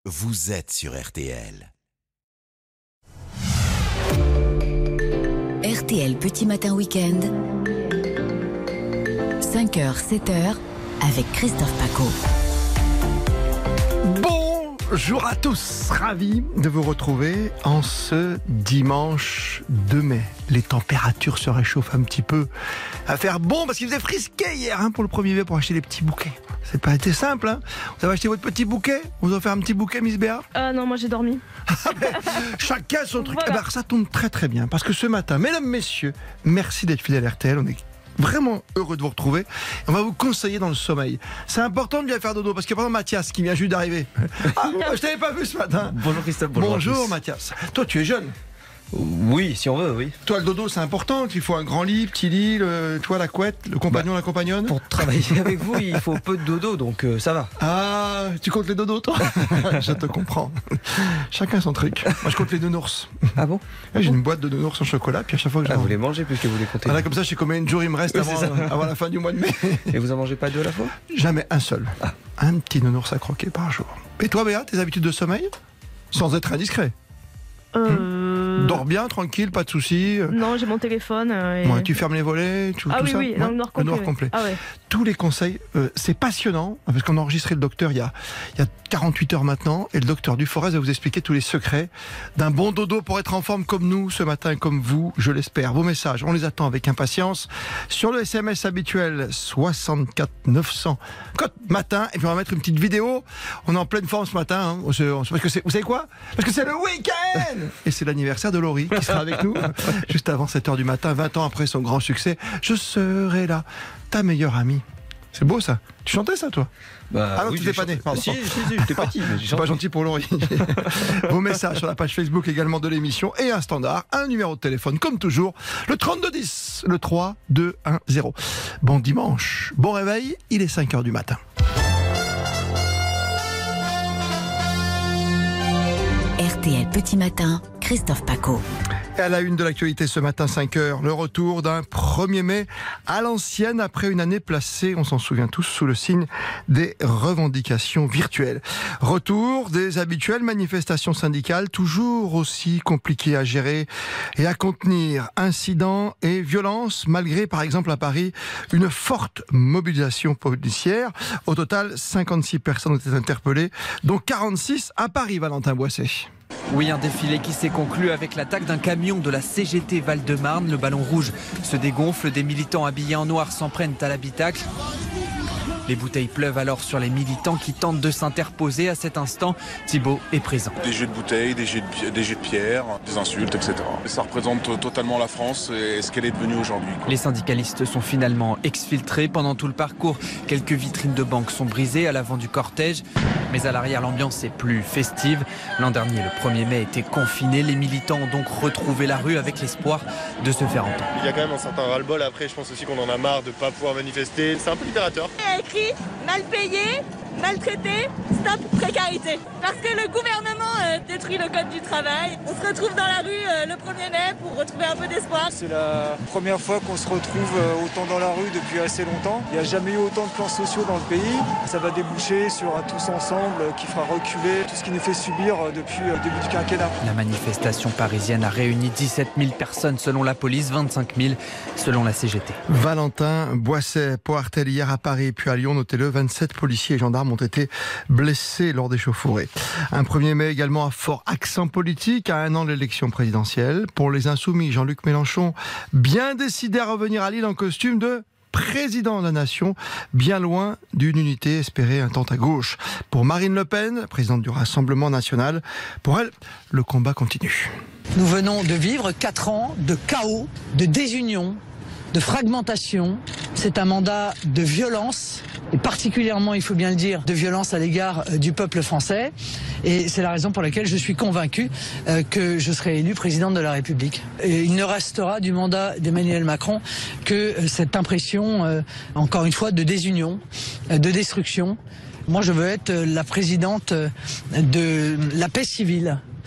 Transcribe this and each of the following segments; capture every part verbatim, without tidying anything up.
Vous êtes sur R T L. R T L Petit Matin Week-end, cinq heures, sept heures, avec Christophe Paco. Bonjour à tous, ravi de vous retrouver en ce dimanche deux mai. Les températures se réchauffent un petit peu. À faire bon parce qu'il faisait frisqué hier hein, pour le premier mai pour acheter des petits bouquets. C'est pas été simple, hein. Vous avez acheté votre petit bouquet? Vous avez fait un petit bouquet, Miss Béa? Ah non, moi j'ai dormi. Chacun son truc. Voilà. Eh ben, ça tombe très très bien parce que ce matin, mesdames, messieurs, merci d'être fidèles à R T L. On est vraiment heureux de vous retrouver. On va vous conseiller dans le sommeil. C'est important de bien faire dodo parce que par exemple Mathias qui vient juste d'arriver. Ah, je t'avais pas vu ce matin. Bonjour Christophe, bonjour. Bonjour Mathias. Toi tu es jeune. Oui, si on veut, oui. Toi le dodo c'est important. Il faut un grand lit, petit lit, le, toi la couette, le compagnon, bah, la compagnonne. Pour travailler avec vous, il faut peu de dodo, donc euh, ça va. Ah, tu comptes les dodos toi? Je te comprends. Chacun son truc. Moi je compte les nounours. Ah bon? J'ai une boîte de nounours en chocolat, puis à chaque fois que je ah, vous les mangez plus que vous les comptez. Voilà, comme ça je sais combien de jours il me reste oui, avant, avant la fin du mois de mai. Et vous en mangez pas deux à la fois? Jamais, un seul. Ah. Un petit nounours à croquer par jour. Et toi Béa, tes habitudes de sommeil? Sans être indiscret. Euh... Dors bien, tranquille, pas de soucis. Non, j'ai mon téléphone. Euh, et... ouais, tu fermes les volets, tout, ah, tout oui, ça. oui, ouais, le noir complet. Le noir complet. Ah, ouais. Tous les conseils, euh, c'est passionnant, parce qu'on a enregistré le docteur il y a, il y a quarante-huit heures maintenant, et le docteur Duforez va vous expliquer tous les secrets d'un bon dodo pour être en forme comme nous ce matin, comme vous, je l'espère. Vos messages, on les attend avec impatience sur le S M S habituel soixante-quatre neuf cents code matin, et puis on va mettre une petite vidéo. On est en pleine forme ce matin, hein. on se, on se, parce que c'est, vous savez quoi? Parce que c'est le week-end et c'est l'anniversaire de Laurie qui sera avec nous juste avant sept heures du matin, vingt ans après son grand succès. Je serai là, ta meilleure amie. C'est beau ça. Tu chantais ça toi? Bah, ah non, oui, tu t'es pas né. Pardon. Si, si, si, j'étais petit. Mais c'est pas gentil pour Laurie. Vos messages sur la page Facebook également de l'émission et un standard, un numéro de téléphone comme toujours, le trente-deux dix, le trois deux un zéro. Bon dimanche, bon réveil, il est cinq heures du matin. R T L Petit Matin, Christophe Paco. Et à la une de l'actualité ce matin, cinq heures, le retour d'un premier mai à l'ancienne après une année placée, on s'en souvient tous, sous le signe des revendications virtuelles. Retour des habituelles manifestations syndicales, toujours aussi compliquées à gérer et à contenir. Incidents et violences, malgré par exemple à Paris une forte mobilisation policière. Au total, cinquante-six personnes ont été interpellées, dont quarante-six à Paris, Valentin Boisset. Oui, un défilé qui s'est conclu avec l'attaque d'un camion de la C G T Val-de-Marne. Le ballon rouge se dégonfle, des militants habillés en noir s'en prennent à l'habitacle. Les bouteilles pleuvent alors sur les militants qui tentent de s'interposer. À cet instant, Thibault est présent. Des jets de bouteilles, des jets de, des jets de pierre, des insultes, et cetera. Ça représente totalement la France et ce qu'elle est devenue aujourd'hui. Les syndicalistes sont finalement exfiltrés. Pendant tout le parcours, quelques vitrines de banques sont brisées à l'avant du cortège. Mais à l'arrière, l'ambiance est plus festive. L'an dernier, le premier mai était confiné. Les militants ont donc retrouvé la rue avec l'espoir de se faire entendre. Il y a quand même un certain ras-le-bol. Après, je pense aussi qu'on en a marre de ne pas pouvoir manifester. C'est un peu libérateur. Il y a écrit mal payé, maltraité, stop précarité. Parce que le gouvernement euh, détruit le code du travail. On se retrouve dans la rue euh, le premier mai pour retrouver un peu d'espoir. C'est la première fois qu'on se retrouve euh, autant dans la rue depuis assez longtemps. Il n'y a jamais eu autant de plans sociaux dans le pays. Ça va déboucher sur un tous ensemble qui fera reculer tout ce qui nous fait subir depuis le début du quinquennat. La manifestation parisienne a réuni dix-sept mille personnes selon la police, vingt-cinq mille selon la C G T. Valentin Boisset, Poartel hier à Paris puis à Lyon, notez-le, vingt-sept policiers et gendarmes ont été blessés lors des chauffourées. Un premier mai également à fort accent politique à un an de l'élection présidentielle. Pour les Insoumis, Jean-Luc Mélenchon, bien décidé à revenir à Lille en costume de président de la nation, bien loin d'une unité espérée un temps à gauche. Pour Marine Le Pen, présidente du Rassemblement national, pour elle, le combat continue. Nous venons de vivre quatre ans de chaos, de désunion, de fragmentation. C'est un mandat de violence, et particulièrement, il faut bien le dire, de violence à l'égard du peuple français. Et c'est la raison pour laquelle je suis convaincu euh, que je serai élu président de la République. Et il ne restera du mandat d'Emmanuel Macron que euh, cette impression, euh, encore une fois, de désunion, euh, de destruction. Moi, je veux être la présidente de la paix civile.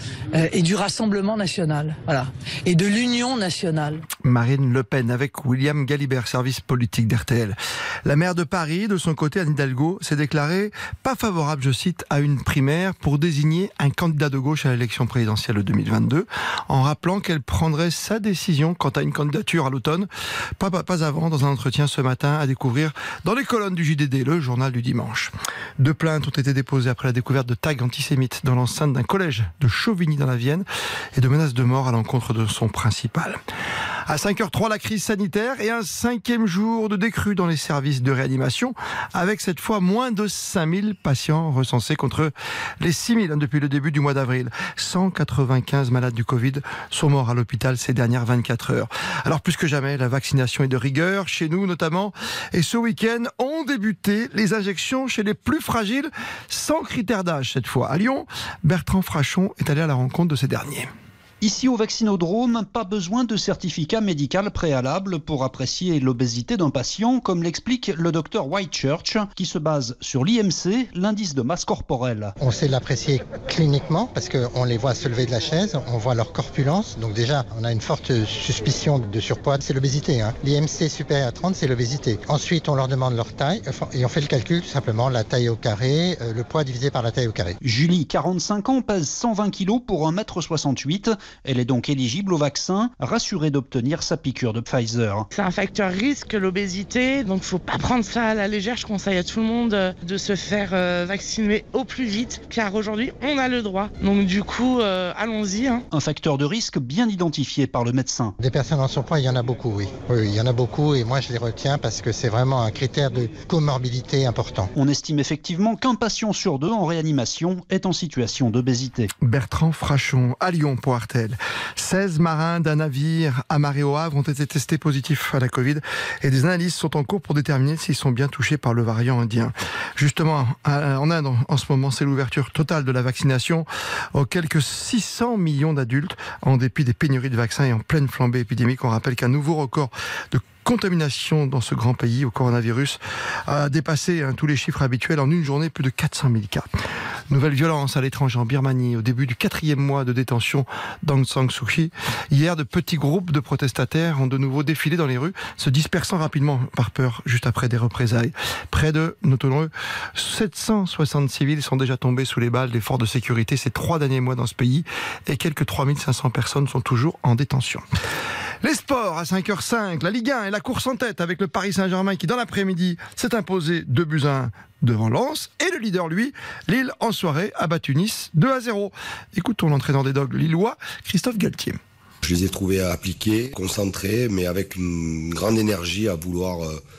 euh, et du Rassemblement national, voilà, et de l'Union nationale. Marine Le Pen avec William Galibert, service politique d'R T L. La maire de Paris, de son côté, Anne Hidalgo, s'est déclarée pas favorable, je cite, à une primaire pour désigner un candidat de gauche à l'élection présidentielle de deux mille vingt-deux, en rappelant qu'elle prendrait sa décision quant à une candidature à l'automne, pas, pas, pas avant, dans un entretien ce matin, à découvrir dans les colonnes du J D D, le journal du dimanche. Deux plaintes ont été déposées après la découverte de tags antisémites dans l'enceinte d'un collège de Chauvigny dans la Vienne et de menaces de mort à l'encontre de son principal. À cinq heures trois, la crise sanitaire et un cinquième jour de décrue dans les services de réanimation, avec cette fois moins de cinq mille patients recensés contre les six mille depuis le début du mois d'avril. cent quatre-vingt-quinze malades du Covid sont morts à l'hôpital ces dernières vingt-quatre heures. Alors plus que jamais, la vaccination est de rigueur, chez nous notamment, et ce week-end ont débuté les injections chez les plus fragiles, sans critère d'âge cette fois. À Lyon, Bertrand Frachon est allé à la rencontre de ces derniers. Ici au vaccinodrome, pas besoin de certificat médical préalable pour apprécier l'obésité d'un patient, comme l'explique le docteur Whitechurch, qui se base sur l'I M C, l'indice de masse corporelle. On sait l'apprécier cliniquement parce qu'on les voit se lever de la chaise, on voit leur corpulence. Donc déjà, on a une forte suspicion de surpoids, c'est l'obésité. Hein. L'I M C supérieur à trente, c'est l'obésité. Ensuite, on leur demande leur taille et on fait le calcul tout simplement, la taille au carré, le poids divisé par la taille au carré. Julie, quarante-cinq ans, pèse cent vingt kilos pour un mètre soixante-huit. Elle est donc éligible au vaccin, rassurée d'obtenir sa piqûre de Pfizer. C'est un facteur risque, l'obésité, donc il ne faut pas prendre ça à la légère. Je conseille à tout le monde de se faire vacciner au plus vite, car aujourd'hui, on a le droit. Donc du coup, euh, allons-y. Hein. Un facteur de risque bien identifié par le médecin. Des personnes en surpoids, il y en a beaucoup, oui. Oui, il y en a beaucoup et moi je les retiens parce que c'est vraiment un critère de comorbidité important. On estime effectivement qu'un patient sur deux en réanimation est en situation d'obésité. Bertrand Frachon, à Lyon pour R T L. seize marins d'un navire amarré au Havre ont été testés positifs à la Covid et des analyses sont en cours pour déterminer s'ils sont bien touchés par le variant indien. Justement, en Inde, en ce moment, c'est l'ouverture totale de la vaccination aux quelques six cents millions d'adultes en dépit des pénuries de vaccins et en pleine flambée épidémique. On rappelle qu'un nouveau record de contamination dans ce grand pays au coronavirus a dépassé hein, tous les chiffres habituels en une journée, plus de quatre cent mille cas. Nouvelle violence à l'étranger en Birmanie au début du quatrième mois de détention d'Aung San Suu Kyi. Hier, de petits groupes de protestataires ont de nouveau défilé dans les rues, se dispersant rapidement par peur juste après des représailles. Près de, notons-le, sept cent soixante civils sont déjà tombés sous les balles des forces de sécurité ces trois derniers mois dans ce pays et quelques trois mille cinq cents personnes sont toujours en détention. Les sports à cinq heures cinq, la Ligue un et la course en tête avec le Paris Saint-Germain qui dans l'après-midi s'est imposé deux buts à un devant Lens et le leader lui, Lille en soirée a battu Nice deux à zéro. Écoutons l'entraîneur des Dogs lillois, Christophe Galtier. Je les ai trouvés appliqués, concentrés, mais avec une grande énergie à vouloir,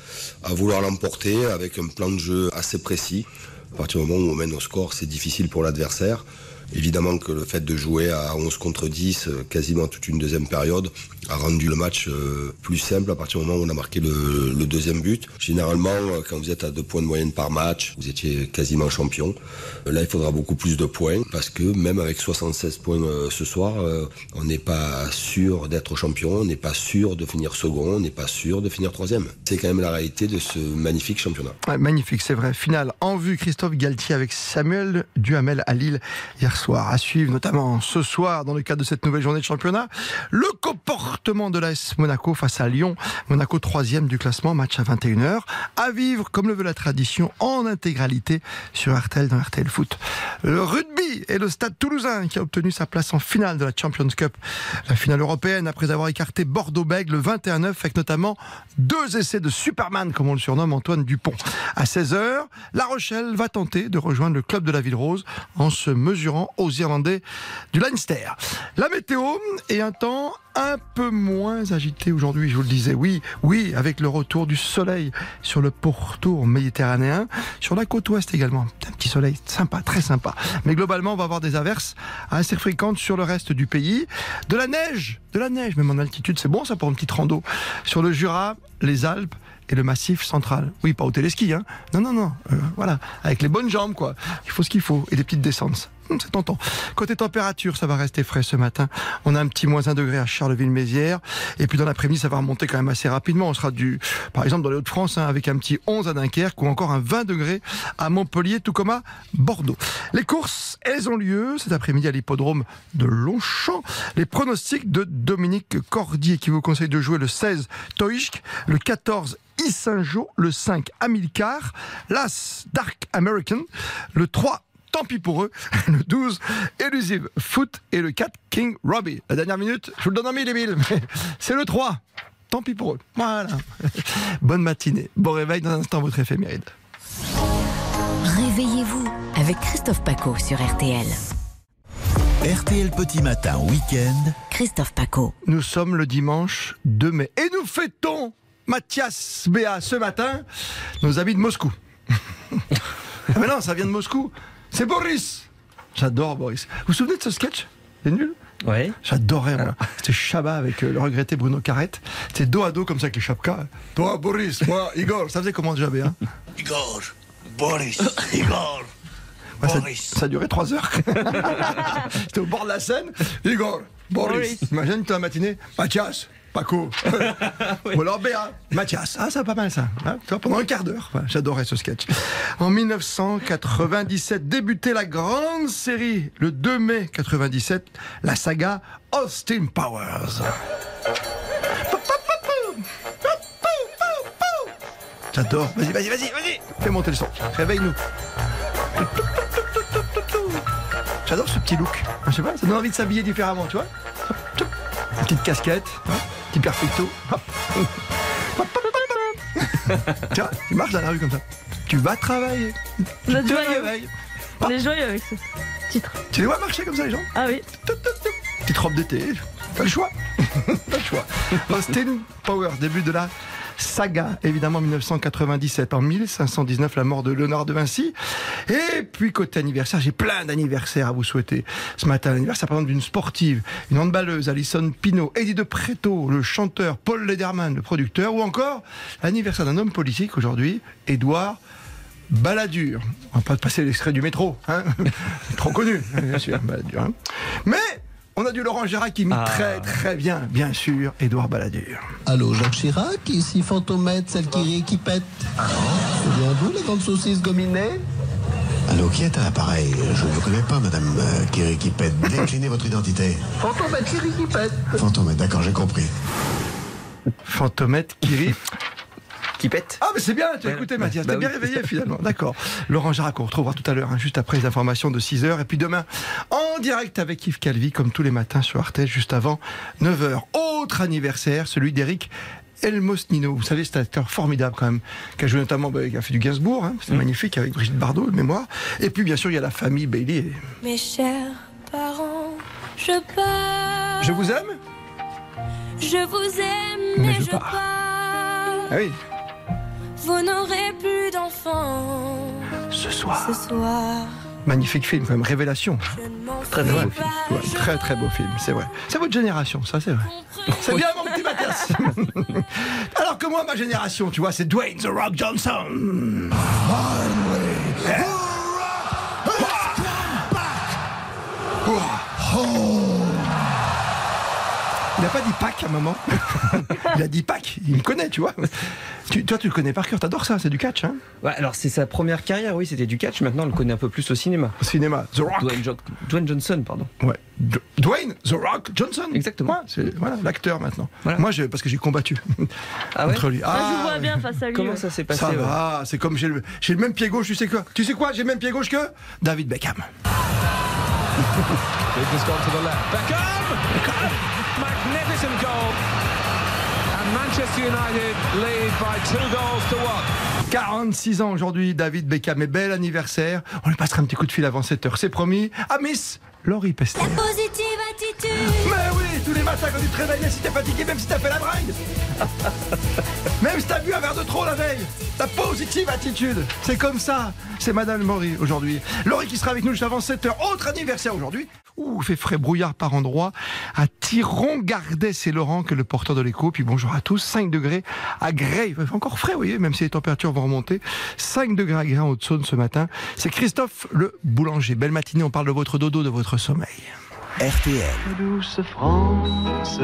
à vouloir l'emporter, avec un plan de jeu assez précis. À partir du moment où on mène au score, c'est difficile pour l'adversaire. Évidemment que le fait de jouer à onze contre dix, quasiment toute une deuxième période, a rendu le match plus simple à partir du moment où on a marqué le, le deuxième but. Généralement, quand vous êtes à deux points de moyenne par match, vous étiez quasiment champion. Là, il faudra beaucoup plus de points parce que même avec soixante-seize points ce soir, on n'est pas sûr d'être champion, on n'est pas sûr de finir second, on n'est pas sûr de finir troisième. C'est quand même la réalité de ce magnifique championnat. Ouais, magnifique, c'est vrai. Finale en vue, Christophe Galtier avec Samuel Duhamel à Lille hier soir. À suivre notamment ce soir dans le cadre de cette nouvelle journée de championnat, le comportement de l'A S Monaco face à Lyon. Monaco troisième du classement, match à vingt et une heures. À vivre, comme le veut la tradition, en intégralité sur R T L dans R T L Foot. Le rugby et le Stade Toulousain qui a obtenu sa place en finale de la Champions Cup. La finale européenne après avoir écarté Bordeaux-Bègles le vingt et un neuf avec notamment deux essais de Superman, comme on le surnomme, Antoine Dupont. À seize heures, La Rochelle va tenter de rejoindre le club de la Ville Rose en se mesurant aux Irlandais du Leinster. La météo est un temps un peu moins agité aujourd'hui, je vous le disais. Oui, oui, avec le retour du soleil sur le pourtour méditerranéen, sur la côte ouest également. Un petit soleil sympa, très sympa. Mais globalement, on va avoir des averses assez fréquentes sur le reste du pays. De la neige, de la neige, même en altitude, c'est bon ça pour une petite rando. Sur le Jura, les Alpes et le Massif central. Oui, pas au téléski, hein. Non, non, non. Euh, voilà, avec les bonnes jambes, quoi. Il faut ce qu'il faut et des petites descentes. C'est tentant. Côté température, ça va rester frais ce matin. On a un petit moins un degré à Cherbourg. Charleville-Mézières. Et puis dans l'après-midi, ça va remonter quand même assez rapidement. On sera du, par exemple, dans les Hauts-de-France, hein, avec un petit onze à Dunkerque ou encore un vingt degrés à Montpellier, tout comme à Bordeaux. Les courses, elles ont lieu cet après-midi à l'hippodrome de Longchamp. Les pronostics de Dominique Cordier qui vous conseille de jouer le seize Toishk, le quatorze Issingeau, le cinq Amilcar, l'As Dark American, le trois Tant pis pour eux, le douze Elusive Foot et le quatre King Robbie. La dernière minute, je vous le donne en mille et mille, mais c'est le trois. Tant pis pour eux. Voilà. Bonne matinée. Bon réveil dans un instant, votre éphéméride. Réveillez-vous avec Christophe Paco sur R T L. R T L Petit Matin Week-end. Christophe Paco. Nous sommes le dimanche deux mai et nous fêtons Mathias Béa ce matin, nos amis de Moscou. Ah mais non, ça vient de Moscou. C'est Boris. J'adore Boris. Vous vous souvenez de ce sketch? C'est nul? Ouais. J'adorais, moi. C'était Chabat avec euh, le regretté Bruno Carrette. C'était dos à dos comme ça avec les chapkas. Toi, Boris, moi, Igor. Ça faisait comment déjà, Béa? Igor, Boris, Igor. Ouais, ça, ça durait trois heures. C'était au bord de la Seine. Igor, Boris. Boris. Imagine, toi, la matinée. Mathias, Paco. Oui. Ou alors Béa, Mathias. Ah, c'est pas mal ça. Hein, tu vois, pendant un quart d'heure. Enfin, j'adorais ce sketch. En mille neuf cent quatre-vingt-dix-sept, débutait la grande série. Le deux mai quatre-vingt-dix-sept, la saga Austin Powers. J'adore. Vas-y, vas-y, vas-y, vas-y. Fais monter le son. Réveille-nous. J'adore ce petit look. Je sais pas, ça donne envie de s'habiller différemment, tu vois. Une petite casquette, hein, petit perfecto. Tiens, tu marches dans la rue comme ça. Tu vas travailler. On est Tu joyeux. réveilles. On est joyeux avec ce titre. Tu les vois marcher comme ça, les gens? Ah oui. Petite robe d'été. Pas le choix. Pas le choix. Austin Powers, début de la saga, évidemment, mille neuf cent quatre-vingt-dix-sept. En mille cinq cent dix-neuf, la mort de Léonard de Vinci. Et puis, côté anniversaire, j'ai plein d'anniversaires à vous souhaiter. Ce matin, l'anniversaire, par exemple, d'une sportive, une handballeuse, Alison Pinault, Eddie de Pretto, le chanteur, Paul Lederman, le producteur, ou encore l'anniversaire d'un homme politique aujourd'hui, Édouard Balladur. On va pas passer l'extrait du métro, hein. Trop connu, bien sûr, Balladur. Hein. Mais on a du Laurent Gérard qui imite ah. très très bien, bien sûr, Édouard Balladur. Allô, Jacques Chirac, ici Fantomette, celle qui rit et qui pète. C'est bien vous, la grande saucisse gominée? Allô, qui est à l'appareil? Je ne vous connais pas, madame euh, qui rit qui pète. Déclinez votre identité. Fantomette qui rit qui pète. Fantomette, d'accord, j'ai compris. Fantomette qui rit... Qui pète. Ah mais c'est bien, tu as écouté Mathias, bah, t'es bah bien oui. réveillé finalement, d'accord. Laurent Gérard qu'on retrouvera tout à l'heure, hein, juste après les informations de six heures, et puis demain en direct avec Yves Calvi, comme tous les matins sur R T L, juste avant neuf heures. Autre anniversaire, celui d'Éric Elmosnino, vous savez, cet acteur formidable quand même, qui a joué notamment, bah, qui a fait du Gainsbourg, hein, c'est mmh. magnifique, avec Brigitte Bardot, de mémoire, et puis bien sûr il y a la famille Bailey. Mes chers parents, je pars. Je vous aime. Je vous aime, mais, mais je, je pars. pars. Ah oui. Vous n'aurez plus d'enfants ce soir. Ce soir. Magnifique film, quand même, révélation. Très très beau film. Ouais, très très beau film, c'est vrai. C'est votre génération, ça, c'est vrai. C'est oui. bien, mon petit Mathias. Alors que moi, ma génération, tu vois, c'est Dwayne The Rock Johnson. Il n'a pas dit Pâques à un moment. Il a dit Pâques. Il me connaît, tu vois. Tu, toi, tu le connais par cœur. T'adores ça. C'est du catch, hein? Ouais, alors c'est sa première carrière, oui, c'était du catch. Maintenant, on le connaît un peu plus au cinéma. Au cinéma. The Rock. Dwayne, jo- Dwayne Johnson, pardon. Ouais. D- Dwayne The Rock Johnson. Exactement. Ouais, c'est voilà, l'acteur maintenant. Voilà. Moi, je, parce que j'ai combattu ah ouais contre lui. Ah, ah, je vous vois bien face à lui. Comment ouais. ça s'est passé? Ça ouais. va. C'est comme j'ai le, j'ai le même pied gauche. Tu sais quoi? Tu sais quoi? J'ai le même pied gauche que David Beckham. Beckham! Magnificent goal. And Manchester United lead by two goals to one. quarante-six ans aujourd'hui, David Beckham. Et bel anniversaire. On lui passera un petit coup de fil avant sept heures. C'est promis. À Miss Laurie Pestel. La positive attitude. Mais oui, tous les matins quand tu te réveilles, si t'es fatigué, même si t'as fait la bringue. Même si t'as bu un verre de trop la veille. Ta positive attitude. C'est comme ça. C'est Madame Laurie aujourd'hui. Laurie qui sera avec nous juste avant sept heures. Autre anniversaire aujourd'hui. Ouh, il fait frais brouillard par endroits. À Tiron-Gardès, c'est Laurent que le porteur de l'écho. Puis bonjour à tous. cinq degrés à Grey. Il fait encore frais, vous voyez, même si les températures vont remonter. cinq degrés à Grey en Haute-Saône ce matin. C'est Christophe le boulanger. Belle matinée, on parle de votre dodo, de votre sommeil. R T L. Douce France,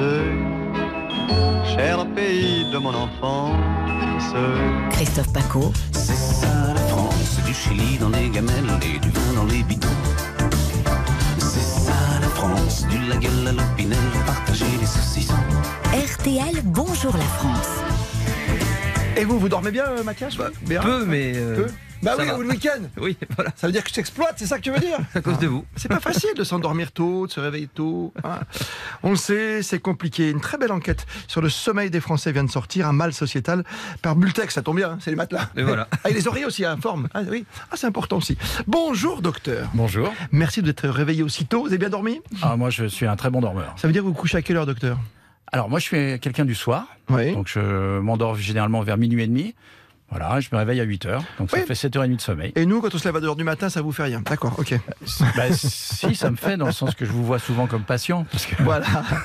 cher pays de mon enfance. Christophe Paco. C'est ça la France, du Chili dans les gamelles et du vin dans les bidons. C'est ça la France, du la gueule à l'opinel, partager les saucissons. R T L, bonjour la France. Et vous, vous dormez bien, Mathias? bah, Bien. Peu, mais... Euh... Peu Bah ça oui, ou le week-end. Oui, voilà. Ça veut dire que je t'exploite, c'est ça que tu veux dire? À cause ah. de vous. C'est pas facile de s'endormir tôt, de se réveiller tôt. Hein. On le sait, c'est compliqué. Une très belle enquête sur le sommeil des Français vient de sortir, un mal sociétal par Bultex, ça tombe bien, hein, c'est les matelas. Et voilà. Ah, et les oreillers aussi, en forme. Ah oui, ah, c'est important aussi. Bonjour docteur. Bonjour. Merci d'être réveillé aussitôt. Vous avez bien dormi? Ah, moi je suis un très bon dormeur. Ça veut dire que vous vous couchez à quelle heure, docteur? Alors moi je suis quelqu'un du soir, oui. Donc je m'endors généralement vers minuit et demi. Voilà, je me réveille à huit heures, donc ça oui. fait sept heures trente de sommeil. Et nous, quand on se lève à deux heures du matin, ça vous fait rien? D'accord, ok. Bah, si, ça me fait, dans le sens que je vous vois souvent comme patient. Parce que... Voilà.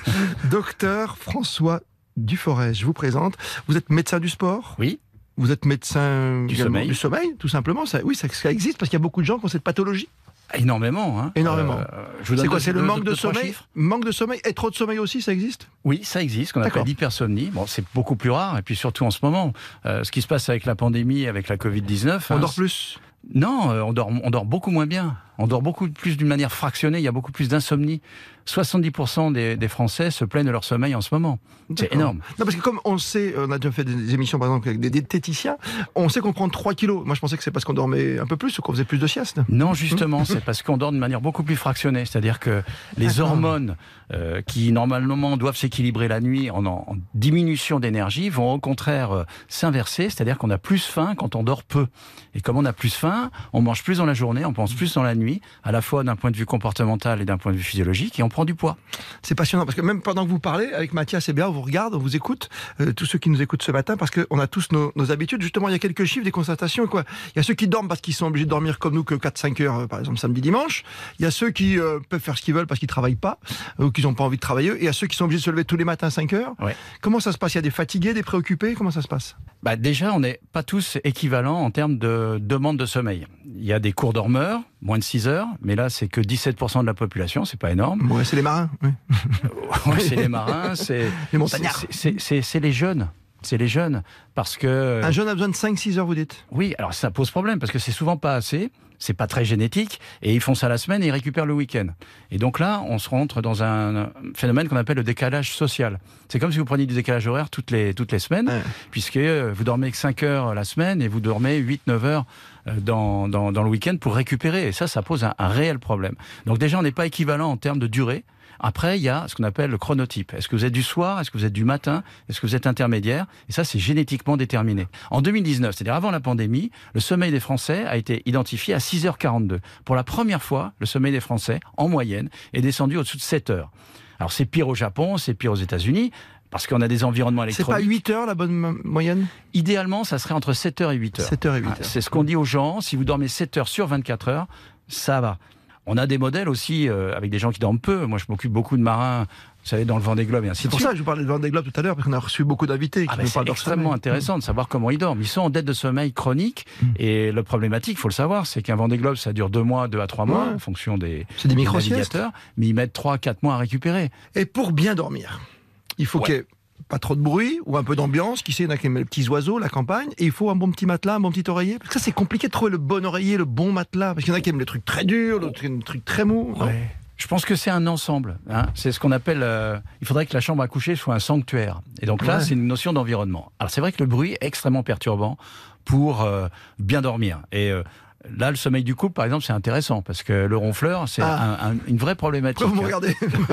Docteur François Duforez, je vous présente. Vous êtes médecin du sport? Oui. Vous êtes médecin du sommeil, du sommeil, tout simplement. Ça, oui, ça, ça existe parce qu'il y a beaucoup de gens qui ont cette pathologie. Énormément. Hein. Énormément. Euh, c'est quoi? C'est le manque de, de sommeil Manque de sommeil et trop de sommeil aussi, ça existe? Oui, ça existe, qu'on appelle l'hypersomnie. Bon, c'est beaucoup plus rare, et puis surtout en ce moment, euh, ce qui se passe avec la pandémie, avec la covid dix-neuf... On hein, dort plus? Non, euh, on, dort, on dort beaucoup moins bien. On dort beaucoup plus d'une manière fractionnée, il y a beaucoup plus d'insomnie. soixante-dix pour cent des, des Français se plaignent de leur sommeil en ce moment. C'est énorme. Non, parce que comme on sait, on a déjà fait des émissions par exemple avec des diététiciens, on sait qu'on prend trois kilos. Moi je pensais que c'est parce qu'on dormait un peu plus ou qu'on faisait plus de sieste. Non, justement, c'est parce qu'on dort de manière beaucoup plus fractionnée. C'est-à-dire que les hormones euh, qui normalement doivent s'équilibrer la nuit en, en, en diminution d'énergie vont au contraire euh, s'inverser. C'est-à-dire qu'on a plus faim quand on dort peu. Et comme on a plus faim, on mange plus dans la journée, on pense plus dans la nuit, à la fois d'un point de vue comportemental et d'un point de vue physiologique, et on prend du poids. C'est passionnant, parce que même pendant que vous parlez, avec Mathias et Béa, on vous regarde, on vous écoute, euh, tous ceux qui nous écoutent ce matin, parce qu'on a tous nos, nos habitudes. Justement, il y a quelques chiffres, des constatations. Quoi. Il y a ceux qui dorment parce qu'ils sont obligés de dormir comme nous que quatre cinq heures, euh, par exemple, samedi, dimanche. Il y a ceux qui euh, peuvent faire ce qu'ils veulent parce qu'ils ne travaillent pas, euh, ou qu'ils n'ont pas envie de travailler. Et il y a ceux qui sont obligés de se lever tous les matins à cinq heures. Ouais. Comment ça se passe? Il y a des fatigués, des préoccupés? Comment ça se passe? Bah déjà, on n'est pas tous équivalents en termes de demande de sommeil. Il y a des courts dormeurs, moins de six heures, mais là, c'est que dix-sept pour cent de la population, c'est pas énorme. Ouais, c'est les marins. Oui. Ouais, c'est les marins, c'est les montagnards. C'est, c'est, c'est les jeunes. C'est les jeunes, parce que... Un jeune a besoin de cinq six heures, vous dites? Oui, alors ça pose problème, parce que c'est souvent pas assez, c'est pas très génétique, et ils font ça la semaine et ils récupèrent le week-end. Et donc là, on se rentre dans un phénomène qu'on appelle le décalage social. C'est comme si vous preniez du décalage horaire toutes les, toutes les semaines, ouais. puisque vous dormez que cinq heures la semaine, et vous dormez huit neuf heures dans, dans, dans le week-end pour récupérer. Et ça, ça pose un, un réel problème. Donc déjà, on n'est pas équivalent en termes de durée. Après, il y a ce qu'on appelle le chronotype. Est-ce que vous êtes du soir? Est-ce que vous êtes du matin? Est-ce que vous êtes intermédiaire? Et ça, c'est génétiquement déterminé. En deux mille dix-neuf, c'est-à-dire avant la pandémie, le sommeil des Français a été identifié à six heures quarante-deux. Pour la première fois, le sommeil des Français, en moyenne, est descendu au-dessous de sept heures. Alors c'est pire au Japon, c'est pire aux États-Unis, parce qu'on a des environnements électroniques. C'est pas huit heures la bonne moyenne? Idéalement, ça serait entre sept heures et huit heures. sept heures et huit heures. C'est ce qu'on dit aux gens. Si vous dormez sept heures sur vingt-quatre heures, ça va. On a des modèles aussi euh, avec des gens qui dorment peu. Moi, je m'occupe beaucoup de marins, vous savez, dans le Vendée Globe et ainsi de suite. C'est pour ça que je vous parlais de Vendée Globe tout à l'heure, parce qu'on a reçu beaucoup d'invités qui ah nous ben parlent de leur extrêmement sommeil. intéressant de savoir comment ils dorment. Ils sont en dette de sommeil chronique, mmh. et le problématique, il faut le savoir, c'est qu'un Vendée Globe, ça dure deux mois, deux à trois mois, ouais. en fonction des, c'est des, des navigateurs, mais ils mettent trois, quatre mois à récupérer. Et pour bien dormir, il faut ouais. qu'il y ait pas trop de bruit ou un peu d'ambiance, qui sait, il y en a qui aiment les petits oiseaux, la campagne, et il faut un bon petit matelas, un bon petit oreiller. Parce que ça, c'est compliqué de trouver le bon oreiller, le bon matelas, parce qu'il y en a qui aiment les trucs très durs, d'autres qui aiment les trucs très mous. Ouais. Je pense que c'est un ensemble. Hein. C'est ce qu'on appelle... Euh, il faudrait que la chambre à coucher soit un sanctuaire. Et donc là, ouais. c'est une notion d'environnement. Alors c'est vrai que le bruit est extrêmement perturbant pour euh, bien dormir. Et... Euh, Là, le sommeil du couple, par exemple, c'est intéressant, parce que le ronfleur, c'est ah. un, un, une vraie problématique. Pourquoi vous me regardez?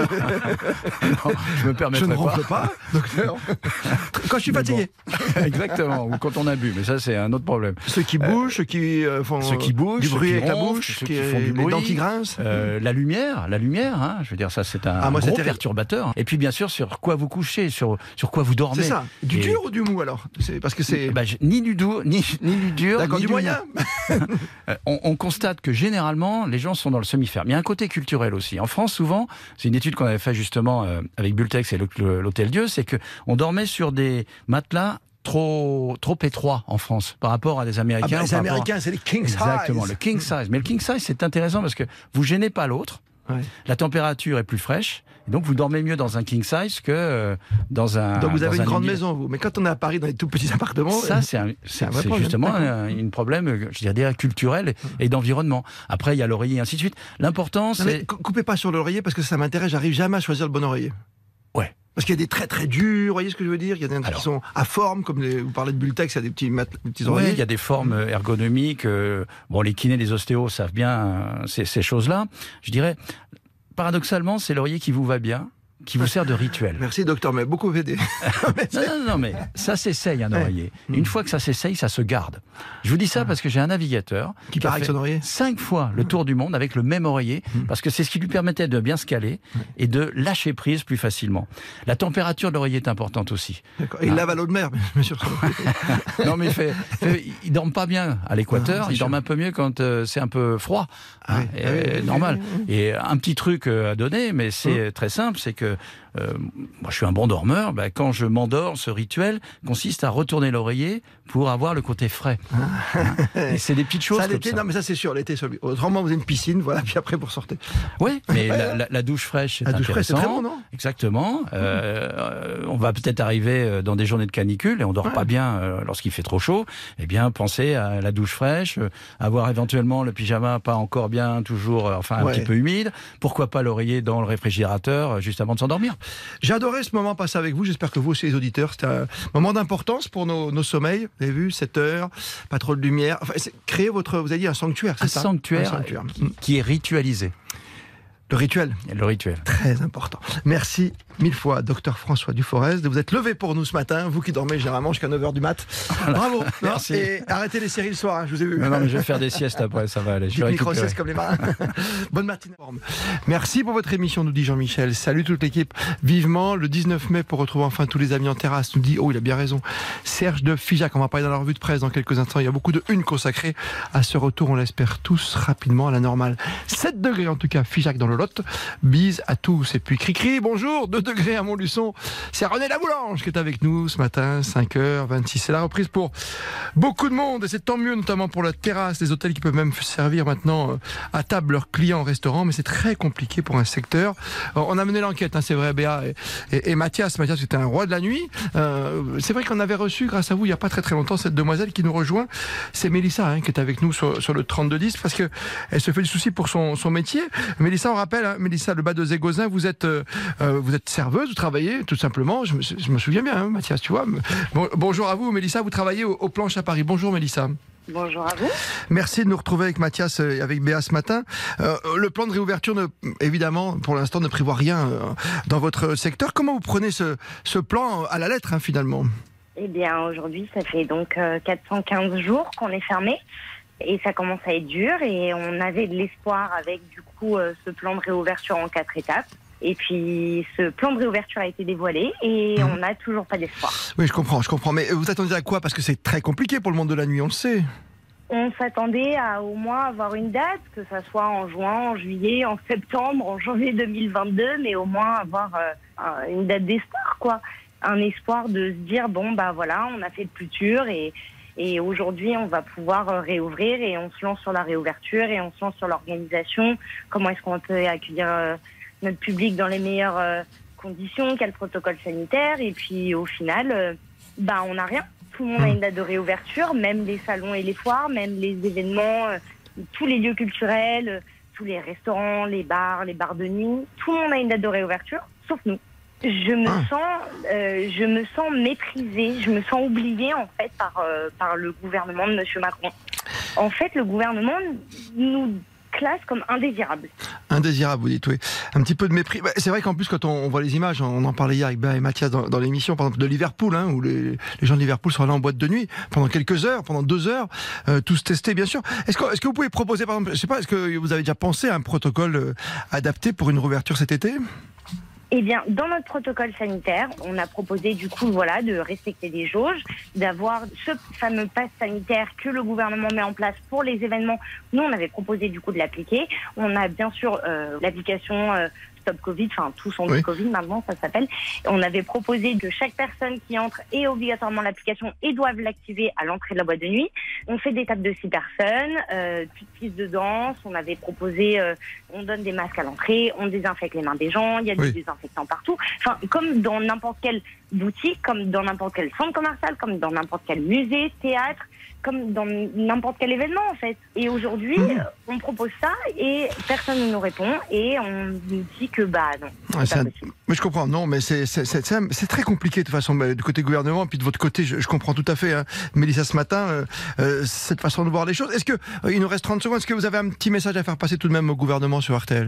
Non, je me permettrai pas. Je ne ronfle pas, docteur. Quand je suis fatigué. Bon. Exactement, ou quand on a bu, mais ça, c'est un autre problème. Ceux qui bougent, euh, ceux qui euh, font ceux qui bougent, du bruit qui avec ronflent, la bouche, ceux qui, qui font du bruit, les dents qui grincent. Euh, la lumière, la lumière, hein, je veux dire, ça, c'est un ah, moi, gros c'est perturbateur. Et puis, bien sûr, sur quoi vous couchez, sur, sur quoi vous dormez. C'est ça. Du Et... dur ou du mou, alors? C'est parce que c'est... Bah, ni du doux, ni, ni du dur, D'accord, ni du, du moyen. on, on constate que généralement, les gens sont dans le semi-ferme. Il y a un côté culturel aussi. En France, souvent, c'est une étude qu'on avait fait justement euh, avec Bultex et l'Hôtel Dieu, c'est qu'on dormait sur des matelas trop trop étroits en France par rapport à des Américains. Ah bah les Américains, à... c'est les king size. Exactement, le king size. Mais le king size, c'est intéressant parce que vous gênez pas l'autre. Ouais. La température est plus fraîche, et donc vous dormez mieux dans un king size que euh, dans un. Donc vous avez dans une un grande lit. maison, vous. Mais quand on est à Paris, dans les tout petits appartements. Ça, euh, c'est un- c'est- un vrai c'est problème. justement D'accord. un, un problème, je dirais, culturel et d'environnement. Après, il y a l'oreiller et ainsi de suite. L'important, Non, mais c'est. cou- coupez pas sur l'oreiller parce que ça m'intéresse, j'arrive jamais à choisir le bon oreiller. Ouais. Parce qu'il y a des très très durs, vous voyez ce que je veux dire? Il y a des qui sont à forme, comme les- vous parlez de Bultex, il y a des petits, mat- des petits Oui, oreillers. il y a des formes ergonomiques. euh, bon, les kinés, les ostéos savent bien euh, ces, ces choses-là. Je dirais, paradoxalement, c'est l'oreiller qui vous va bien, qui vous sert de rituel. Merci docteur, mais beaucoup aidé. non, non, non, mais ça s'essaye un Ouais. oreiller. Et une fois que ça s'essaye, ça se garde. Je vous dis ça parce que j'ai un navigateur Qui a part avec fait son oreiller cinq fois le tour du monde avec le même oreiller, parce que c'est ce qui lui permettait de bien se caler et de lâcher prise plus facilement. La température de l'oreiller est importante aussi. D'accord. Et il Ah. lave à l'eau de mer, bien sûr. Non, mais il fait, fait- il dorment pas bien à l'équateur. Ah, c'est Ils dorment un peu mieux quand euh, c'est un peu froid. Ah oui, Et, ah oui, euh, oui, normal. oui, oui. Et un petit truc euh, à donner, mais c'est très simple, c'est que euh, moi, je suis un bon dormeur. Bah, quand je m'endors, ce rituel consiste à retourner l'oreiller pour avoir le côté frais. Hein. Et c'est des petites choses Ça, comme l'été, ça. non, mais ça c'est sûr, l'été, celui. Autrement, vous avez une piscine, voilà, puis après vous sortez. Oui, mais la, la- la douche fraîche, c'est La douche fraîche, c'est intéressant. très bon, non Exactement. Euh, euh, on va peut-être arriver euh, dans des journées de canicule et on dort pas bien euh, lorsqu'il fait trop chaud. Eh bien, pensez à la douche fraîche, euh, avoir éventuellement le pyjama pas encore bien, toujours, euh, enfin un Ouais. petit peu humide. Pourquoi pas l'oreiller dans le réfrigérateur euh, juste avant de s'endormir. J'ai adoré ce moment passé avec vous, j'espère que vous aussi les auditeurs, c'était un moment d'importance pour nos, nos sommeils. Vous avez vu, sept heures, pas trop de lumière. Enfin, c'est créer votre, vous avez dit un sanctuaire, c'est Un ça sanctuaire, Un sanctuaire. qui, qui est ritualisé. Le rituel. Le rituel. Très important. Merci mille fois, docteur François Duforez, de vous être levé pour nous ce matin, vous qui dormez généralement jusqu'à neuf heures du mat. Voilà. Bravo. Merci. Et arrêtez les séries le soir, hein, je vous ai vu. Non, non, mais je vais faire des siestes après, ça va aller. Je vais Petite récupérer. micro-sieste comme les marins. Bonne matinée. Merci pour votre émission, nous dit Jean-Michel. Salut toute l'équipe. Vivement le dix-neuf mai pour retrouver enfin tous les amis en terrasse, nous dit, oh il a bien raison, Serge de Figeac. On va parler dans la revue de presse dans quelques instants. Il y a beaucoup de une consacrée à ce retour, on l'espère tous rapidement à la normale. sept degrés en tout cas, Figeac dans le Lot. Bise à tous. Et puis Cricri, bonjour, deux degrés à Montluçon. C'est René Laboulange qui est avec nous ce matin, cinq heures vingt-six. C'est la reprise pour beaucoup de monde et c'est tant mieux, notamment pour la terrasse, les hôtels qui peuvent même servir maintenant euh, à table leurs clients au restaurant, mais c'est très compliqué pour un secteur. Alors, on a mené l'enquête, hein, c'est vrai, Béa et, et, et Mathias. Mathias était un roi de la nuit. Euh, c'est vrai qu'on avait reçu, grâce à vous, il n'y a pas très très longtemps, cette demoiselle qui nous rejoint. C'est Mélissa hein, qui est avec nous sur, sur le trente-deux dix parce que elle se fait du souci pour son, son métier. Mélissa, on rappelle, hein, Mélissa, le bas de Zégozin, vous êtes, euh, euh, vous êtes serveuse, vous travaillez tout simplement. Je me, je me souviens bien, hein, Mathias, tu vois. Bon, bonjour à vous, Mélissa, vous travaillez au, au Planche à Paris. Bonjour, Mélissa. Bonjour à vous. Merci de nous retrouver avec Mathias et avec Béa ce matin. Euh, le plan de réouverture, ne, évidemment, pour l'instant, ne prévoit rien euh, dans votre secteur. Comment vous prenez ce, ce plan à la lettre, hein, finalement ? Eh bien, aujourd'hui, ça fait donc euh, quatre cent quinze jours qu'on est fermé et ça commence à être dur et on avait de l'espoir avec, du coup, euh, ce plan de réouverture en quatre étapes. Et puis, ce plan de réouverture a été dévoilé et Mmh. on n'a toujours pas d'espoir. Oui, je comprends, je comprends. Mais vous attendez à quoi ? Parce que c'est très compliqué pour le monde de la nuit, on le sait. On s'attendait à au moins avoir une date, que ça soit en juin, en juillet, en septembre, en janvier deux mille vingt-deux, mais au moins avoir euh, une date d'espoir, quoi. Un espoir de se dire, bon, bah voilà, on a fait le plus dur et, et aujourd'hui, on va pouvoir euh, réouvrir et on se lance sur la réouverture et on se lance sur l'organisation. Comment est-ce qu'on peut accueillir euh, notre public dans les meilleures euh, conditions, quel protocole sanitaire, et puis au final, euh, bah on n'a rien. Tout le monde a une date de réouverture, même les salons et les foires, même les événements, euh, tous les lieux culturels, euh, tous les restaurants, les bars, les bars de nuit, tout le monde a une date de réouverture, sauf nous. Je me Ah. sens, euh, je me sens méprisée, je me sens oubliée en fait par euh, par le gouvernement de Monsieur Macron. En fait, le gouvernement nous classe comme indésirables. Indésirable, vous dites, oui. Un petit peu de mépris. Bah, c'est vrai qu'en plus, quand on, on voit les images, on en parlait hier avec Béa et Mathias dans, dans l'émission, par exemple, de Liverpool, hein, où les, les gens de Liverpool sont allés en boîte de nuit pendant quelques heures, pendant deux heures, euh, tous testés, bien sûr. Est-ce que, est-ce que vous pouvez proposer, par exemple, je sais pas, est-ce que vous avez déjà pensé à un protocole euh, adapté pour une réouverture cet été ? Eh bien, dans notre protocole sanitaire, on a proposé du coup, voilà, de respecter des jauges, d'avoir ce fameux pass sanitaire que le gouvernement met en place pour les événements. Nous, on avait proposé du coup de l'appliquer. On a bien sûr euh, l'application euh, Stop Covid, enfin tous ont Oui. dit Covid maintenant, ça s'appelle. On avait proposé que chaque personne qui entre ait obligatoirement l'application et doive l'activer à l'entrée de la boîte de nuit. On fait des tables de six personnes, euh, plus de pistes de danse. On avait proposé, euh, on donne des masques à l'entrée, on désinfecte les mains des gens, il y a Oui. des désinfectants partout. Enfin, comme dans n'importe quelle boutique, comme dans n'importe quel centre commercial, comme dans n'importe quel musée, théâtre, comme dans n'importe quel événement en fait. Et aujourd'hui, Mmh. on propose ça et personne ne nous répond et on nous dit que bah non. Ouais, c'est c'est pas un- possible. Mais je comprends, non, mais c'est, c'est, c'est, c'est, c'est très compliqué de toute façon, mais du côté gouvernement, puis de votre côté, je, je comprends tout à fait, hein, Mélissa, ce matin, euh, euh, cette façon de voir les choses. Est-ce que, euh, il nous reste trente secondes, est-ce que vous avez un petit message à faire passer tout de même au gouvernement sur R T L ?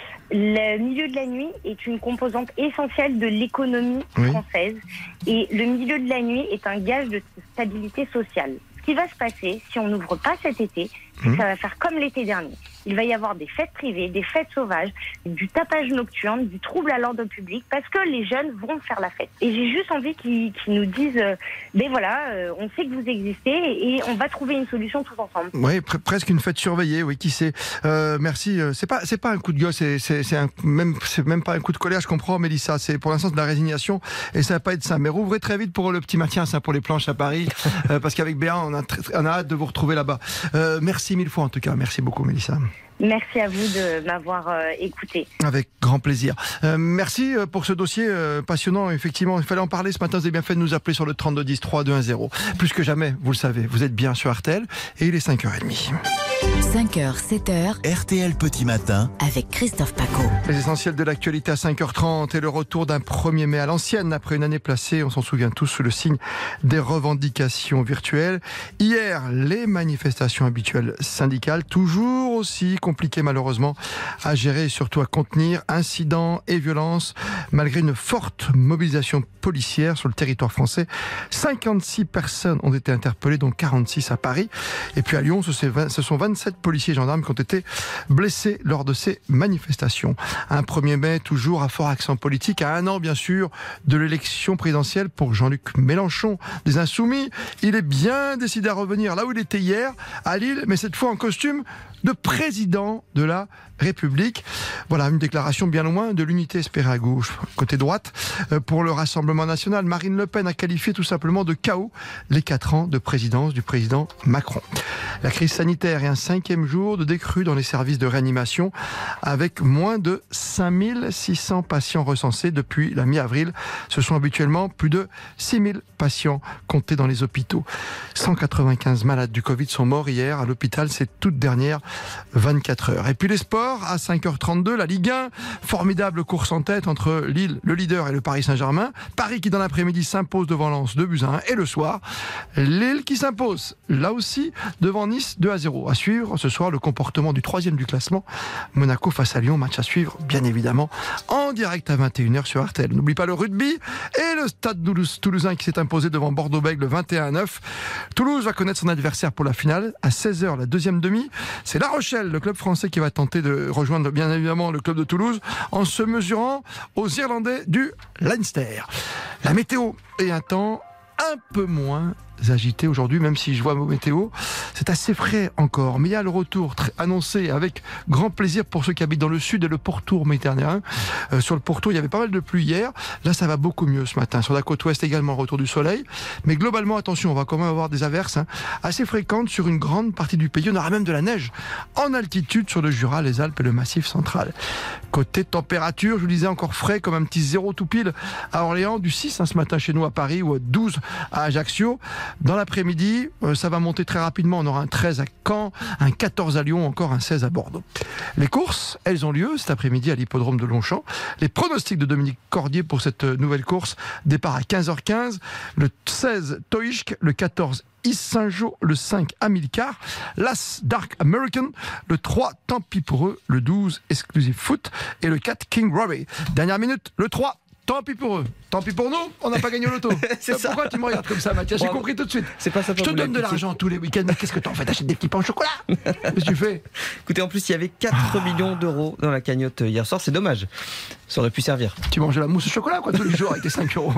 Le milieu de la nuit est une composante essentielle de l'économie Oui. française et le milieu de la nuit est un gage de stabilité sociale. Ce qui va se passer si on n'ouvre pas cet été, c'est que ça va faire comme l'été dernier. Il va y avoir des fêtes privées, des fêtes sauvages, du tapage nocturne, du trouble à l'ordre public, parce que les jeunes vont faire la fête. Et j'ai juste envie qu'ils, qu'ils nous disent, euh, ben voilà, euh, on sait que vous existez et on va trouver une solution tous ensemble. Oui, pre- presque une fête surveillée, oui, qui sait. Euh, merci. euh, C'est pas, c'est pas un coup de gueule, c'est, c'est, c'est un, même, c'est même pas un coup de colère. Je comprends, Mélissa. C'est pour l'instant de la résignation et ça va pas être ça. Mais rouvrez très vite pour le petit maintien, ça, pour les planches à Paris, euh, parce qu'avec Béa, on a, très- on a hâte de vous retrouver là-bas. Euh, merci mille fois en tout cas. Merci beaucoup, Mélissa. Merci à vous de m'avoir euh, écouté. Avec grand plaisir. Euh, merci euh, pour ce dossier euh, passionnant. Effectivement, il fallait en parler ce matin. Vous avez bien fait de nous appeler sur le trente-deux dix trois deux un zéro. Plus que jamais, vous le savez, vous êtes bien sur R T L et il est cinq heures trente. cinq heures, sept heures. R T L Petit Matin. Avec Christophe Paco. Les essentiels de l'actualité à cinq heures trente et le retour d'un premier mai à l'ancienne après une année placée, on s'en souvient tous, sous le signe des revendications virtuelles. Hier, les manifestations habituelles syndicales, toujours aussi compliquées malheureusement à gérer et surtout à contenir, incidents et violences, malgré une forte mobilisation policière sur le territoire français. cinquante-six personnes ont été interpellées, dont quarante-six à Paris. Et puis à Lyon, ce sont vingt-sept policiers et gendarmes qui ont été blessés lors de ces manifestations. Un premier mai toujours à fort accent politique, à un an bien sûr de l'élection présidentielle pour Jean-Luc Mélenchon des Insoumis. Il est bien décidé à revenir là où il était hier, à Lille, mais cette fois en costume de président de la République. Voilà, une déclaration bien loin de l'unité espérée à gauche. Côté droite, pour le Rassemblement national, Marine Le Pen a qualifié tout simplement de chaos les quatre ans de présidence du président Macron. La crise sanitaire et un cinquième jour de décrue dans les services de réanimation avec moins de cinq mille six cents patients recensés depuis la mi-avril. Ce sont habituellement plus de six mille patients comptés dans les hôpitaux. cent quatre-vingt-quinze malades du Covid sont morts hier à l'hôpital ces toutes dernières vingt-quatre heures. Et puis les sports, à cinq heures trente-deux, la Ligue un, formidable course en tête entre Lille, le leader, et le Paris Saint-Germain. Paris qui dans l'après-midi s'impose devant Lens deux buts à un. Et le soir, Lille qui s'impose, là aussi, devant Nice deux à zéro. À suivre ce soir le comportement du troisième du classement, Monaco face à Lyon. Match à suivre, bien évidemment, en direct à vingt et une heures sur R T L. N'oublie pas le rugby et le Stade Toulouse, toulousain qui s'est imposé devant Bordeaux-Bègles vingt et un à neuf. Toulouse va connaître son adversaire pour la finale à seize heures, la deuxième demi. C'est La Rochelle, le club français, qui va tenter de rejoindre bien évidemment le club de Toulouse en se mesurant aux Irlandais du Leinster. La météo est un temps un peu moins agité aujourd'hui, même si je vois vos météos, c'est assez frais encore, mais il y a le retour très annoncé avec grand plaisir pour ceux qui habitent dans le sud et le pourtour méditerranéen. Euh, sur le pourtour, il y avait pas mal de pluie hier, là ça va beaucoup mieux ce matin. Sur la côte ouest également, retour du soleil, mais globalement, attention, on va quand même avoir des averses hein, assez fréquentes sur une grande partie du pays. On aura même de la neige en altitude sur le Jura, les Alpes et le Massif central. Côté température, je vous disais, encore frais comme un petit zéro tout pile à Orléans, du six hein, ce matin chez nous à Paris, ou à douze à Ajaccio. Dans l'après-midi, euh, ça va monter très rapidement. On aura un treize à Caen, un quatorze à Lyon, encore un seize à Bordeaux. Les courses, elles ont lieu cet après-midi à l'hippodrome de Longchamp. Les pronostics de Dominique Cordier pour cette nouvelle course, départ à quinze heures quinze. Le seize, Toishk. Le quatorze, Is-Saint-Jean, le cinq, Amilcar, l'As Dark American, le trois, Tant pis pour eux, le douze, Exclusive Foot et le quatre, King Robbie. Dernière minute, le trois, Tant pis pour eux. Tant pis pour nous, on n'a pas gagné au loto. C'est ça. Pourquoi tu me regardes comme ça, Mathias? J'ai compris tout de suite. C'est pas ça. Je te donne de l'argent tous les week-ends, mais qu'est-ce que t'en fais? T'achètes des petits pains au chocolat? Qu'est-ce que tu fais? Écoutez, en plus, il y avait quatre millions d'euros dans la cagnotte hier soir. C'est dommage. Ça aurait pu servir. Tu manges de la mousse au chocolat, quoi, tous les jours avec tes cinq euros.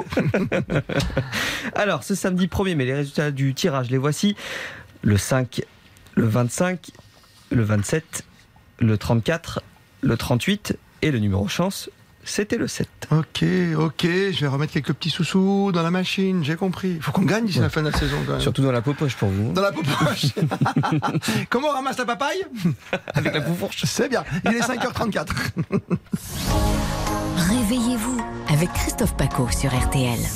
Alors, ce samedi premier mai, les résultats du tirage, les voici. Le cinq, le vingt-cinq, le vingt-sept, le trente-quatre, le trente-huit, Et le numéro chance, c'était le sept. Ok, ok, je vais remettre quelques petits sous-sous dans la machine, j'ai compris. Il faut qu'on gagne d'ici ouais. la fin de la saison quand même. Surtout dans la popoche pour vous. Dans la popoche. Comment on ramasse la papaye? Avec la poufourche. C'est bien, il est cinq heures trente-quatre. Réveillez-vous avec Christophe Paco sur R T L.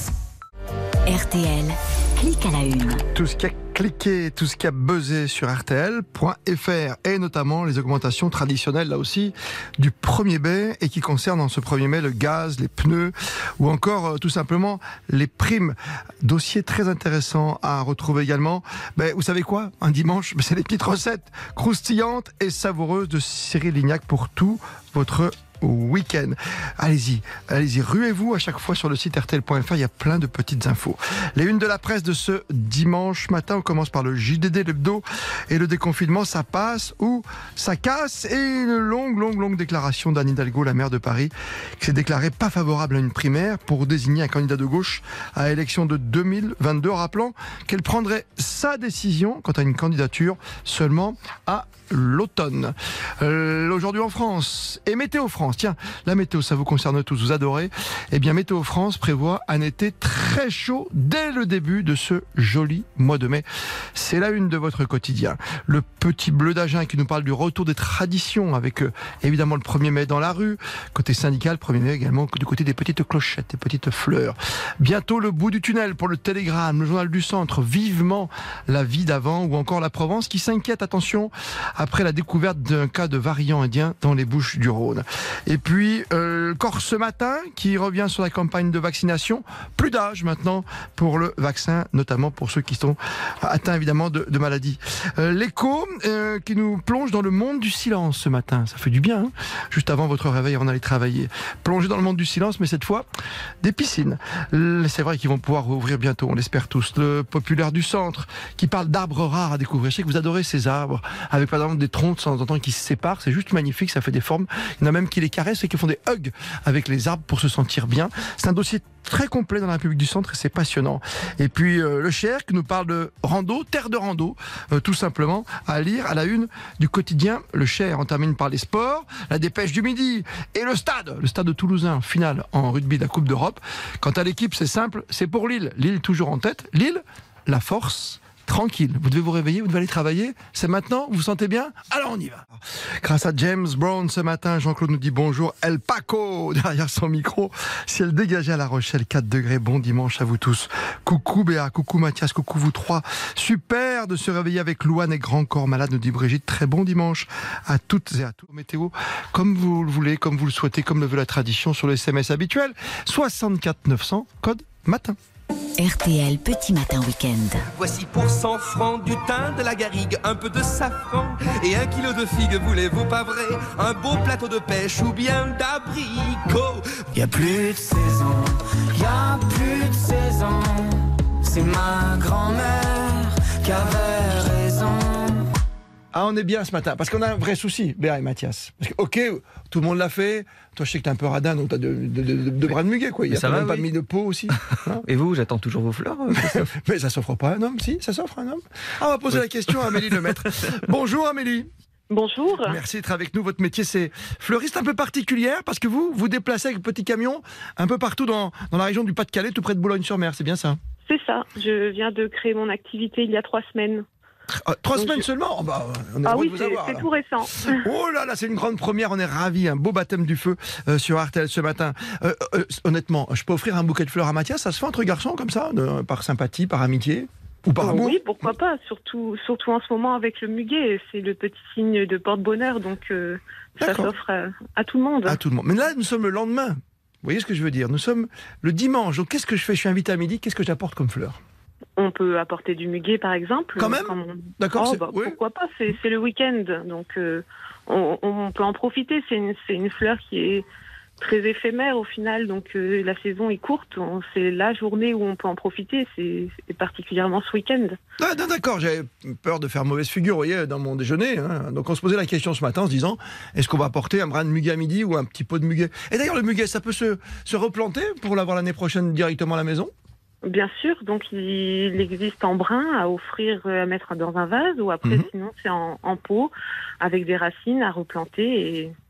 R T L, clique à la une. Tout ce qui a cliqué, tout ce qui a buzzé sur R T L point F R et notamment les augmentations traditionnelles là aussi du premier mai et qui concernent en ce premier mai le gaz, les pneus ou encore euh, tout simplement les primes. Dossier très intéressant à retrouver également. Ben, vous savez quoi? Un dimanche, ben, c'est les petites recettes croustillantes et savoureuses de Cyril Lignac pour tout votre week-end. Allez-y, allez-y, ruez-vous à chaque fois sur le site R T L point F R, il y a plein de petites infos. Les unes de la presse de ce dimanche matin, on commence par le J D D, l'hebdo, et le déconfinement, ça passe ou ça casse, et une longue, longue, longue déclaration d'Anne Hidalgo, la maire de Paris, qui s'est déclarée pas favorable à une primaire pour désigner un candidat de gauche à l'élection de deux mille vingt-deux, rappelant qu'elle prendrait sa décision quant à une candidature seulement à l'automne. Euh, aujourd'hui en France, et Météo France, tiens, la météo, ça vous concerne tous, vous adorez. Eh bien, Météo France prévoit un été très chaud dès le début de ce joli mois de mai. C'est la une de votre quotidien. Le petit bleu d'Agen qui nous parle du retour des traditions avec euh, évidemment le premier mai dans la rue. Côté syndical, premier mai également du côté des petites clochettes, des petites fleurs. Bientôt le bout du tunnel pour le Télégramme, le journal du centre, vivement la vie d'avant ou encore la Provence qui s'inquiète, attention, après la découverte d'un cas de variant indien dans les Bouches-du-Rhône. Et puis, euh, Corse ce matin, qui revient sur la campagne de vaccination. Plus d'âge maintenant pour le vaccin, notamment pour ceux qui sont atteints évidemment de, de maladies. Euh, L'écho euh, qui nous plonge dans le monde du silence ce matin. Ça fait du bien, hein, juste avant votre réveil, on allait travailler. Plonger dans le monde du silence, mais cette fois, des piscines. C'est vrai qu'ils vont pouvoir rouvrir bientôt, on l'espère tous. Le populaire du centre, qui parle d'arbres rares à découvrir. Je sais que vous adorez ces arbres, avec par exemple des troncs de temps en temps qui se séparent. C'est juste magnifique, ça fait des formes. Il y en a même qui les caressent et qui font des hugs avec les arbres pour se sentir bien. C'est un dossier très complet dans la République du Centre et c'est passionnant. Et puis euh, le Cher qui nous parle de rando, terre de rando, euh, tout simplement, à lire à la une du quotidien Le Cher. On termine par les sports, la dépêche du midi et le stade, le stade de Toulousain, finale en rugby de la Coupe d'Europe. Quant à l'équipe, c'est simple, c'est pour Lille. Lille toujours en tête. Lille, la force tranquille. Vous devez vous réveiller, vous devez aller travailler. C'est maintenant, vous vous sentez bien? Alors on y va. Grâce à James Brown ce matin, Jean-Claude nous dit bonjour. El Paco derrière son micro. Ciel dégagé à La Rochelle, quatre degrés. Bon dimanche à vous tous. Coucou Béa, coucou Mathias, coucou vous trois. Super de se réveiller avec Louane et Grand Corps Malade, nous dit Brigitte. Très bon dimanche à toutes et à tous. Météo, comme vous le voulez, comme vous le souhaitez, comme le veut la tradition sur le S M S habituel. soixante-quatre neuf cents, code matin. R T L Petit Matin Week-end. Voici pour cent francs du thym, de la garrigue, un peu de safran et un kilo de figues, voulez-vous pas vrai? Un beau plateau de pêche ou bien d'abricots. Y a plus de saison, y a plus de saison. C'est ma grand-mère qui avait raison. Ah, on est bien ce matin, parce qu'on a un vrai souci, Béa et Mathias. Parce que, ok, tout le monde l'a fait. Toi, je sais que t'es un peu radin, donc t'as de, de, de, de, de bras de muguet, quoi. Il y a ça quand va, même oui. pas mis de peau aussi. Hein. Et vous, j'attends toujours vos fleurs. Mais ça s'offre pas à un homme, si? Ça s'offre à un homme? Ah, on va poser oui. la question à Amélie Lemaître. Bonjour Amélie. Bonjour. Merci d'être avec nous. Votre métier, c'est fleuriste un peu particulière, parce que vous, vous déplacez avec petit camion un peu partout dans, dans la région du Pas-de-Calais, tout près de Boulogne-sur-Mer, c'est bien ça? C'est ça. Je viens de créer mon activité il y a trois semaines. Ah, trois Donc semaines je... seulement oh bah, on est Ah heureux oui, de vous c'est, avoir, c'est là. tout récent. Oh là là, c'est une grande première, on est ravis. Un beau baptême du feu euh, sur R T L ce matin. Euh, euh, honnêtement, je peux offrir un bouquet de fleurs à Mathias? Ça se fait entre garçons comme ça, de, par sympathie, par amitié ou par oh, amour? Oui, pourquoi pas, surtout, surtout en ce moment avec le muguet. C'est le petit signe de porte-bonheur, donc euh, ça s'offre à, à tout le monde. À tout le monde. Mais là, nous sommes le lendemain. Vous voyez ce que je veux dire? Nous sommes le dimanche. Donc qu'est-ce que je fais? Je suis invité à midi, qu'est-ce que j'apporte comme fleurs? On peut apporter du muguet, par exemple. Quand même on... D'accord. Oh, c'est... bah, oui. Pourquoi pas, c'est, c'est le week-end, donc euh, on, on peut en profiter. C'est une, c'est une fleur qui est très éphémère au final, donc euh, la saison est courte. On, c'est la journée où on peut en profiter, c'est, c'est particulièrement ce week-end. Ah, d'accord, j'avais peur de faire mauvaise figure, vous voyez, dans mon déjeuner. Hein. Donc on se posait la question ce matin en se disant, est-ce qu'on va apporter un brin de muguet à midi ou un petit pot de muguet? Et d'ailleurs, le muguet, ça peut se, se replanter pour l'avoir l'année prochaine directement à la maison? Bien sûr, donc il existe en brin à offrir, à mettre dans un vase, ou après mmh. sinon c'est en, en pot avec des racines à replanter et,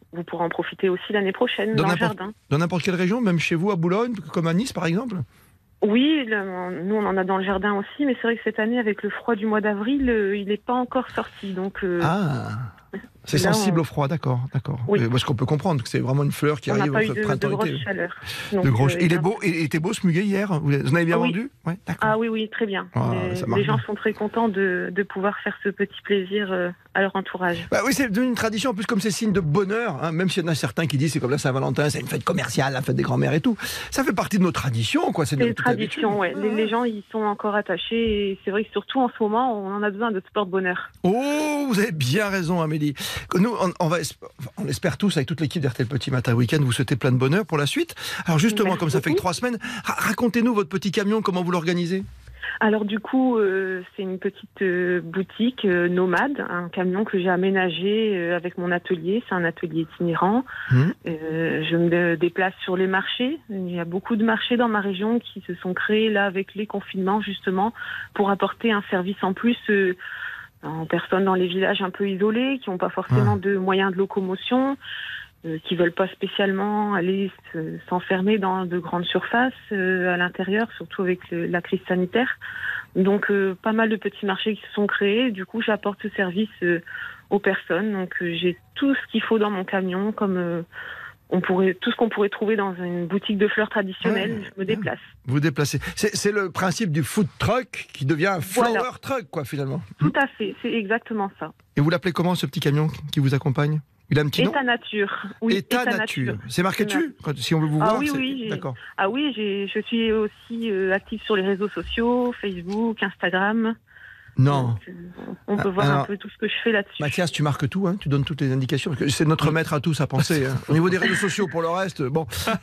vous pourrez en profiter aussi l'année prochaine Dans dans, le n'importe- jardin. Dans n'importe quelle région, même chez vous à Boulogne, comme à Nice par exemple? Oui, le- nous on en a dans le jardin aussi, mais c'est vrai que cette année, avec le froid du mois d'avril, euh, il n'est pas encore sorti. Donc, euh, Ah, c'est là, sensible on- au froid, d'accord, d'accord. Oui. Euh, Parce qu'on peut comprendre que c'est vraiment une fleur qui on n'a arrive pas eu entre de, de printemps-été. grosse chaleur. De Donc, gros- euh, Il est ben- beau, il était beau ce muguet hier. Vous vous en avez bien Ah oui. vendu? Ouais, d'accord. Ah oui, oui, très bien. Ah, les ça marche les gens bien. sont très contents de, de pouvoir faire ce petit plaisir euh, à leur entourage. Bah oui, c'est devenu une tradition, en plus comme c'est signe de bonheur, hein, même s'il y en a certains qui disent c'est comme la Saint-Valentin, c'est une fête commerciale, la fête des grands-mères et tout. Ça fait partie de nos traditions, quoi. C'est de C'est une notre petite tradition, habitude. ouais. Les, les gens y sont encore attachés et c'est vrai que surtout en ce moment, on en a besoin de ce porte-bonheur. Oh, vous avez bien raison, Amélie. Nous, on, on va, on espère tous, avec toute l'équipe d'R T L Petit Matin Week-end, vous souhaiter plein de bonheur pour la suite. Alors justement, Merci comme ça fait que beaucoup. trois semaines, ra- racontez-nous votre petit camion, comment vous l'organisez? Alors du coup, euh, c'est une petite euh, boutique euh, nomade, un camion que j'ai aménagé euh, avec mon atelier. C'est un atelier itinérant. Mmh. Euh, je me déplace sur les marchés. Il y a beaucoup de marchés dans ma région qui se sont créés là avec les confinements justement pour apporter un service en plus euh, en personnes dans les villages un peu isolés, qui n'ont pas forcément de moyens de locomotion, euh, qui veulent pas spécialement aller se- s'enfermer dans de grandes surfaces euh, à l'intérieur, surtout avec le- la crise sanitaire. Donc euh, pas mal de petits marchés qui se sont créés. Du coup, j'apporte ce service euh, aux personnes. Donc euh, j'ai tout ce qu'il faut dans mon camion, comme euh, on pourrait, tout ce qu'on pourrait trouver dans une boutique de fleurs traditionnelle. Je me déplace. Vous déplacez. C'est c'est le principe du food truck qui devient un flower Voilà. truck, quoi, finalement. Tout à fait, c'est exactement ça. Et vous l'appelez comment, ce petit camion qui vous accompagne? Il a un petit nom? État nature. Oui, État nature. C'est marqué dessus quand- si on veut vous Ah voir, oui, c'est- oui. j'ai- d'accord. Ah oui, j'ai- je suis aussi euh, active sur les réseaux sociaux, Facebook, Instagram. Non. On peut Ah, voir alors- un peu tout ce que je fais là-dessus. Mathias, tu marques tout, hein, tu donnes toutes les indications, parce que c'est notre maître à tous à penser. Hein. Au niveau des réseaux sociaux, pour le reste, bon.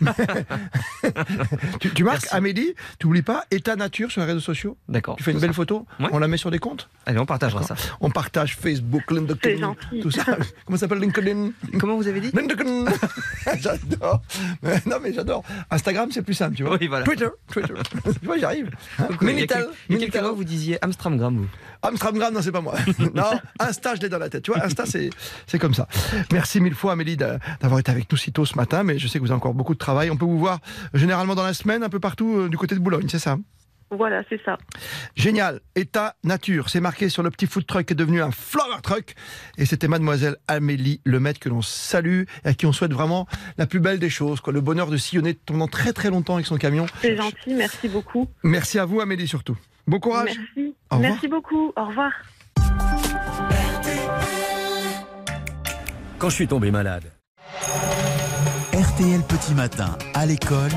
tu, tu marques, Amélie, tu n'oublies pas, état nature sur les réseaux sociaux. D'accord. Tu fais une c'est belle ça. photo, Ouais. on la met sur des comptes. Allez, on partagera ça. On partage Facebook, C'est LinkedIn, gentil. tout ça. Comment ça s'appelle LinkedIn? Comment vous avez dit? LinkedIn. J'adore. Mais non, mais j'adore. Instagram, c'est plus simple, tu vois. Oui, voilà. Twitter, Twitter. tu vois, j'arrive. Hein. Il y a Minitel, quelques- il y a quelques Minitel. mois, vous disiez Amstramgram, vous. Amstramgram, non, c'est pas moi. Non, Insta, je l'ai dans la tête. Tu vois, Insta, c'est, c'est comme ça. Merci mille fois, Amélie, d'a- d'avoir été avec nous si tôt ce matin, mais je sais que vous avez encore beaucoup de travail. On peut vous voir généralement dans la semaine, un peu partout euh, du côté de Boulogne, c'est ça? Voilà, c'est ça. Génial. État nature. C'est marqué sur le petit food truck qui est devenu un flower truck. Et c'était mademoiselle Amélie Lemaitre que l'on salue et à qui on souhaite vraiment la plus belle des choses, quoi. Le bonheur de sillonner pendant très très longtemps avec son camion. C'est gentil, merci beaucoup. Merci à vous, Amélie, surtout. Bon courage. Merci. Au revoir. Merci beaucoup. Au revoir. Quand je suis tombé malade. R T L Petit Matin à l'école.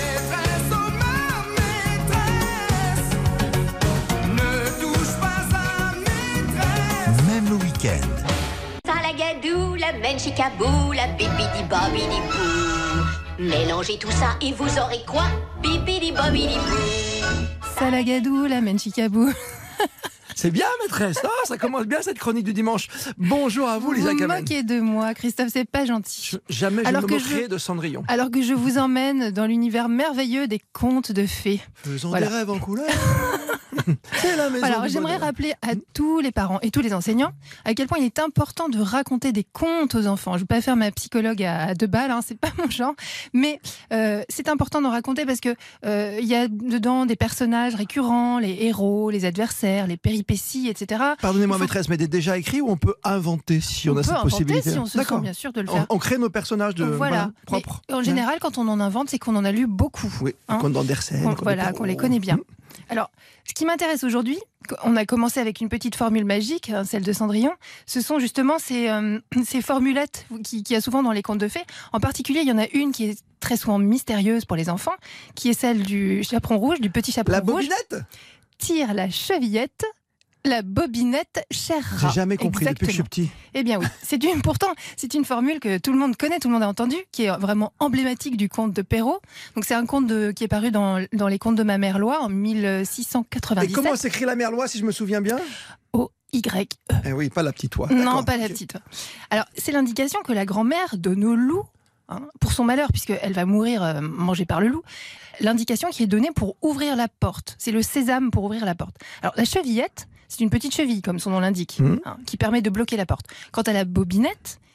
Même le week-end. Salagadou, la menchikabou, la bibidi bobidi bou. Mélangez tout ça et vous aurez quoi? Bibidi bobidi bou. Salagadou, la menchikabou. C'est bien, maîtresse. Ah, ça commence bien cette chronique du dimanche. Bonjour à vous, Lisa Vous Kamen. moquez de moi, Christophe, c'est pas gentil. Jamais je Alors ne que me je- moquerai de Cendrillon. Alors que je vous emmène dans l'univers merveilleux des contes de fées. Faisons Voilà. des rêves en couleur. C'est la maison Alors, du j'aimerais bonheur. rappeler à tous les parents et tous les enseignants à quel point il est important de raconter des contes aux enfants. Je ne veux pas faire ma psychologue à deux balles, hein, c'est pas mon genre, mais euh, c'est important d'en raconter parce que euh, il y a dedans des personnages récurrents, les héros, les adversaires, les péripéties, et cetera. Pardonnez-moi, Il faut- maîtresse, mais des déjà écrits ou on peut inventer si on, On a peut cette inventer possibilité? si on se D'accord. sent bien sûr de le On- faire. On, crée nos personnages de voilà, voilà, Mais propres. en général, quand on en invente, c'est qu'on en a lu beaucoup. Oui, hein. comme d'Andersen. Qu'on- comme voilà, des- qu'on les connaît bien. Alors, ce qui m'intéresse aujourd'hui, on a commencé avec une petite formule magique, hein, celle de Cendrillon. Ce sont justement ces, euh, ces formulettes qui- qu'il y a souvent dans les contes de fées. En particulier, il y en a une qui est très souvent mystérieuse pour les enfants, qui est celle du chaperon rouge, du petit chaperon La rouge. bobinette Tire la chevillette, la bobinette cherra. J'ai jamais compris depuis que je suis Exactement. petit. Eh bien oui, c'est une, pourtant, c'est une formule que tout le monde connaît, tout le monde a entendu, qui est vraiment emblématique du conte de Perrault. Donc c'est un conte de, qui est paru dans, dans les contes de ma mère Loi en mille six cent Et quatre-vingt-dix-sept. comment s'écrit la merlois, si je me souviens bien? O Y E. Eh oui, pas la petite oie. Non, D'accord. pas la petite. Alors, c'est l'indication que la grand-mère donne au loup, hein, pour son malheur, puisqu'elle va mourir euh, mangée par le loup, l'indication qui est donnée pour ouvrir la porte. C'est le sésame pour ouvrir la porte. Alors, la chevillette, c'est une petite cheville, comme son nom l'indique, Mmh. hein, qui permet de bloquer la porte. Quant à la bobinette,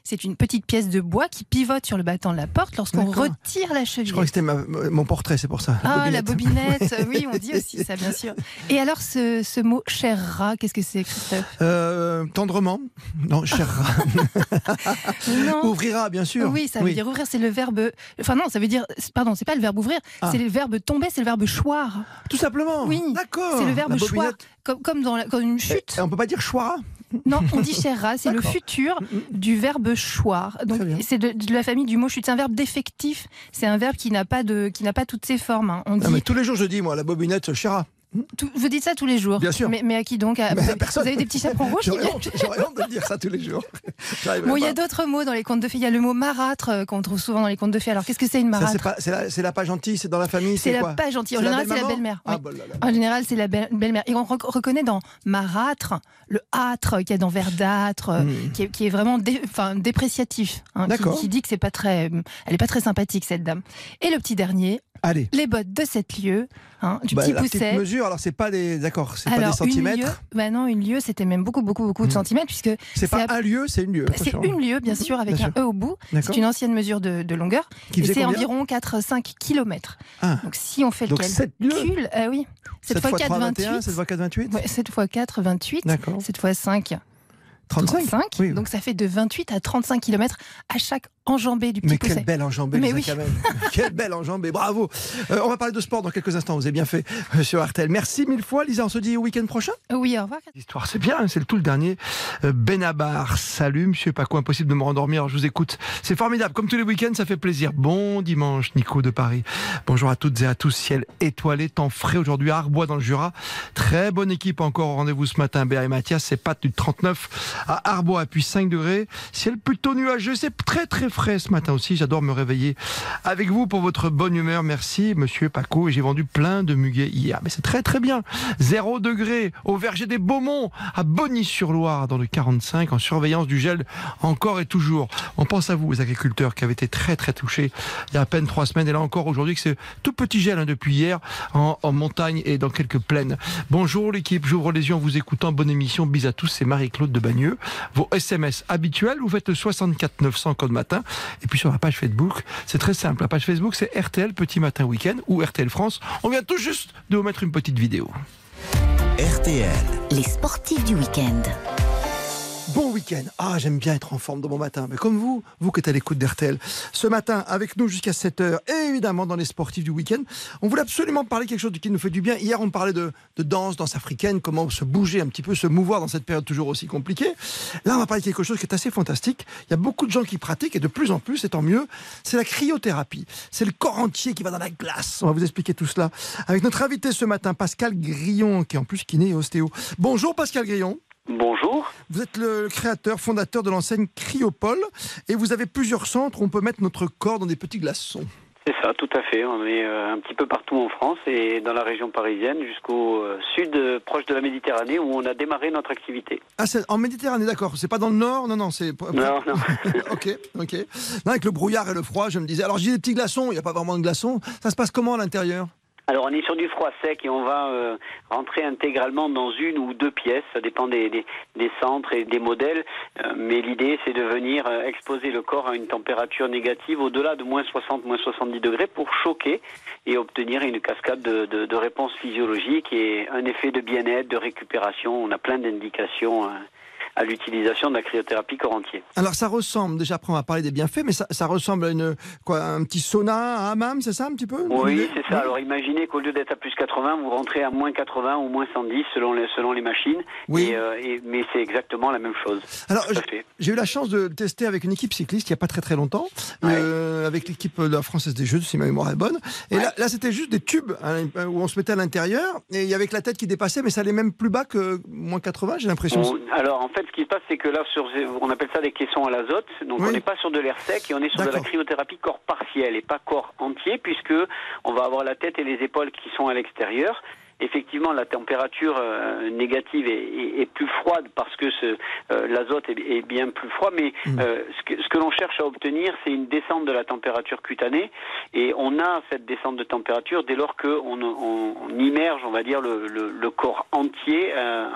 c'est une petite pièce de bois qui pivote sur le battant de la porte lorsqu'on D'accord. retire la cheville. Je crois que c'était ma- mon portrait, c'est pour ça. Ah, la bobinette, oui, on dit aussi ça, bien sûr. Et alors, ce, ce mot cher rat, qu'est-ce que c'est, Christophe? Euh, tendrement. Non, cher rat. Non. Ouvrira, bien sûr. Oui, ça veut Oui. dire ouvrir, c'est le verbe. Enfin, non, ça veut dire. Pardon, c'est pas le verbe ouvrir, Ah. c'est le verbe tomber, c'est le verbe choir. Tout simplement. Oui, D'accord. c'est le verbe La choir. bobinette. Comme, comme dans la- comme une chute. Et on peut pas dire choira? Non, on dit cher rat, c'est le D'accord. futur du verbe choir. Donc, c'est de, de la famille du mot chute. C'est un verbe défectif. C'est un verbe qui n'a pas, de, qui n'a pas toutes ses formes. hein. On Non, dit. mais tous les jours, je dis, moi, la bobinette, chira. Tout- vous dites ça tous les jours. Bien sûr. Mais, mais à qui donc à- Mais vous, à avez, personne. vous avez des petits chaperons rouges qui J'aurais viennent- honte, j'aurais honte de dire ça tous les jours. J'arriverai Bon, il y a pas. d'autres mots dans les contes de fées. Il y a le mot marâtre euh, qu'on trouve souvent dans les contes de fées. Alors, qu'est-ce que c'est une Ça, marâtre? c'est pas- c'est la, c'est la pas gentille, c'est dans la famille, C'est c'est la quoi? pas gentille. En C'est la général, c'est la belle-maman belle-mère. Ah, oui. bah là là. En général, c'est la belle- belle-mère. Et on rec- reconnaît dans marâtre le âtre qu'il y a dans verdâtre, euh, Hmm. qui, est, qui est vraiment dé- enfin, dépréciatif. hein, qui, D'accord. qui dit que c'est pas très, elle est pas très sympathique cette dame. Et le petit dernier, Allez. les bottes de sept lieues, hein, du Bah, petit la petite pousset. mesure, alors c'est pas des, d'accord, c'est pas Alors, des centimètres. Une lieue, bah non, une lieue, c'était même beaucoup, beaucoup, beaucoup de centimètres, puisque C'est pas à- un lieu, c'est une lieue. c'est attention. une lieue, bien sûr, avec Bien un sûr. E au bout. D'accord. C'est une ancienne mesure de, de longueur. Qui Et faisait c'est combien environ quatre à cinq kilomètres. Ah. Donc si on fait le Donc, sept lieues calcul, ah oui, sept fois quatre, trois, vingt et un, vingt-huit. sept fois quatre, vingt-huit. Ouais, sept fois quatre, vingt-huit. D'accord. sept fois cinq, trente-cinq. trente-cinq. Oui. Donc ça fait de vingt-huit à trente-cinq kilomètres à chaque enjambée du petit Mais pousset. quelle belle enjambée, Mais Lisa oui. Kamel. Quelle belle enjambée, bravo. Euh, on va parler de sport dans quelques instants, vous avez bien fait euh, sur R T L. Merci mille fois, Lisa, on se dit au week-end prochain. Oui, au revoir. L'histoire, c'est bien, c'est le tout le dernier. Euh, Benabar, salut monsieur Paco, impossible de me rendormir, alors je vous écoute. C'est formidable, comme tous les week-ends, ça fait plaisir. Bon dimanche, Nico de Paris. Bonjour à toutes et à tous, ciel étoilé, temps frais aujourd'hui à Arbois dans le Jura. Très bonne équipe encore au rendez-vous ce matin, Béa et Mathias, c'est Pat du trente-neuf à Arbois, puis cinq degrés. Ciel plutôt nuageux, c'est très très frais ce matin aussi. J'adore me réveiller avec vous pour votre bonne humeur. Merci, monsieur Paco. Et j'ai vendu plein de muguets hier. Mais c'est très très bien. Zéro degré au verger des Beaumont, à Bonny-sur-Loire, dans le quarante-cinq, en surveillance du gel encore et toujours. On pense à vous, les agriculteurs, qui avaient été très très touchés il y a à peine trois semaines. Et là encore aujourd'hui, que c'est tout petit gel hein, depuis hier, en, en montagne et dans quelques plaines. Bonjour l'équipe, j'ouvre les yeux en vous écoutant. Bonne émission, bis à tous, c'est Marie-Claude de Bagneux. Vos S M S habituels, vous faites le soixante-quatre neuf cents code matin. Et puis sur la page Facebook, c'est très simple. La page Facebook, c'est R T L Petit Matin Week-end ou R T L France. On vient tout juste de vous mettre une petite vidéo. R T L. Les sportifs du week-end. Bon week-end. Ah, j'aime bien être en forme de bon matin. Mais comme vous, vous qui êtes à l'écoute d'R T L, ce matin, avec nous jusqu'à sept heures, et évidemment dans les sportifs du week-end, on voulait absolument parler de quelque chose qui nous fait du bien. Hier, on parlait de, de danse, danse africaine, comment se bouger un petit peu, se mouvoir dans cette période toujours aussi compliquée. Là, on va parler de quelque chose qui est assez fantastique. Il y a beaucoup de gens qui pratiquent, et de plus en plus, et tant mieux, c'est la cryothérapie. C'est le corps entier qui va dans la glace. On va vous expliquer tout cela avec notre invité ce matin, Pascal Grillon, qui est en plus kiné et ostéo. Bonjour Pascal Grillon. Bonjour. Vous êtes le créateur, fondateur de l'enseigne Cryopole et vous avez plusieurs centres où on peut mettre notre corps dans des petits glaçons. C'est ça, tout à fait. On est euh, un petit peu partout en France et dans la région parisienne jusqu'au euh, sud, euh, proche de la Méditerranée, où on a démarré notre activité. Ah, c'est en Méditerranée, d'accord. C'est pas dans le nord? Non, non, c'est... Non, non. ok, ok. Non, avec le brouillard et le froid, je me disais... Alors, j'ai des petits glaçons, il n'y a pas vraiment de glaçons. Ça se passe comment à l'intérieur? Alors on est sur du froid sec et on va euh, rentrer intégralement dans une ou deux pièces, ça dépend des, des, des centres et des modèles, euh, mais l'idée c'est de venir euh, exposer le corps à une température négative au-delà de moins soixante, moins soixante-dix degrés pour choquer et obtenir une cascade de, de, de réponses physiologiques et un effet de bien-être, de récupération. On a plein d'indications euh, à l'utilisation de la cryothérapie corps entier. Alors ça ressemble, déjà après on va parler des bienfaits, mais ça, ça ressemble à une, quoi, un petit sauna, un hammam, c'est ça un petit peu? Oui, c'est ça. Alors imaginez qu'au lieu d'être à plus quatre-vingts, vous rentrez à moins quatre-vingts ou moins cent dix selon les, selon les machines. Oui. Et, euh, et, mais c'est exactement la même chose. Alors Tout à fait. j'ai eu la chance de tester avec une équipe cycliste il n'y a pas très très longtemps, Ouais. euh, avec l'équipe de la Française des Jeux, si ma mémoire est bonne. Et Ouais. là, là c'était juste des tubes hein, où on se mettait à l'intérieur et il y avait que la tête qui dépassait, mais ça allait même plus bas que moins quatre-vingts, j'ai l'impression. On- alors en fait, ce qui se passe, c'est que là, sur, on appelle ça des caissons à l'azote. Donc Oui. on n'est pas sur de l'air sec et on est sur de la D'accord. cryothérapie corps partiel et pas corps entier, puisque on va avoir la tête et les épaules qui sont à l'extérieur. Effectivement, la température euh, négative est, est, est plus froide parce que ce, euh, l'azote est, est bien plus froid, mais Mmh. euh, ce, que, ce que l'on cherche à obtenir, c'est une descente de la température cutanée, et on a cette descente de température dès lors qu'on on, on immerge, on va dire, le, le, le corps entier euh, en,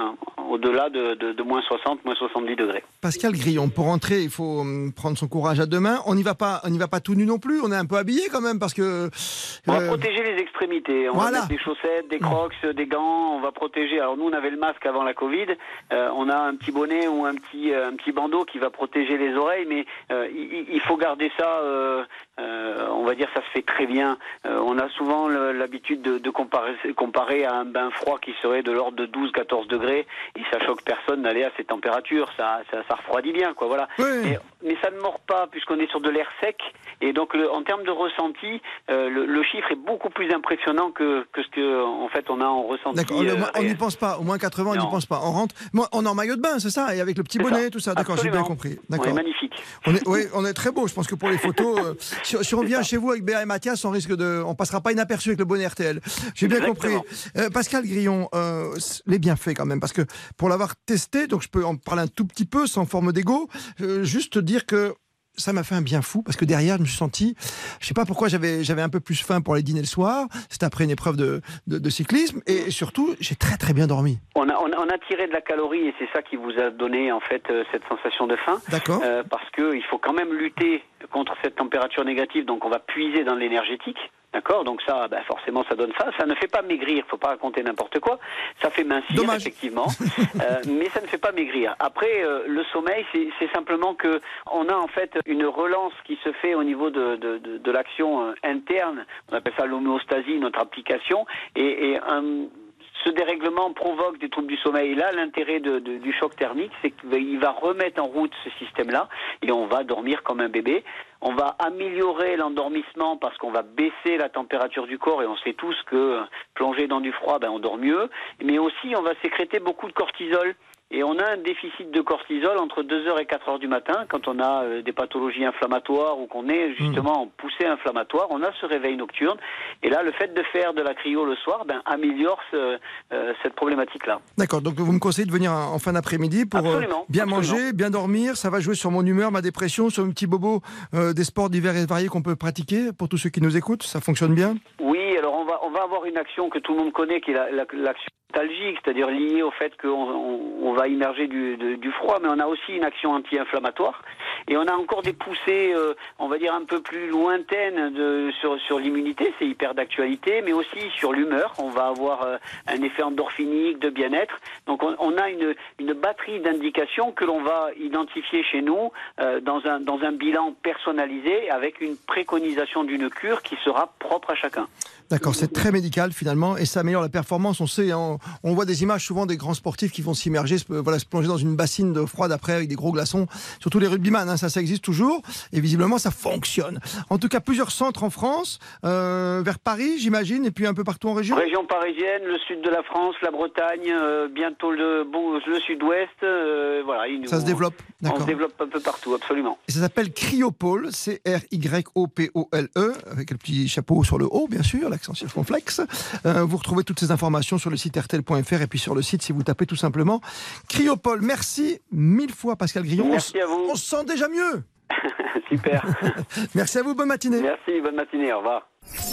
au-delà de, de, de moins soixante, moins soixante-dix degrés. Pascal Grillon, pour rentrer, il faut hum, prendre son courage à deux mains. On n'y va pas, on n'y va pas tout nu non plus. On est un peu habillé quand même parce que. On euh, va protéger les extrémités. On voilà. va mettre des chaussettes, des crocs, des gants. On va protéger. Alors nous, on avait le masque avant la Covid. Euh, on a un petit bonnet ou un petit euh, un petit bandeau qui va protéger les oreilles, mais euh, il, il faut garder ça. Euh, euh, on va dire ça se fait très bien. Euh, on a souvent le, l'habitude de, de comparer, comparer à un bain froid qui serait de l'ordre de douze à quatorze degrés, et ça choque personne d'aller à ces températures. Ça, ça, ça refroidit bien, quoi. Voilà. Oui. Mais, mais ça ne mord pas puisqu'on est sur de l'air sec, et donc le, en termes de ressenti, euh, le, le chiffre est beaucoup plus impressionnant que, que ce que en fait on a en ressenti. D'accord, euh, on n'y pense pas. Au moins quatre-vingts, on n'y pense pas. On rentre. Moi, on est en maillot de bain, c'est ça, et avec le petit C'est bonnet, ça. tout ça. D'accord, j'ai bien compris. D'accord. On est magnifique. On est, oui, on est très beau. Je pense que pour les photos, euh, si, si on vient chez vous avec Béa et Mathias, on risque de, on passera pas inaperçu avec le bonnet R T L. J'ai bien Exactement. compris. Euh, Pascal Grillon, euh, les bienfaits quand même, parce que pour l'avoir testé, donc je peux en parler un tout petit peu sans forme d'ego, euh, juste dire que ça m'a fait un bien fou, parce que derrière, je me suis senti, je sais pas pourquoi, j'avais, j'avais un peu plus faim pour aller dîner le soir. C'était après une épreuve de, de, de cyclisme, et surtout, j'ai très très bien dormi. On a, on, a, on a tiré de la calorie, et c'est ça qui vous a donné en fait euh, cette sensation de faim. D'accord. Euh, parce que il faut quand même lutter contre cette température négative, donc on va puiser dans l'énergétique. D'accord, donc ça, ben forcément, ça donne ça. Ça ne fait pas maigrir, il ne faut pas raconter n'importe quoi. Ça fait mincir, Dommage. Effectivement, euh, mais ça ne fait pas maigrir. Après, euh, le sommeil, c'est, c'est simplement que on a en fait une relance qui se fait au niveau de, de, de, de l'action euh, interne. On appelle ça l'homéostasie, notre application, et, et un ce dérèglement provoque des troubles du sommeil. Et là, l'intérêt de, de, du choc thermique, c'est qu'il va remettre en route ce système-là, et on va dormir comme un bébé. On va améliorer l'endormissement parce qu'on va baisser la température du corps, et on sait tous que plonger dans du froid, ben, on dort mieux. Mais aussi, on va sécréter beaucoup de cortisol. Et on a un déficit de cortisol entre deux heures et quatre heures du matin, quand on a euh, des pathologies inflammatoires ou qu'on est justement en poussée inflammatoire, on a ce réveil nocturne. Et là, le fait de faire de la cryo le soir ben, améliore ce, euh, cette problématique-là. D'accord, donc vous me conseillez de venir en fin d'après-midi pour euh, bien absolument. manger, bien dormir. Ça va jouer sur mon humeur, ma dépression, sur un petit bobo euh, des sports divers et variés qu'on peut pratiquer pour tous ceux qui nous écoutent. Ça fonctionne bien ? Oui, alors on va, on va avoir une action que tout le monde connaît, qui est la, la, l'action nostalgique, c'est-à-dire liée au fait qu'on on, on va immerger du, de, du froid, mais on a aussi une action anti-inflammatoire. Et on a encore des poussées, euh, on va dire, un peu plus lointaines de, sur, sur l'immunité, c'est hyper d'actualité, mais aussi sur l'humeur. On va avoir euh, un effet endorphinique, de bien-être. Donc on, on a une, une batterie d'indications que l'on va identifier chez nous euh, dans, un, dans un bilan personnalisé, avec une préconisation d'une cure qui sera propre à chacun. D'accord, c'est très médical finalement, et ça améliore la performance. On sait, on, on voit des images souvent des grands sportifs qui vont s'immerger, se, voilà, se plonger dans une bassine de froid après avec des gros glaçons, surtout les rugbyman, hein, ça, ça existe toujours, et visiblement ça fonctionne. En tout cas, plusieurs centres en France, euh, vers Paris j'imagine, et puis un peu partout en région. Région parisienne, le sud de la France, la Bretagne, euh, bientôt le, bon, le sud-ouest, euh, voilà. Il, ça on, se développe, d'accord. On se développe un peu partout, absolument. Et ça s'appelle Cryopole, C R Y O P O L E, avec le petit chapeau sur le haut, bien sûr, l'accent circonflexe. Euh, vous retrouvez toutes ces informations sur le site R T L point F R, et puis sur le site si vous tapez tout simplement Cryopole. Merci mille fois Pascal Grillon. Merci à vous. On se sent déjà mieux. Super. Merci à vous, bonne matinée. Merci, bonne matinée, au revoir.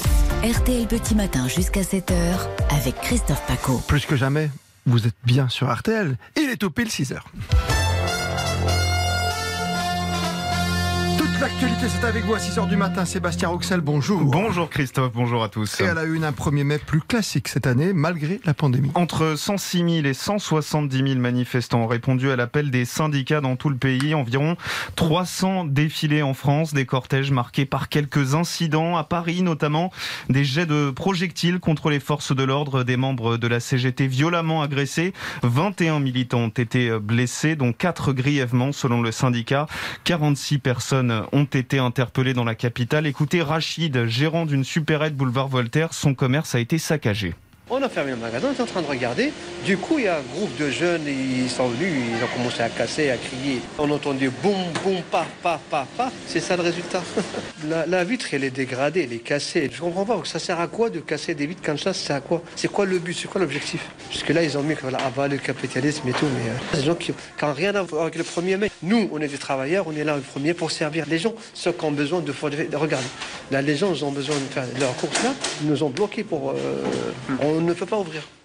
R T L Petit Matin jusqu'à sept heures avec Christophe Paco. Plus que jamais, vous êtes bien sur R T L. Il est au pile six heures. L'actualité, c'est avec vous à six heures du matin. Sébastien Roxel, bonjour. Bonjour Christophe, bonjour à tous. Et elle a eu un premier mai plus classique cette année, malgré la pandémie. Entre cent six mille et cent soixante-dix mille manifestants ont répondu à l'appel des syndicats dans tout le pays. Environ trois cents défilés en France, des cortèges marqués par quelques incidents. À Paris notamment, des jets de projectiles contre les forces de l'ordre, des membres de la C G T violemment agressés. vingt et un militants ont été blessés, dont quatre grièvement selon le syndicat. quarante-six personnes ont été interpellés dans la capitale. Écoutez Rachid, gérant d'une supérette boulevard Voltaire, son commerce a été saccagé. On a fermé le magasin, on est en train de regarder. Du coup, il y a un groupe de jeunes, ils sont venus, ils ont commencé à casser, à crier. On entendait boum, boum, paf, paf, paf, paf. C'est ça le résultat. La, la vitre, elle est dégradée, elle est cassée. Je comprends pas, ça sert à quoi de casser des vitres comme ça? C'est à quoi? C'est quoi le but? C'est quoi l'objectif? Parce que là, ils ont mis voilà, avaler le capitalisme et tout. Mais euh, des gens qui n'ont rien à voir avec le premier mai. Nous, on est des travailleurs, on est là le premier pour servir les gens. Ceux qui ont besoin de... Regardez, là, les gens ils ont besoin de faire leurs courses là. Ils nous ont bloqués pour... Euh, on ne peut pas ouvrir.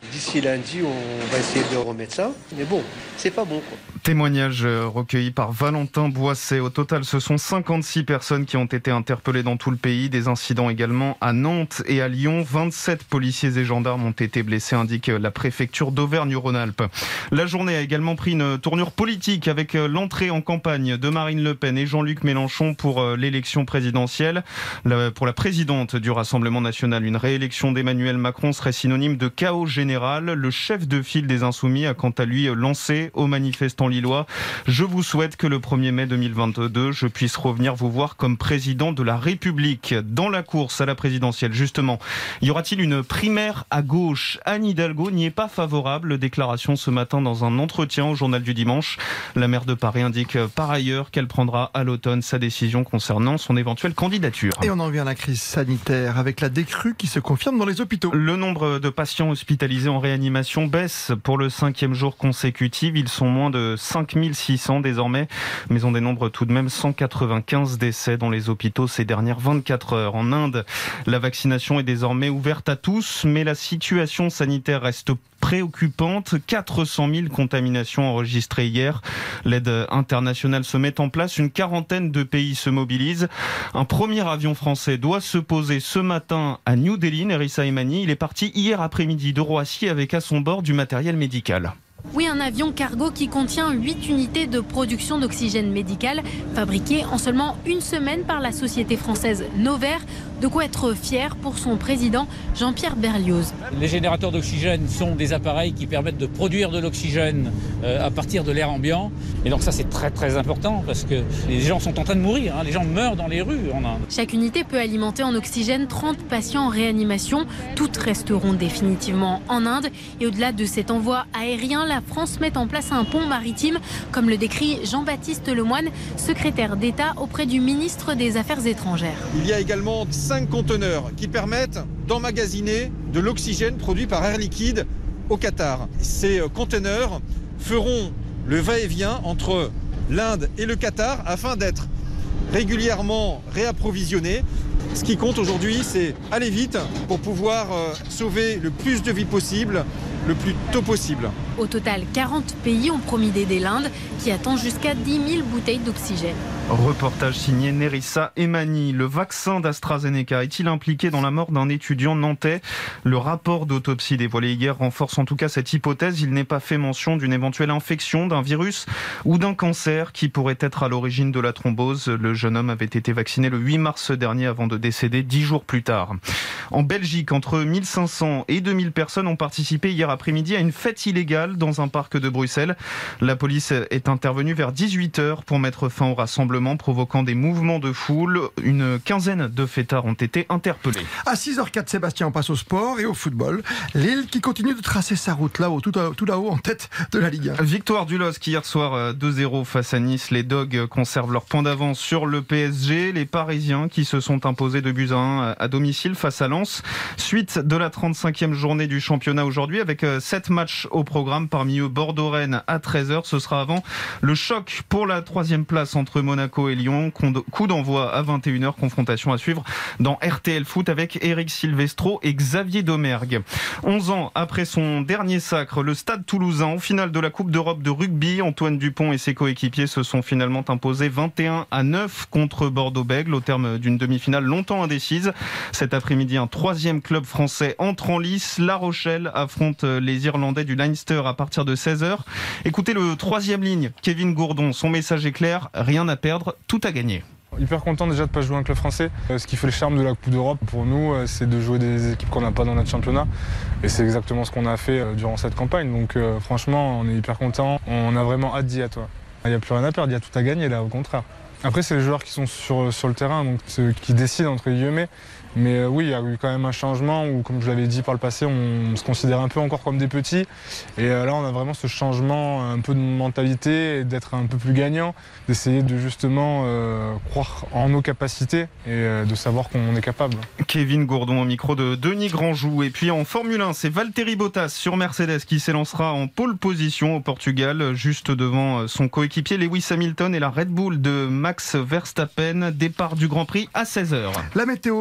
D'ici lundi, on va essayer de remettre ça. Mais bon, c'est pas bon, quoi. Témoignage recueilli par Valentin Boisset. Au total, ce sont cinquante-six personnes qui ont été interpellées dans tout le pays. Des incidents également à Nantes et à Lyon. vingt-sept policiers et gendarmes ont été blessés, indique la préfecture d'Auvergne-Rhône-Alpes. La journée a également pris une tournure politique avec l'entrée en campagne de Marine Le Pen et Jean-Luc Mélenchon pour l'élection présidentielle. Pour la présidente du Rassemblement national, une réélection d'Emmanuel Macron serait synonyme de chaos général. Le chef de file des Insoumis a quant à lui lancé aux manifestants lillois: je vous souhaite que le premier mai deux mille vingt-deux, je puisse revenir vous voir comme président de la République. Dans la course à la présidentielle, justement, y aura-t-il une primaire à gauche? Anne Hidalgo n'y est pas favorable. Déclaration ce matin dans un entretien au Journal du Dimanche. La maire de Paris indique par ailleurs qu'elle prendra à l'automne sa décision concernant son éventuelle candidature. Et on en vient à la crise sanitaire avec la décrue qui se confirme dans les hôpitaux. Le nombre de patients hospitalisés en réanimation baisse pour le cinquième jour consécutif. Ils sont moins de cinq mille six cents désormais, mais on dénombre tout de même cent quatre-vingt-quinze décès dans les hôpitaux ces dernières vingt-quatre heures. En Inde, la vaccination est désormais ouverte à tous, mais la situation sanitaire reste préoccupante. quatre cent mille contaminations enregistrées hier. L'aide internationale se met en place. Une quarantaine de pays se mobilisent. Un premier avion français doit se poser ce matin à New Delhi. Nerissa Emani, il est parti hier après-midi de Roissy avec à son bord du matériel médical. Oui, un avion cargo qui contient huit unités de production d'oxygène médical, fabriquées en seulement une semaine par la société française Novair. De quoi être fier pour son président Jean-Pierre Berlioz. Les générateurs d'oxygène sont des appareils qui permettent de produire de l'oxygène à partir de l'air ambiant. Et donc ça, c'est très très important parce que les gens sont en train de mourir. Hein. Les gens meurent dans les rues en Inde. Chaque unité peut alimenter en oxygène trente patients en réanimation. Toutes resteront définitivement en Inde. Et au-delà de cet envoi aérien, la France met en place un pont maritime, comme le décrit Jean-Baptiste Lemoyne, secrétaire d'État auprès du ministre des Affaires étrangères. Il y a également cinq conteneurs qui permettent d'emmagasiner de l'oxygène produit par Air Liquide au Qatar. Ces conteneurs feront le va-et-vient entre l'Inde et le Qatar afin d'être régulièrement réapprovisionnés. Ce qui compte aujourd'hui, c'est aller vite pour pouvoir sauver le plus de vies possible, le plus tôt possible. Au total, quarante pays ont promis d'aider l'Inde, qui attend jusqu'à dix mille bouteilles d'oxygène. Reportage signé Nerissa Emani. Le vaccin d'AstraZeneca est-il impliqué dans la mort d'un étudiant nantais? Le rapport d'autopsie dévoilé hier renforce en tout cas cette hypothèse. Il n'est pas fait mention d'une éventuelle infection, d'un virus ou d'un cancer qui pourrait être à l'origine de la thrombose. Le jeune homme avait été vacciné le huit mars dernier avant de décéder dix jours plus tard. En Belgique, entre mille cinq cents et deux mille personnes ont participé hier après-midi à une fête illégale dans un parc de Bruxelles. La police est intervenue vers dix-huit heures pour mettre fin au rassemblement, provoquant des mouvements de foule. Une quinzaine de fêtards ont été interpellés. À six heures quatre, Sébastien, on passe au sport et au football. Lille qui continue de tracer sa route là-haut, tout, tout là-haut en tête de la Ligue un. Victoire du L O S C hier soir deux zéro face à Nice. Les Dogs conservent leur point d'avance sur le P S G. Les Parisiens qui se sont imposés deux buts à un à domicile face à Lens. Suite de la trente-cinquième journée du championnat aujourd'hui avec sept matchs au programme, parmi eux Bordeaux-Rennes à treize heures. Ce sera avant le choc pour la troisième place entre Monaco et Lyon. Coup d'envoi à vingt et une heures. Confrontation à suivre dans R T L Foot avec Eric Silvestro et Xavier Domergue. onze ans après son dernier sacre, le Stade Toulousain en finale de la Coupe d'Europe de rugby. Antoine Dupont et ses coéquipiers se sont finalement imposés vingt et un à neuf contre Bordeaux-Bègles au terme d'une demi-finale longtemps indécise. Cet après-midi, un troisième club français entre en lice. La Rochelle affronte les Irlandais du Leinster à partir de seize heures. Écoutez le troisième ligne, Kevin Gourdon. Son message est clair, rien à perdre, tout à gagner. Hyper content déjà de ne pas jouer un club français. Ce qui fait le charme de la Coupe d'Europe pour nous, c'est de jouer des équipes qu'on n'a pas dans notre championnat. Et c'est exactement ce qu'on a fait durant cette campagne. Donc euh, franchement, on est hyper content. On a vraiment hâte d'y être. Il n'y a plus rien à perdre, il y a tout à gagner là, au contraire. Après, c'est les joueurs qui sont sur, sur le terrain, donc ceux qui décident entre guillemets. Mais euh, oui, il y a eu quand même un changement où, comme je l'avais dit par le passé, on, on se considère un peu encore comme des petits. Et euh, là, on a vraiment ce changement, un peu de mentalité, d'être un peu plus gagnant, d'essayer de justement euh, croire en nos capacités et euh, de savoir qu'on est capable. Kevin Gourdon au micro de Denis Grandjou. Et puis en Formule un, c'est Valtteri Bottas sur Mercedes qui s'élancera en pole position au Portugal, juste devant son coéquipier Lewis Hamilton et la Red Bull de Max Verstappen. Départ du Grand Prix à seize heures. La météo, et on l'a dit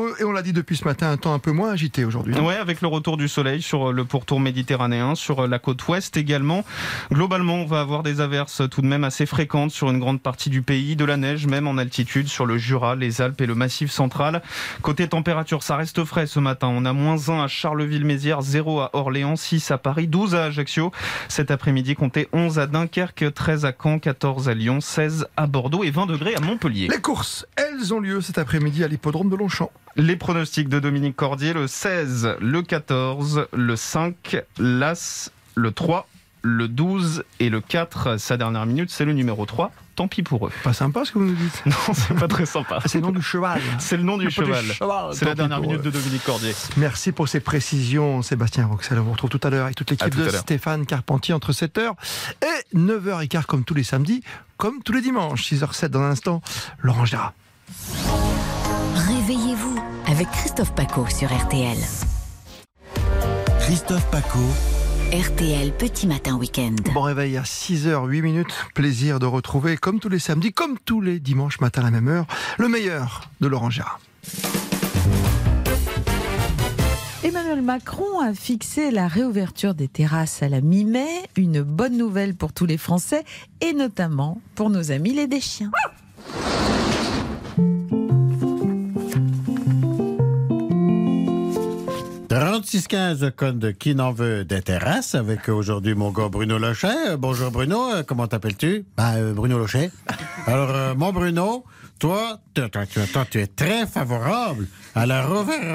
dit depuis ce matin, un temps un peu moins agité aujourd'hui. Ouais, avec le retour du soleil sur le pourtour méditerranéen, sur la côte ouest également. Globalement, on va avoir des averses tout de même assez fréquentes sur une grande partie du pays, de la neige même en altitude sur le Jura, les Alpes et le Massif central. Côté température, ça reste frais ce matin. On a moins un à Charleville-Mézières, zéro à Orléans, six à Paris, douze à Ajaccio. Cet après-midi, comptez onze à Dunkerque, treize à Caen, quatorze à Lyon, seize à Bordeaux et vingt degrés à Montpellier. Les courses, elles ont lieu cet après-midi à l'hippodrome de Longchamp. Les pronostics de Dominique Cordier, le seize, le quatorze, le cinq, l'As, le trois, le douze et le quatre. Sa dernière minute, c'est le numéro trois. Tant pis pour eux. Pas sympa ce que vous nous dites. Non, c'est pas très sympa. C'est le nom du cheval. C'est le nom du cheval. cheval. C'est la dernière minute de Dominique Cordier. Merci pour ces précisions, Sébastien Roxel. On vous retrouve tout à l'heure avec toute l'équipe de Stéphane Carpentier entre sept heures et neuf heures quinze comme tous les samedis, comme tous les dimanches. six heures sept dans un instant, Laurent Gérard. Réveillez-vous avec Christophe Paco sur R T L. Christophe Paco. R T L Petit Matin Week-end. Bon réveil à six heures huit minutes. Plaisir de retrouver, comme tous les samedis, comme tous les dimanches matin à la même heure, le meilleur de Laurent Gérard. Emmanuel Macron a fixé la réouverture des terrasses à la mi-mai. Une bonne nouvelle pour tous les Français et notamment pour nos amis les Deschiens. trente-six quinze, code qui n'en veut des terrasses, avec aujourd'hui mon gars Bruno Lochet. Bonjour Bruno, comment t'appelles-tu? Bah, euh, Bruno Lochet. Alors, euh, mon Bruno, toi, toi, toi, toi, toi, tu es très favorable à la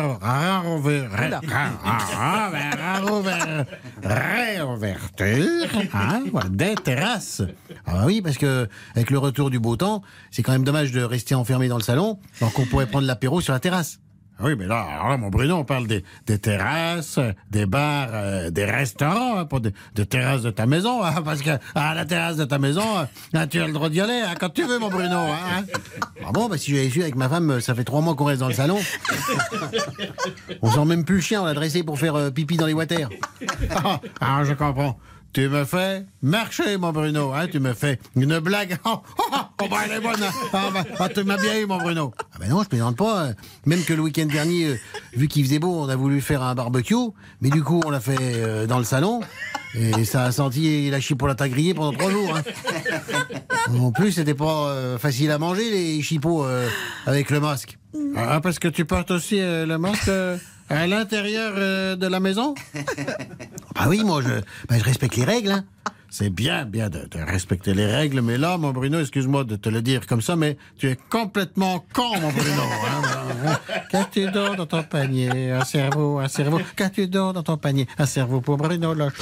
réouverture hein, voilà, des terrasses. Ah oui, parce que avec le retour du beau temps, c'est quand même dommage de rester enfermé dans le salon, alors qu'on pourrait prendre l'apéro sur la terrasse. Oui, mais là, alors là, mon Bruno, on parle des, des terrasses, des bars, euh, des restaurants, hein, pas des, des terrasses de ta maison, hein, parce que à la terrasse de ta maison, hein, tu as le droit d'y aller hein, quand tu veux, mon Bruno. Hein. Ah bon, bah, si j'avais su avec ma femme, ça fait trois mois qu'on reste dans le salon. On sent même plus le chien, on l'a dressé pour faire euh, pipi dans les water. Ah, ah, je comprends. Tu me fais marcher, mon Bruno, hein, tu me fais une blague. Oh, oh, oh bah, elle est bonne. Hein. Ah, bah, ah, tu m'as bien eu, mon Bruno. Ah, ben non, je plaisante pas. Hein. Même que le week-end dernier, euh, vu qu'il faisait beau, on a voulu faire un barbecue, mais du coup, on l'a fait euh, dans le salon, et ça a senti la chipolata grillée pendant trois jours. Hein. En plus, c'était pas euh, facile à manger, les chipots euh, avec le masque. Ah, parce que tu portes aussi euh, le masque euh, à l'intérieur euh, de la maison? Bah oui, moi, je, bah, je respecte les règles. Hein. C'est bien, bien de, de respecter les règles, mais là, mon Bruno, excuse-moi de te le dire comme ça, mais tu es complètement con, mon Bruno. Hein. Qu'as-tu d'or dans ton panier? Un cerveau, un cerveau. Qu'as-tu d'or dans ton panier? Un cerveau pour Bruno Lochet.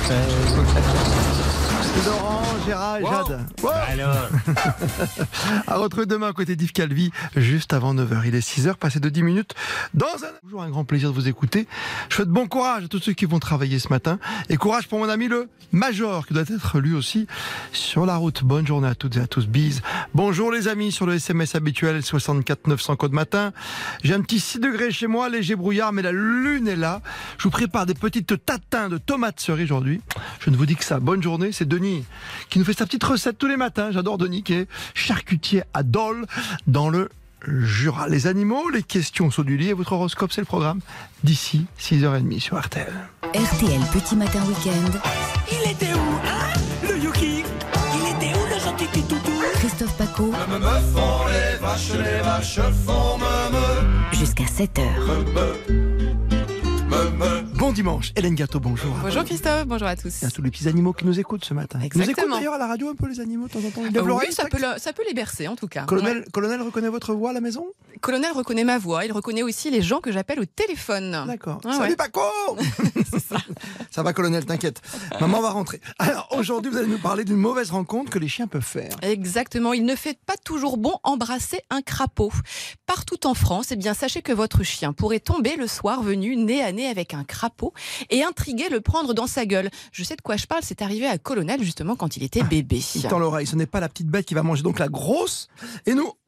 Laurent, Gérard et Jade. Wow. Alors. À retrouver demain à côté d'Yves Calvi, juste avant neuf heures. Il est six heures, passé de dix minutes. Dans un toujours un grand plaisir de vous écouter. Je souhaite bon courage à tous ceux qui vont travailler ce matin. Et courage pour mon ami le Major, qui doit être lui aussi sur la route. Bonne journée à toutes et à tous. Bise. Bonjour les amis, sur le S M S habituel soixante-quatre neuf cents code matin. J'ai un petit six degrés chez moi, léger brouillard, mais la lune est là. Je vous prépare des petites tatins de tomates cerises aujourd'hui. Je ne vous dis que ça. Bonne journée, c'est Denis qui nous fait sa petite recette tous les matins. J'adore Denis qui est charcutier à Dole dans le Jura. Les animaux, les questions sont du lit et votre horoscope, c'est le programme d'ici six heures trente sur R T L. R T L Petit Matin Week-end. Il était où, hein, le Yuki? Il était où, le gentil petit toutou? Christophe Paco. Me, me, me font les vaches, les vaches font me, me. Jusqu'à sept heures. Me, me. Bon dimanche, Hélène Gâteau, bonjour. Bonjour Christophe, bonjour à tous. Il y a tous les petits animaux qui nous écoutent ce matin. Exactement. Nous écoutent d'ailleurs à la radio un peu les animaux de temps en temps. Euh, oui, ça peut, le, ça peut les bercer en tout cas. Colonel, ouais. Colonel reconnaît votre voix à la maison? Colonel reconnaît ma voix, il reconnaît aussi les gens que j'appelle au téléphone. D'accord. Ah, Salut ouais. Paco. ça. ça va Colonel, t'inquiète. Maman va rentrer. Alors aujourd'hui vous allez nous parler d'une mauvaise rencontre que les chiens peuvent faire. Exactement, il ne fait pas toujours bon embrasser un crapaud. Partout en France, eh bien, sachez que votre chien pourrait tomber le soir venu nez à nez avec un crapaud et intrigué le prendre dans sa gueule. Je sais de quoi je parle, c'est arrivé à Colonel justement quand il était bébé. Il tend l'oreille, ce n'est pas la petite bête qui va manger donc la grosse. Et nous,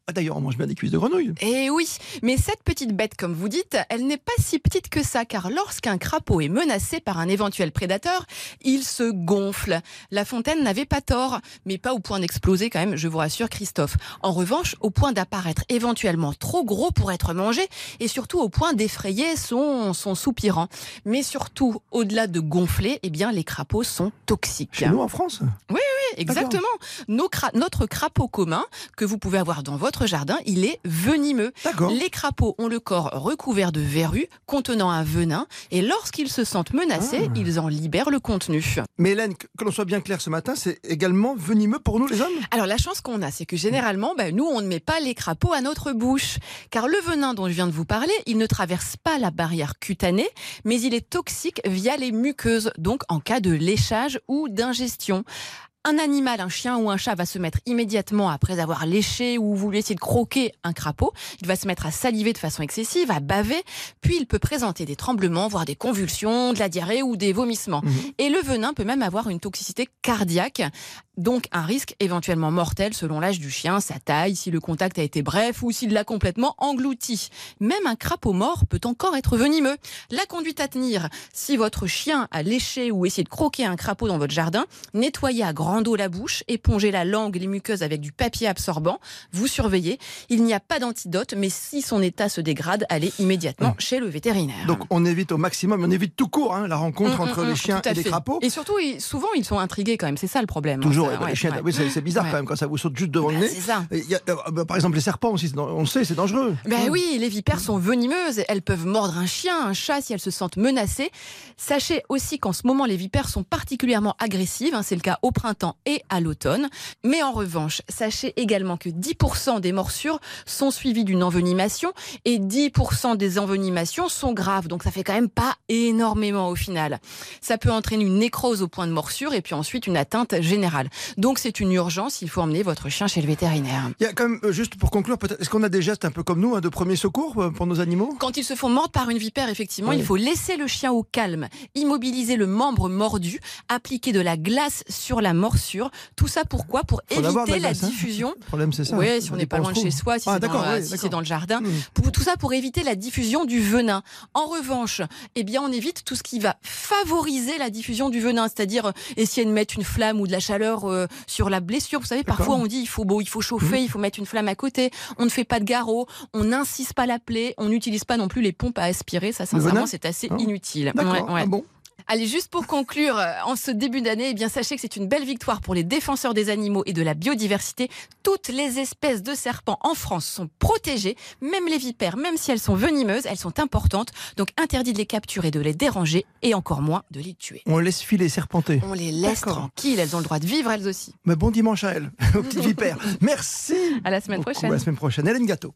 Ah, d'ailleurs, on mange bien des cuisses de grenouille. Eh oui, mais cette petite bête, comme vous dites, elle n'est pas si petite que ça, car lorsqu'un crapaud est menacé par un éventuel prédateur, il se gonfle. La Fontaine n'avait pas tort, mais pas au point d'exploser quand même, je vous rassure Christophe. En revanche, au point d'apparaître éventuellement trop gros pour être mangé, et surtout au point d'effrayer son, son soupirant. Mais surtout, au-delà de gonfler, eh bien, les crapauds sont toxiques. Chez nous, en France ? Oui, oui, exactement. Nos cra- notre crapaud commun, que vous pouvez avoir dans votre jardin, il est venimeux. Les crapauds ont le corps recouvert de verrues contenant un venin et lorsqu'ils se sentent menacés, ah. ils en libèrent le contenu. Mais Hélène, que l'on soit bien clair ce matin, c'est également venimeux pour nous les hommes ? Alors la chance qu'on a, c'est que généralement, bah, nous, on ne met pas les crapauds à notre bouche. Car le venin dont je viens de vous parler, il ne traverse pas la barrière cutanée, mais il est toxique via les muqueuses, donc en cas de léchage ou d'ingestion. Un animal, un chien ou un chat va se mettre immédiatement après avoir léché ou voulu essayer de croquer un crapaud. Il va se mettre à saliver de façon excessive, à baver, puis il peut présenter des tremblements, voire des convulsions, de la diarrhée ou des vomissements. Mmh. Et le venin peut même avoir une toxicité cardiaque, donc un risque éventuellement mortel selon l'âge du chien, sa taille, si le contact a été bref ou s'il l'a complètement englouti. Même un crapaud mort peut encore être venimeux. La conduite à tenir, si votre chien a léché ou essayé de croquer un crapaud dans votre jardin, nettoyez à grand eau la bouche, épongez la langue, les muqueuses avec du papier absorbant, vous surveillez. Il n'y a pas d'antidote, mais si son état se dégrade, allez immédiatement mmh. chez le vétérinaire. Donc on évite au maximum, on évite tout court hein, la rencontre mmh, entre mmh, les chiens et les crapauds. Et surtout, ils, souvent ils sont intrigués quand même, c'est ça le problème. Toujours, hein, bah, ouais, les chiens, ouais. oui, c'est, c'est bizarre ouais. quand même quand ça vous saute juste devant bah, le nez. C'est ça. Il y a, euh, par exemple les serpents aussi, on le sait, c'est dangereux. Ben mmh. oui, les vipères sont venimeuses, elles peuvent mordre un chien, un chat si elles se sentent menacées. Sachez aussi qu'en ce moment les vipères sont particulièrement agressives, hein, c'est le cas au printemps et à l'automne. Mais en revanche, sachez également que dix pour cent des morsures sont suivies d'une envenimation et dix pour cent des envenimations sont graves. Donc ça fait quand même pas énormément au final. Ça peut entraîner une nécrose au point de morsure et puis ensuite une atteinte générale. Donc c'est une urgence, il faut emmener votre chien chez le vétérinaire. Il y a quand même, juste pour conclure, peut-être, est-ce qu'on a des gestes un peu comme nous, hein, de premier secours pour nos animaux ? Quand ils se font mordre par une vipère, effectivement, oui. il faut laisser le chien au calme, immobiliser le membre mordu, appliquer de la glace sur la morsure. Tout ça pourquoi ? Pour Faut éviter la, la glace, diffusion. Hein. Le problème, c'est ça. Oui, si on n'est pas loin de chez soi, si, ah, c'est, dans, oui, si c'est dans le jardin. Mmh. Pour, tout ça pour éviter la diffusion du venin. En revanche, eh bien, on évite tout ce qui va favoriser la diffusion du venin, c'est-à-dire essayer de mettre une flamme ou de la chaleur euh, sur la blessure. Vous savez, parfois on dit il faut, bon, il faut chauffer, mmh. il faut mettre une flamme à côté. On ne fait pas de garrot, on n'incise pas la plaie, on n'utilise pas non plus les pompes à aspirer. Ça, sincèrement, c'est assez oh. inutile. D'accord. Ouais, ouais. Ah bon. Allez, juste pour conclure, en ce début d'année, eh bien, sachez que c'est une belle victoire pour les défenseurs des animaux et de la biodiversité. Toutes les espèces de serpents en France sont protégées, même les vipères, même si elles sont venimeuses, elles sont importantes. Donc, interdit de les capturer, de les déranger et encore moins de les tuer. On laisse filer serpenter. On les laisse D'accord. tranquilles, elles ont le droit de vivre elles aussi. Mais bon dimanche à elles, aux petites vipères. Merci. À la semaine prochaine. À la semaine prochaine. Hélène Gâteau.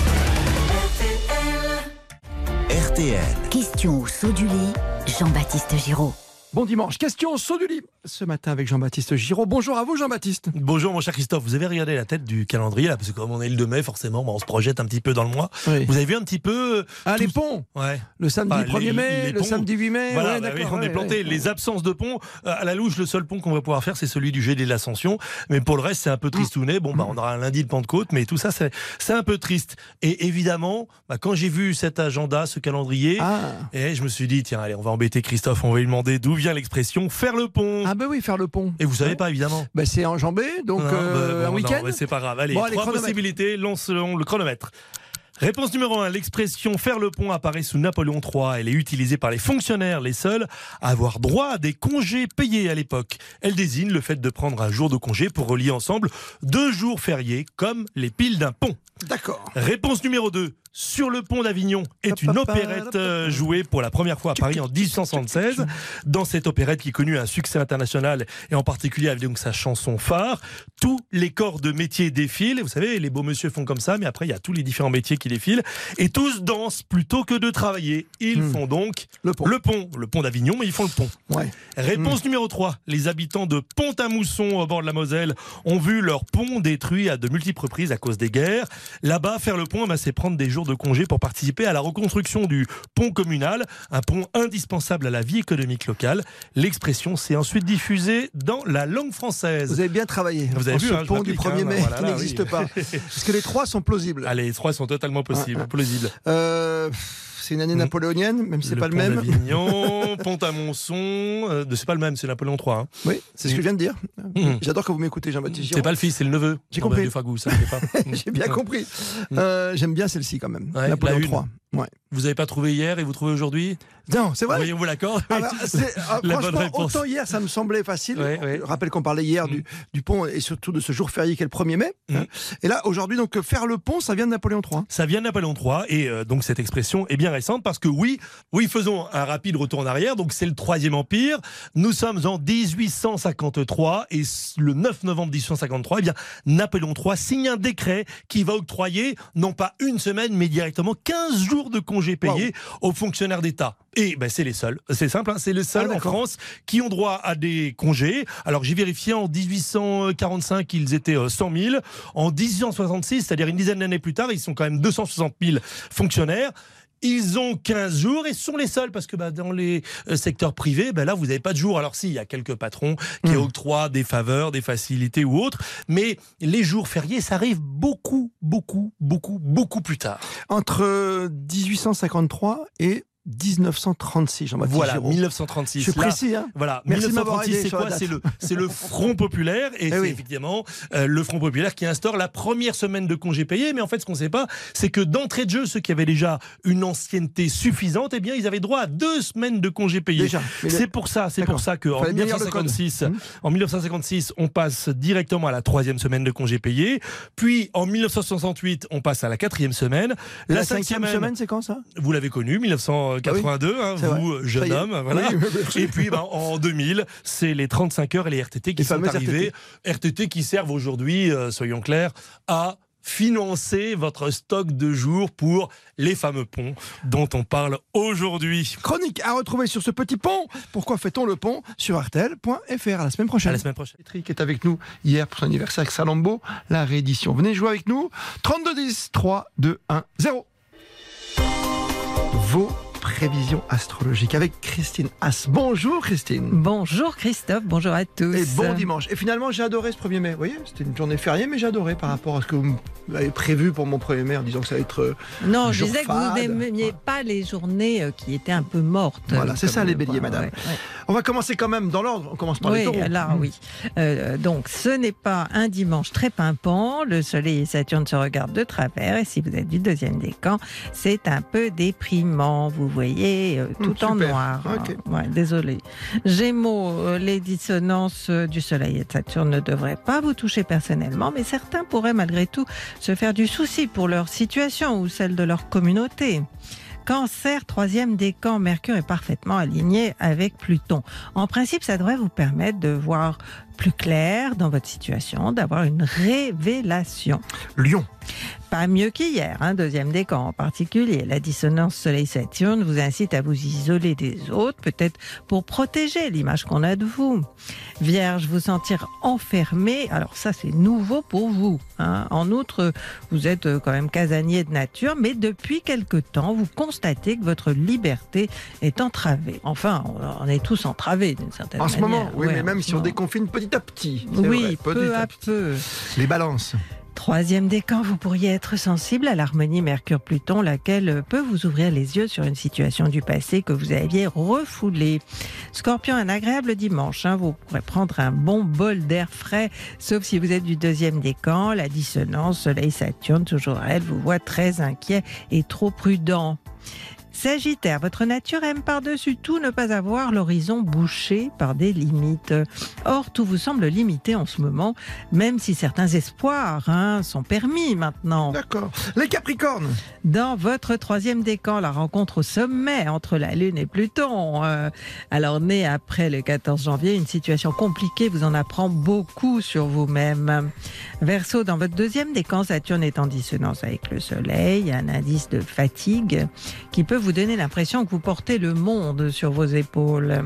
R T L. Question au saut du lit, Jean-Baptiste Giraud. Bon dimanche, question au saut du lit. Ce matin avec Jean-Baptiste Giraud. Bonjour à vous Jean-Baptiste. Bonjour mon cher Christophe, vous avez regardé la tête du calendrier là, parce que comme on est le deux mai, forcément, on se projette un petit peu dans le mois. Oui. Vous avez vu un petit peu... Ah tout... les ponts ouais. Le samedi ah, premier mai, les le samedi huit mai. Voilà, ouais, bah, d'accord, oui, on ouais, est planté. Ouais. Les absences de ponts, à la louche, le seul pont qu'on va pouvoir faire, c'est celui du Gédé de l'Ascension. Mais pour le reste, c'est un peu tristounet. Bon, bah, on aura un lundi de Pentecôte, mais tout ça, c'est, c'est un peu triste. Et évidemment, bah, quand j'ai vu cet agenda, ce calendrier, ah. et je me suis dit, tiens, allez, on va embêter Christophe, on va lui demander d'où vient l'expression faire le pont. Ah ben bah oui, faire le pont. Et vous savez ouais. pas, évidemment. Bah c'est enjambé, donc non, euh, bah, bon, un week-end. Non, c'est pas grave. Allez, bon, trois allez, possibilités, lançons le chronomètre. Réponse numéro un, l'expression faire le pont apparaît sous Napoléon trois. Elle est utilisée par les fonctionnaires, les seuls à avoir droit à des congés payés à l'époque. Elle désigne le fait de prendre un jour de congé pour relier ensemble deux jours fériés, comme les piles d'un pont. D'accord. Réponse numéro deux. Sur le pont d'Avignon est une opérette jouée pour la première fois à Paris en dix-huit cent soixante-seize. Dans cette opérette qui connut un succès international et en particulier avec donc sa chanson phare, tous les corps de métiers défilent. Vous savez, les beaux messieurs font comme ça, mais après il y a tous les différents métiers qui défilent et tous dansent plutôt que de travailler. Ils mmh. font donc le pont. le pont, le pont d'Avignon, mais ils font le pont. Ouais. Réponse mmh. numéro trois. Les habitants de Pont-à-Mousson au bord de la Moselle ont vu leur pont détruit à de multiples reprises à cause des guerres. Là-bas, faire le pont, bah, c'est prendre des jours jours de congé pour participer à la reconstruction du pont communal, un pont indispensable à la vie économique locale. L'expression s'est ensuite diffusée dans la langue française. Vous avez bien travaillé. Vous avez vu, ce hein, pont du premier mai voilà, qui là, n'existe oui. pas. Parce que les trois sont plausibles. Allez, les trois sont totalement possibles, Ah, ah. plausibles. Euh, c'est une année napoléonienne, même si c'est le pas le pont même. d'Avignon, Pont-à-Mousson, euh, c'est pas le même, c'est Napoléon trois. Hein. Oui, c'est ce que je viens de dire. Mmh. J'adore quand vous m'écoutez, Jean-Baptiste Giraud. C'est pas le fils, c'est le neveu. J'ai Non, compris. bah, du Fagou, ça, c'est pas. J'ai bien compris. Euh, J'aime bien celle-ci quand même. Ouais, Napoléon la une. trois. Ouais. Vous n'avez pas trouvé hier et vous trouvez aujourd'hui? Non, c'est vrai. Voyons-vous l'accord? Ah bah, c'est- ah, La bonne franchement, réponse. autant hier, ça me semblait facile. Ouais, ouais. Je rappelle qu'on parlait hier du, du pont et surtout de ce jour férié qui est le premier mai. Mm. Hein. Et là, aujourd'hui, donc faire le pont, ça vient de Napoléon trois. Ça vient de Napoléon trois et euh, donc cette expression est bien récente parce que oui, oui, faisons un rapide retour en arrière. Donc c'est le troisième empire. Nous sommes en dix-huit cent cinquante-trois et le neuf novembre dix-huit cent cinquante-trois, eh bien Napoléon trois signe un décret qui va octroyer non pas une semaine mais directement quinze jours de congés payés wow. aux fonctionnaires d'État. Et ben c'est les seuls. C'est simple, hein, c'est les seuls ah, en France qui ont droit à des congés. Alors j'ai vérifié en dix-huit cent quarante-cinq, ils étaient cent mille. En dix-huit cent soixante-six, c'est-à-dire une dizaine d'années plus tard, ils sont quand même deux cent soixante mille fonctionnaires. Ils ont quinze jours et sont les seuls parce que bah, dans les euh, secteurs privés, bah, là vous n'avez pas de jours. Alors si, il y a quelques patrons qui mmh. octroient des faveurs, des facilités ou autres, mais les jours fériés, ça arrive beaucoup, beaucoup, beaucoup, beaucoup plus tard. Entre dix-huit cent cinquante-trois et dix-neuf cent trente-six, Jean-Baptiste Voilà, Giraud. mille neuf cent trente-six. Je suis Là, précis, hein. Voilà, Merci mille neuf cent trente-six, c'est quoi? C'est le, c'est le Front populaire et eh c'est oui. effectivement euh, le Front populaire qui instaure la première semaine de congés payés. Mais en fait, ce qu'on ne sait pas, c'est que d'entrée de jeu, ceux qui avaient déjà une ancienneté suffisante, eh bien, ils avaient droit à deux semaines de congés payés. Déjà, c'est pour ça, c'est pour ça qu'en mille neuf cent cinquante-six, mmh. en mille neuf cent cinquante-six, on passe directement à la troisième semaine de congés payés. Puis en mille neuf cent soixante-huit, on passe à la quatrième semaine. La, la cinquième semaine, semaine c'est quand ça? Vous l'avez connu, mille neuf cent quatre-vingt-deux. Ah oui. Vous, vrai. jeune homme, voilà. Oui, et puis ben, en deux mille, c'est les trente-cinq heures et les R T T qui les sont arrivés. R T T. R T T qui servent aujourd'hui, euh, soyons clairs, à financer votre stock de jours pour les fameux ponts dont on parle aujourd'hui. Chronique à retrouver sur ce petit pont. Pourquoi fait-on le pont sur R T L point F R. À la semaine prochaine. À la semaine prochaine. Patrick est avec nous hier pour son anniversaire avec Salambo, la réédition. Venez jouer avec nous. trente-deux dix, trois, deux, un, zéro. Vos prévision astrologique avec Christine Haas. Bonjour Christine. Bonjour Christophe, bonjour à tous. Et bon dimanche. Et finalement j'ai adoré ce premier mai. Vous voyez, c'était une journée fériée mais j'ai adoré par rapport à ce que vous avez prévu pour mon premier mai en disant que ça va être euh, Non, je disais fade. Que vous n'aimiez ouais. pas les journées qui étaient un peu mortes. Voilà, c'est ça les béliers quoi, madame. Ouais, ouais. On va commencer quand même dans l'ordre. On commence par oui, les taureaux. Là, mmh. oui. Euh, donc ce n'est pas un dimanche très pimpant. Le soleil et Saturne se regardent de travers et si vous êtes du deuxième décan, c'est un peu déprimant. Vous voyez euh, tout mmh, en noir. Okay. Hein. Ouais, désolé. Gémeaux, euh, les dissonances du soleil et de Saturne ne devraient pas vous toucher personnellement, mais certains pourraient malgré tout se faire du souci pour leur situation ou celle de leur communauté. Cancer, troisième décan, Mercure est parfaitement aligné avec Pluton. En principe, ça devrait vous permettre de voir plus clair dans votre situation, d'avoir une révélation. Lion. Pas mieux qu'hier, hein, deuxième décan en particulier. La dissonance Soleil-Saturne vous incite à vous isoler des autres, peut-être pour protéger l'image qu'on a de vous. Vierge, vous sentir enfermé, alors ça c'est nouveau pour vous. Hein. En outre, vous êtes quand même casanier de nature, mais depuis quelque temps, vous constatez que votre liberté est entravée. Enfin, on est tous entravés d'une certaine manière. En ce moment, oui, ouais, mais même si on moment. déconfine petit à petit. Oui, vrai, peu à, à peu. Les balances. Troisième décan, vous pourriez être sensible à l'harmonie Mercure-Pluton, laquelle peut vous ouvrir les yeux sur une situation du passé que vous aviez refoulée. Scorpion, un agréable dimanche. Hein, vous pourrez prendre un bon bol d'air frais, sauf si vous êtes du deuxième décan. La dissonance Soleil-Saturne, toujours elle, vous voit très inquiet et trop prudent. Sagittaire, votre nature aime par-dessus tout ne pas avoir l'horizon bouché par des limites. Or, tout vous semble limité en ce moment, même si certains espoirs hein, sont permis maintenant. D'accord. Les Capricornes. Dans votre troisième décan, la rencontre au sommet entre la Lune et Pluton. Euh, alors, né après le quatorze janvier, une situation compliquée vous en apprend beaucoup sur vous-même. Verseau, dans votre deuxième décan, Saturne est en dissonance avec le Soleil, un indice de fatigue qui peut vous donner l'impression que vous portez le monde sur vos épaules.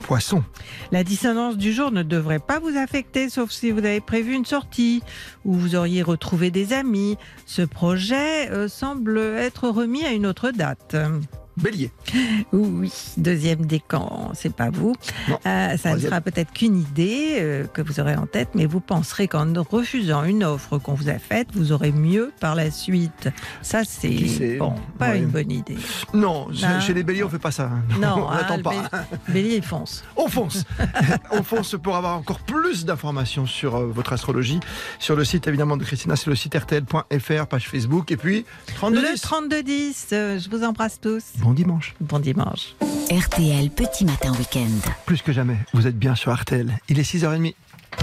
Poisson. La dissonance du jour ne devrait pas vous affecter, sauf si vous avez prévu une sortie ou vous auriez retrouvé des amis. Ce projet euh, semble être remis à une autre date. Bélier. Oui, deuxième décan, c'est pas vous. Euh, ça ne sera peut-être qu'une idée euh, que vous aurez en tête, mais vous penserez qu'en refusant une offre qu'on vous a faite, vous aurez mieux par la suite. Ça, c'est bon, pas ouais. une bonne idée. Non, hein? Chez les béliers, on fait pas ça. Non, on n'attend hein, pas. Le bélier, il fonce. On fonce. On fonce pour avoir encore plus d'informations sur euh, votre astrologie. Sur le site, évidemment, de Christina, c'est le site R T L point F R, page Facebook. Et puis, trente-deux dix. Le trente-deux dix, euh, je vous embrasse tous. Bon dimanche. Bon dimanche. R T L Petit Matin Week-end. Plus que jamais, vous êtes bien sur R T L. Il est six heures trente.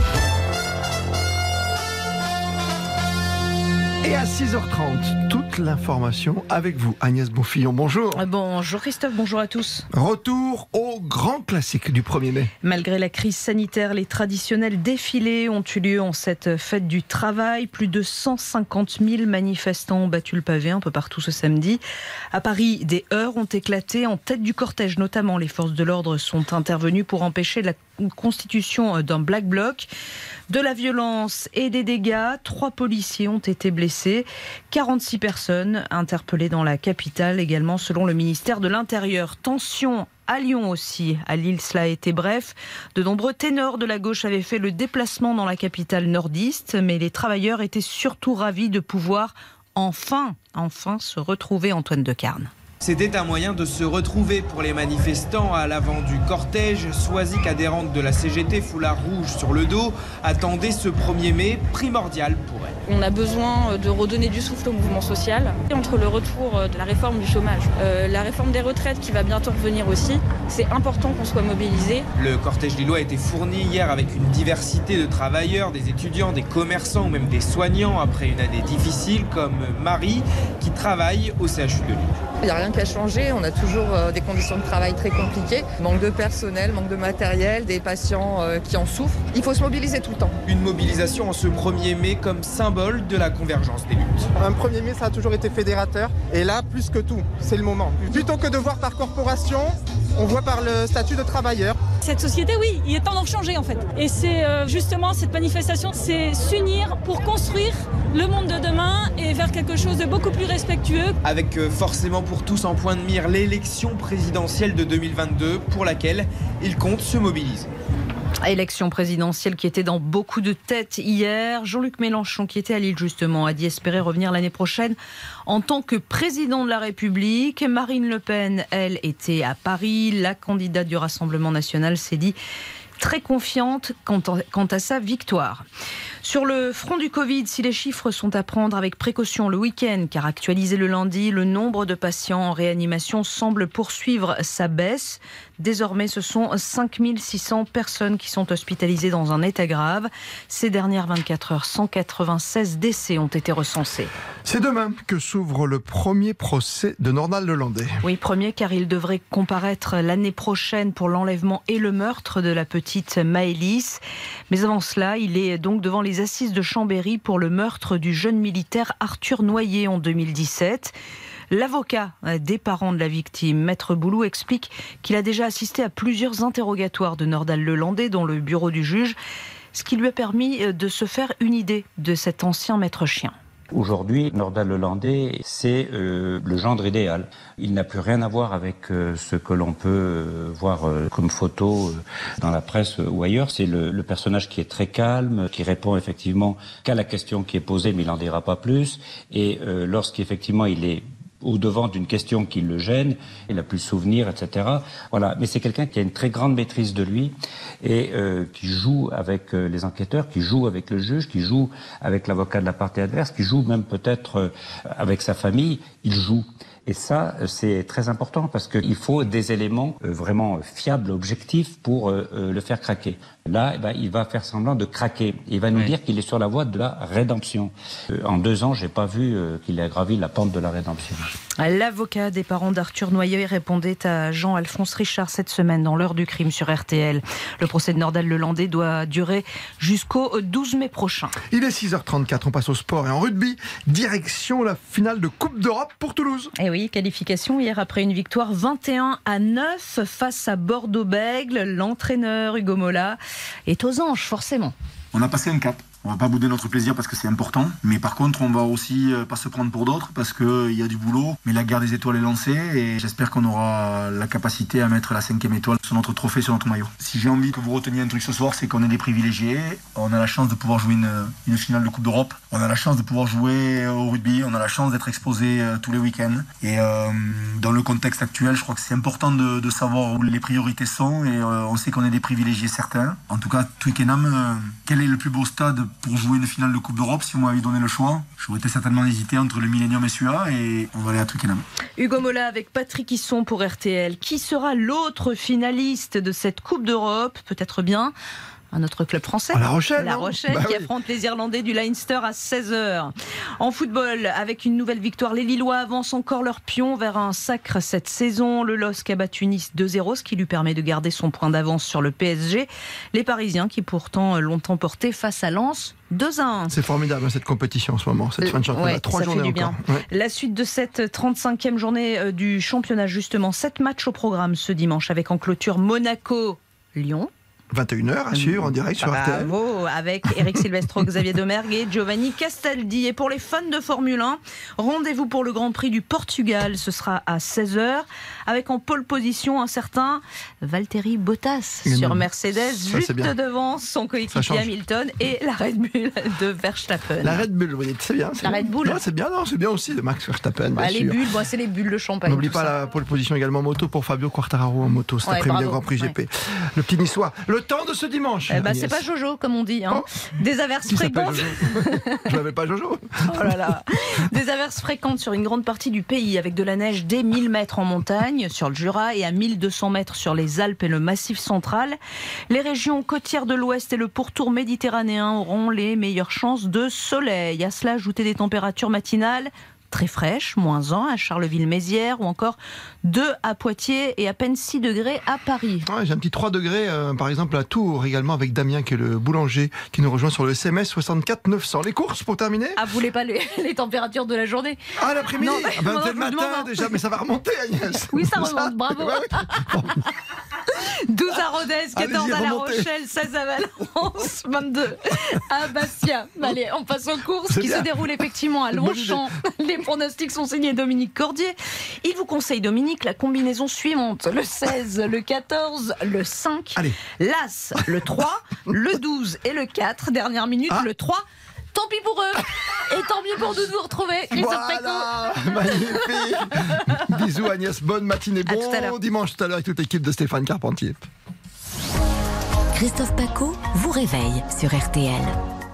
Et à six heures trente, toute l'information avec vous, Agnès Bonfillon. Bonjour. Bonjour Christophe, bonjour à tous. Retour au grand classique du premier mai. Malgré la crise sanitaire, les traditionnels défilés ont eu lieu en cette fête du travail. Plus de cent cinquante mille manifestants ont battu le pavé un peu partout ce samedi. À Paris, des heurts ont éclaté. En tête du cortège, notamment, les forces de l'ordre sont intervenues pour empêcher la constitution d'un Black Bloc. De la violence et des dégâts, trois policiers ont été blessés, quarante-six personnes interpellées dans la capitale également selon le ministère de l'Intérieur. Tension à Lyon aussi, à Lille cela a été bref. De nombreux ténors de la gauche avaient fait le déplacement dans la capitale nordiste, mais les travailleurs étaient surtout ravis de pouvoir enfin, enfin se retrouver. Antoine Decarne. C'était un moyen de se retrouver pour les manifestants à l'avant du cortège. Swazik, adhérente de la C G T, foulard rouge sur le dos, attendait ce premier mai primordial pour elle. On a besoin de redonner du souffle au mouvement social. Et entre le retour de la réforme du chômage, euh, la réforme des retraites qui va bientôt revenir aussi, c'est important qu'on soit mobilisés. Le cortège lillois a été fourni hier avec une diversité de travailleurs, des étudiants, des commerçants ou même des soignants après une année difficile, comme Marie qui travaille au C H U de Lille. Il n'y a rien qu'à changer, on a toujours des conditions de travail très compliquées, manque de personnel, manque de matériel, des patients qui en souffrent. Il faut se mobiliser tout le temps. Une mobilisation en ce premier mai comme symbole de la convergence des luttes. Un premier mai, ça a toujours été fédérateur, et là, plus que tout, c'est le moment. Plutôt que de voir par corporation, on voit par le statut de travailleur. Cette société, oui, il est temps d'en changer en fait. Et c'est euh, justement cette manifestation, c'est s'unir pour construire le monde de demain et vers quelque chose de beaucoup plus respectueux. Avec euh, forcément pour tous en point de mire l'élection présidentielle de deux mille vingt-deux pour laquelle ils comptent se mobiliser. Élection présidentielle qui était dans beaucoup de têtes hier. Jean-Luc Mélenchon, qui était à Lille justement, a dit espérer revenir l'année prochaine en tant que président de la République. Marine Le Pen, elle, était à Paris. La candidate du Rassemblement national s'est dit très confiante quant à sa victoire. Sur le front du Covid, si les chiffres sont à prendre avec précaution le week-end, car actualisé le lundi, le nombre de patients en réanimation semble poursuivre sa baisse. Désormais, ce sont cinq mille six cents personnes qui sont hospitalisées dans un état grave. Ces dernières vingt-quatre heures, cent quatre-vingt-seize décès ont été recensés. C'est demain que s'ouvre le premier procès de Nordal-Lelandais. Oui, premier, car il devrait comparaître l'année prochaine pour l'enlèvement et le meurtre de la petite Maëlys. Mais avant cela, il est donc devant les assises de Chambéry pour le meurtre du jeune militaire Arthur Noyer en deux mille dix-sept. L'avocat des parents de la victime, Maître Boulou, explique qu'il a déjà assisté à plusieurs interrogatoires de Nordal-Lelandais dans le bureau du juge, ce qui lui a permis de se faire une idée de cet ancien maître chien. Aujourd'hui, Nordal-Lelandais, c'est euh, le gendre idéal. Il n'a plus rien à voir avec euh, ce que l'on peut euh, voir euh, comme photo euh, dans la presse euh, ou ailleurs. C'est le, le personnage qui est très calme, qui répond effectivement qu'à la question qui est posée, mais il n'en dira pas plus. Et euh, lorsqu'effectivement il est au devant d'une question qui le gêne, il n'a plus le souvenir, et cetera. Voilà. Mais c'est quelqu'un qui a une très grande maîtrise de lui et euh, qui joue avec euh, les enquêteurs, qui joue avec le juge, qui joue avec l'avocat de la partie adverse, qui joue même peut-être euh, avec sa famille. Il joue. Et ça, c'est très important parce qu'il faut des éléments euh, vraiment fiables, objectifs pour euh, euh, le faire craquer. Là, eh ben, il va faire semblant de craquer. Il va nous oui. dire qu'il est sur la voie de la rédemption. Euh, en deux ans, j'ai pas vu euh, qu'il ait gravi la pente de la rédemption. L'avocat des parents d'Arthur Noyer répondait à Jean-Alphonse Richard cette semaine dans l'heure du crime sur R T L. Le procès de Nordal-Lelandais doit durer jusqu'au douze mai prochain. Il est six heures trente-quatre, on passe au sport et en rugby, direction la finale de Coupe d'Europe pour Toulouse. Et oui, qualification hier après une victoire vingt et un à neuf face à Bordeaux-Bègles. L'entraîneur Hugo Mola est aux anges, forcément. On a passé un cap. On va pas bouder notre plaisir parce que c'est important, mais par contre on va aussi pas se prendre pour d'autres parce qu'il y a du boulot, mais la guerre des étoiles est lancée et j'espère qu'on aura la capacité à mettre la cinquième étoile sur notre trophée, sur notre maillot. Si j'ai envie que vous reteniez un truc ce soir, c'est qu'on est des privilégiés, on a la chance de pouvoir jouer une, une finale de Coupe d'Europe, on a la chance de pouvoir jouer au rugby, on a la chance d'être exposé tous les week-ends et euh, dans le contexte actuel, je crois que c'est important de, de savoir où les priorités sont et euh, on sait qu'on est des privilégiés certains. En tout cas, Twickenham, euh, quel est le plus beau stade pour jouer une finale de Coupe d'Europe? Si vous m'aviez donné le choix, j'aurais été certainement hésité entre le Millennium et celui-là et on va aller à Twickenham. Hugo Mola avec Patrick Hisson pour R T L. Qui sera l'autre finaliste de cette Coupe d'Europe? Peut-être bien un autre club français, La Rochelle, La non Rochelle bah qui oui. affronte les Irlandais du Leinster à seize heures. En football, avec une nouvelle victoire, les Lillois avancent encore leur pion vers un sacre cette saison. Le L O S C a battu Nice deux zéro, ce qui lui permet de garder son point d'avance sur le P S G. Les Parisiens qui pourtant l'ont emporté face à Lens deux à un. C'est formidable cette compétition en ce moment, cette fin de championnat. Ouais, Trois ça journées fait du encore. bien. Ouais. La suite de cette trente-cinquième journée du championnat, justement, sept matchs au programme ce dimanche avec en clôture Monaco-Lyon. vingt et une heures à suivre en direct sur R T L. Bravo, avec Eric Silvestro, Xavier Domergue et Giovanni Castaldi. Et pour les fans de Formule un, rendez-vous pour le Grand Prix du Portugal. Ce sera à seize heures, avec en pole position un certain Valtteri Bottas Mais sur non. Mercedes, Ça, juste c'est bien. devant son Ça coéquipier change. Hamilton et la Red Bull de Verstappen. La Red Bull, oui, c'est bien. c'est La bien. Red Bull. Non, c'est bien, non, c'est bien aussi de Max Verstappen. Bah, bien les sûr. bulles, bon, c'est les bulles de champagne. N'oublie tout pas ça. la pole position également moto pour Fabio Quartararo en moto cet Ouais, après-midi au bravo. Grand Prix G P. Le petit niçois. Le temps de ce dimanche. Eh ben, Agnès. c'est pas Jojo, comme on dit. Hein. Des averses Qui s'appelle fréquentes. Jojo Je l'avais pas Jojo. Oh là là. Des averses fréquentes sur une grande partie du pays, avec de la neige dès mille mètres en montagne, sur le Jura, et à mille deux cents mètres sur les Alpes et le Massif central. Les régions côtières de l'Ouest et le pourtour méditerranéen auront les meilleures chances de soleil. À cela, ajouter des températures matinales très fraîches, moins un à Charleville-Mézières, ou encore deux à Poitiers et à peine six degrés à Paris. Ouais, j'ai un petit trois degrés, euh, par exemple, à Tours, également avec Damien, qui est le boulanger, qui nous rejoint sur le S M S soixante-quatre neuf cents. Les courses, pour terminer Ah, vous voulez pas les, les températures de la journée? Ah, l'après-midi Non, ah ben, non, c'est je le vous matin demande, hein. déjà, mais ça va remonter, Agnès. Oui, ça remonte, bravo. Ouais, ouais. douze à Rodez, quatorze Allez-y, à La remontez. Rochelle, seize à Valence, vingt-deux à Bastia. Allez, on passe aux courses C'est qui bien. se déroulent effectivement à C'est une bonne Longchamp. Les pronostics sont signés Dominique Cordier. Il vous conseille, Dominique, la combinaison suivante. Le seize, le quatorze, le cinq, Allez. l'As, le trois, le douze et le quatre. Dernière minute, Ah. le trois. Tant pis pour eux. Et tant mieux pour nous de vous retrouver. Christophe Voilà, magnifique. Bisous Agnès, bonne matinée, À tout à bon l'heure. dimanche tout à l'heure avec toute l'équipe de Stéphane Carpentier. Christophe Paco vous réveille sur R T L.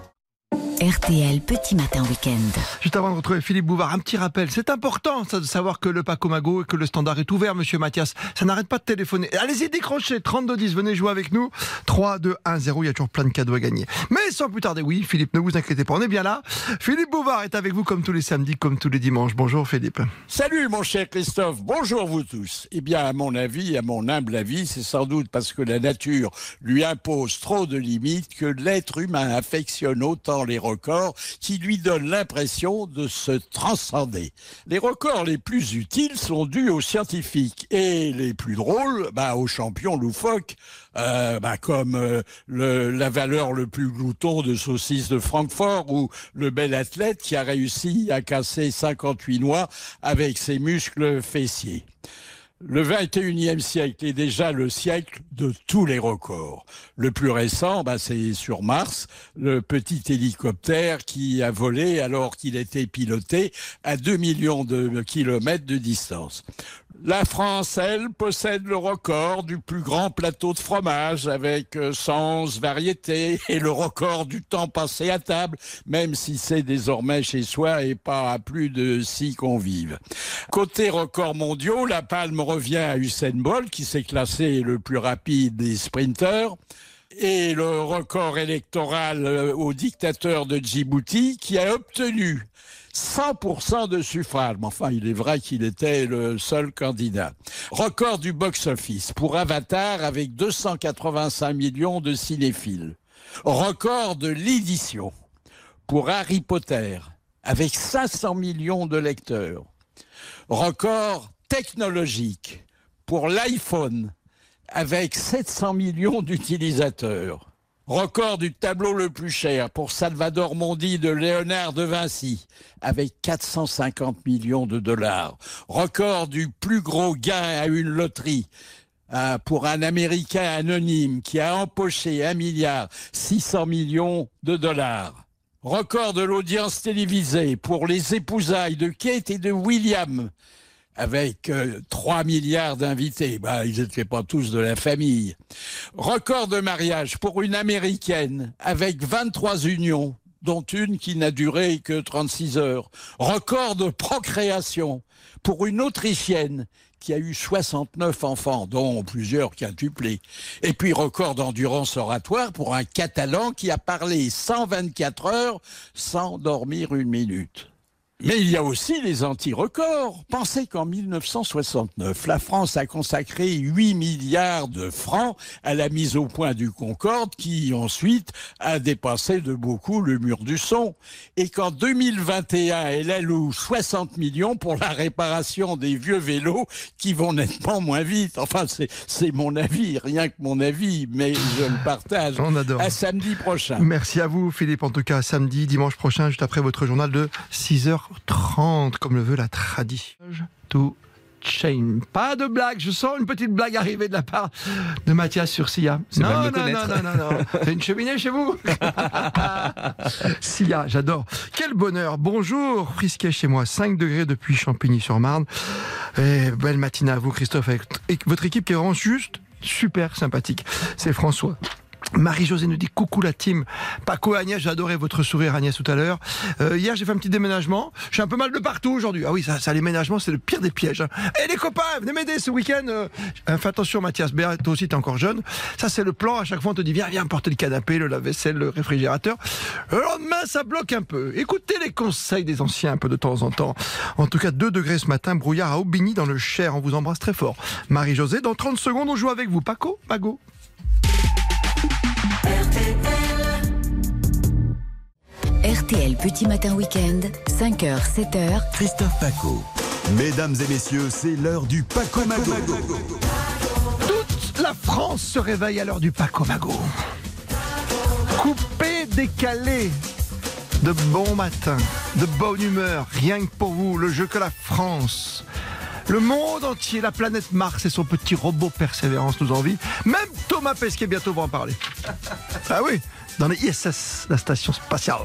R T L Petit Matin Week-end. Juste avant de retrouver Philippe Bouvard, un petit rappel. C'est important ça, de savoir que le Paco Mago et que le standard est ouvert, monsieur Mathias. Ça n'arrête pas de téléphoner. Allez-y, décrochez. trente-deux dix, venez jouer avec nous. trois, deux, un, zéro. Il y a toujours plein de cadeaux à gagner. Mais sans plus tarder, oui, Philippe, ne vous inquiétez pas, on est bien là. Philippe Bouvard est avec vous comme tous les samedis, comme tous les dimanches. Bonjour Philippe. Salut mon cher Christophe, bonjour vous tous. Eh bien, à mon avis, à mon humble avis, c'est sans doute parce que la nature lui impose trop de limites que l'être humain affectionne autant les records qui lui donnent l'impression de se transcender. Les records les plus utiles sont dus aux scientifiques et les plus drôles, bah, aux champions loufoques, euh, bah, comme euh, le, la valeur le plus glouton de saucisses de Francfort ou le bel athlète qui a réussi à casser cinquante-huit noix avec ses muscles fessiers. Le vingt et unième siècle est déjà le siècle de tous les records. Le plus récent, bah, c'est sur Mars, le petit hélicoptère qui a volé alors qu'il était piloté à deux millions de kilomètres de distance. La France, elle, possède le record du plus grand plateau de fromage avec euh, cent variétés et le record du temps passé à table, même si c'est désormais chez soi et pas à plus de six convives. Côté records mondiaux, la palme revient à Usain Bolt qui s'est classé le plus rapide des sprinteurs. Et le record électoral euh, au dictateur de Djibouti qui a obtenu cent pour cent de suffrage. Mais enfin, il est vrai qu'il était le seul candidat. Record du box-office pour Avatar avec deux cent quatre-vingt-cinq millions de cinéphiles. Record de l'édition pour Harry Potter avec cinq cents millions de lecteurs. Record technologique pour l'iPhone avec sept cents millions d'utilisateurs. Record du tableau le plus cher pour Salvador Mondi de Léonard de Vinci avec quatre cent cinquante millions de dollars. Record du plus gros gain à une loterie euh, pour un Américain anonyme qui a empoché un milliard six cents millions de dollars. Record de l'audience télévisée pour les épousailles de Kate et de William avec euh, trois milliards d'invités. Bah, ils n'étaient pas tous de la famille. Record de mariage pour une Américaine avec vingt-trois unions, dont une qui n'a duré que trente-six heures. Record de procréation pour une Autrichienne qui a eu soixante-neuf enfants, dont plusieurs quintuplés. Et puis record d'endurance oratoire pour un Catalan qui a parlé cent vingt-quatre heures sans dormir une minute. Mais il y a aussi les anti-records. Pensez qu'en mille neuf cent soixante-neuf, la France a consacré huit milliards de francs à la mise au point du Concorde, qui ensuite a dépassé de beaucoup le mur du son. Et qu'en deux mille vingt et un, elle alloue soixante millions pour la réparation des vieux vélos qui vont nettement moins vite. Enfin, c'est, c'est mon avis, rien que mon avis, mais je le partage. On adore. À samedi prochain. Merci à vous, Philippe. En tout cas, samedi, dimanche prochain, juste après votre journal de six heures trente, comme le veut la tradition. To chain. Pas de blague, je sens une petite blague arriver de la part de Mathias sur Sia. C'est non, mal me non, connaître. non, non, non, non. C'est une cheminée chez vous. Sia, j'adore. Quel bonheur. Bonjour, frisquet chez moi, cinq degrés depuis Champigny-sur-Marne. Et belle matinée à vous, Christophe, avec votre équipe qui est vraiment juste super sympathique. C'est François. Marie-Josée nous dit coucou la team. Paco et Agnès, j'ai adoré votre sourire Agnès tout à l'heure. Euh, hier j'ai fait un petit déménagement. J'ai un peu mal de partout aujourd'hui. Ah oui, ça, ça les ménagements c'est le pire des pièges. Hein. Et les copains, venez m'aider ce week-end. Euh, fais attention Mathias, Béa, toi aussi t'es encore jeune. Ça c'est le plan. À chaque fois on te dit viens, viens porter le canapé, le lave-vaisselle, le réfrigérateur. Le lendemain ça bloque un peu. Écoutez les conseils des anciens un peu de temps en temps. En tout cas deux degrés ce matin, brouillard à Aubigny dans le Cher. On vous embrasse très fort. Marie-Josée, dans trente secondes on joue avec vous. Paco, Mago. R T L Petit Matin Week-end, cinq heures, sept heures. Christophe Paco. Mesdames et messieurs, c'est l'heure du Paco Mago. Toute la France se réveille à l'heure du Paco Mago. Coupé, décalé, de bon matin, de bonne humeur, rien que pour vous, le jeu que la France, le monde entier, la planète Mars et son petit robot Persévérance nous envient. Même Thomas Pesquet bientôt va en parler. Ah oui, dans les I S S, la station spatiale.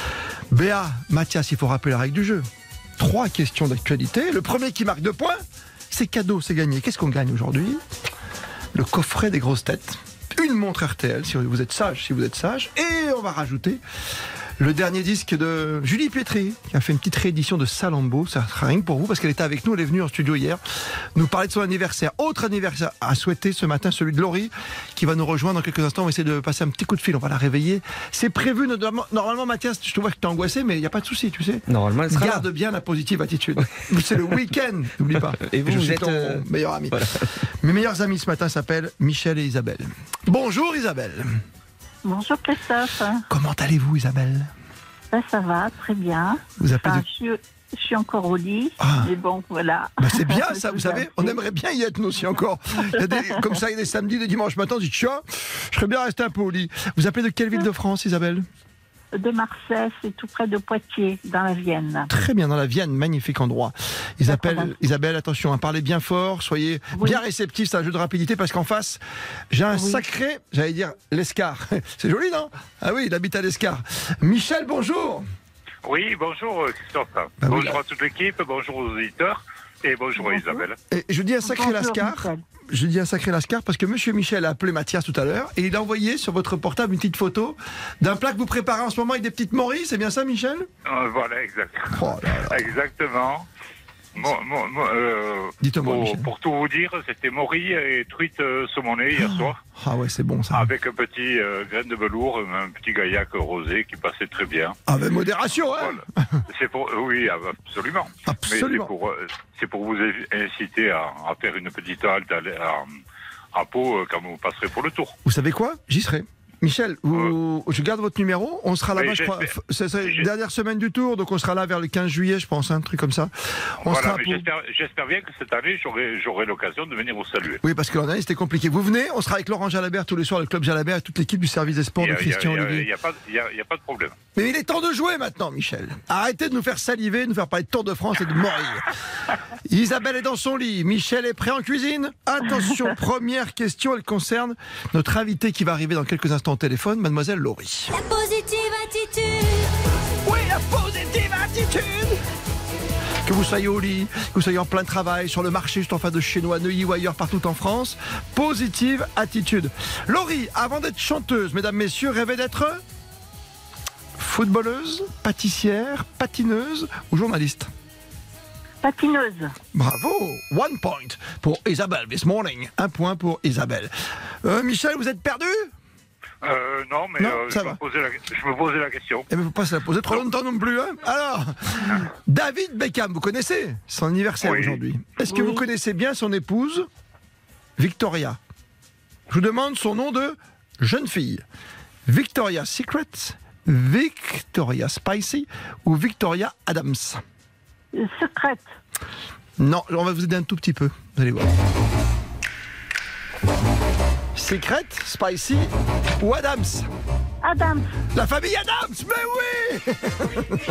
Béa, Mathias, il faut rappeler la règle du jeu. Trois questions d'actualité. Le premier qui marque deux points, c'est cadeau, c'est gagné. Qu'est-ce qu'on gagne aujourd'hui? Le coffret des grosses têtes. Une montre R T L, si vous êtes sage, si vous êtes sage. Et on va rajouter le dernier disque de Julie Pietri, qui a fait une petite réédition de Salambo. Ça sera rien que pour vous, parce qu'elle était avec nous, elle est venue en studio hier, nous parler de son anniversaire. Autre anniversaire à souhaiter ce matin, celui de Laurie, qui va nous rejoindre dans quelques instants. On va essayer de passer un petit coup de fil, on va la réveiller. C'est prévu, normalement, Mathias, je te vois que tu es angoissé, mais il n'y a pas de souci, tu sais. Normalement, elle sera Garde là. bien la positive attitude. C'est le week-end, n'oublie pas. Et vous, je vous suis êtes ton euh... meilleur ami. Voilà. Mes meilleurs amis ce matin s'appellent Michel et Isabelle. Bonjour Isabelle. Bonjour Christophe. Comment allez-vous Isabelle? Ben, ça va, très bien. Vous appelez enfin, de... je, suis, je suis encore au lit, ah. mais bon, voilà. Ben, c'est bien ça, vous savez, on aimerait bien y être nous aussi encore. Il y a des, comme ça, il y a des samedis, des dimanches matin, on se dit tiens, je serais bien resté un peu au lit. Vous appelez de quelle ville de France Isabelle? De Marseille, c'est tout près de Poitiers, dans la Vienne. Très bien, dans la Vienne, magnifique endroit. Isabelle, Isabelle attention, hein, parlez bien fort, soyez oui. bien réceptifs, c'est un jeu de rapidité, parce qu'en face, j'ai un oui. sacré, j'allais dire, l'Escar. C'est joli, non? Ah oui, il habite à l'Escar. Michel, bonjour. Oui, bonjour Christophe. Bah, bonjour oui. à toute l'équipe, bonjour aux auditeurs, et bonjour, bonjour. à Isabelle. Et je dis un sacré Lascar. Je dis un sacré Lascar parce que Monsieur Michel a appelé Mathias tout à l'heure et il a envoyé sur votre portable une petite photo d'un plat que vous préparez en ce moment avec des petites morilles, c'est bien ça Michel? euh, Voilà, exactement. Oh là là. Exactement. Mo, mo, mo, euh, Dites-moi, pour, Michel. Pour tout vous dire, c'était morilles et truites euh, saumonées hier soir. Ah ouais, c'est bon ça. Avec un petit euh, grain de velours, un petit gaillac rosé qui passait très bien. Avec modération, hein. Voilà. C'est pour, oui, absolument. Absolument. Mais c'est pour, c'est pour vous inciter à, à faire une petite halte à, à, à Pau quand vous passerez pour le tour. Vous savez quoi? J'y serai. Michel, vous, je garde votre numéro. On sera là-bas, Oui, je crois. j'espère. C'est la dernière semaine du Tour, donc on sera là vers le quinze juillet, je pense, un truc comme ça. On Voilà, sera mais pour- j'espère, j'espère bien que cette année, j'aurai, j'aurai l'occasion de venir vous saluer. Oui, parce que l'an dernier, c'était compliqué. Vous venez, on sera avec Laurent Jalabert tous les soirs, le club Jalabert et toute l'équipe du service des sports Il y de a- il y a- Christian il y a- Olivier. Il n'y a, pas- il y a- il y a pas de problème. Mais il est temps de jouer maintenant, Michel. Arrêtez de nous faire saliver, de nous faire parler de Tour de France et de mourir. Isabelle est dans son lit. Michel est prêt en cuisine. Attention, première question, elle concerne notre invitée qui va arriver dans quelques instants au téléphone, mademoiselle Laurie. La positive attitude. Oui, la positive attitude. Que vous soyez au lit, que vous soyez en plein travail, sur le marché juste en face de chez nous, à Neuilly ou ailleurs, partout en France, positive attitude. Laurie, avant d'être chanteuse, mesdames, messieurs, rêvez d'être footballeuse, pâtissière, patineuse ou journaliste? Patineuse. Bravo, one point pour Isabelle this morning. Un point pour Isabelle. Euh, Michel, vous êtes perdu? Euh, non, mais Non, euh, ça je, va. me posais la, je me posais la question. Eh bien, faut pas se la poser trop longtemps non plus. Hein. Alors, David Beckham, vous connaissez son anniversaire Oui. aujourd'hui. Est-ce que Oui. vous connaissez bien son épouse, Victoria? Je vous demande son nom de jeune fille. Victoria Secret, Victoria Spicy ou Victoria Adams? Secrète. Non, on va vous aider un tout petit peu. Vous allez voir. Secret, Spicy ou Adams? Adams. La famille Adams, mais oui.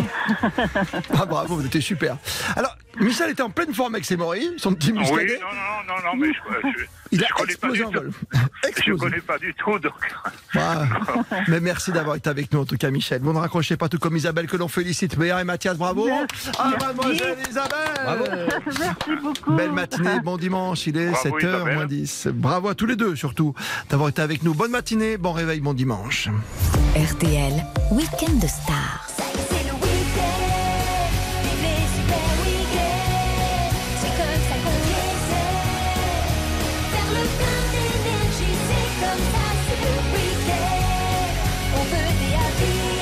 Ah bravo, vous étiez super. Alors, Michel était en pleine forme avec ses morilles, son petit Oui, muscadet. non, non, non, non, mais je, je, Il je a connais pas explosé du en tout. vol. Je Explosé. connais pas du tout, donc. Ah, mais merci d'avoir été avec nous en tout cas, Michel. Bon, ne raccrochez pas, tout comme Isabelle que l'on félicite. Béa et Mathias, bravo. Merci. Ah, mademoiselle Isabelle. Bravo. Merci beaucoup. Belle matinée, bon dimanche, il est Bravo, sept heures Isabelle. moins dix. Bravo à tous les deux surtout d'avoir été avec nous. Bonne matinée, bon réveil, bon dimanche. R T L, Week-end de Stars. C'est le week-end, les super week-ends. C'est comme ça qu'on essaie. Faire le plein d'énergie, c'est comme ça, c'est le week-end. On veut des happy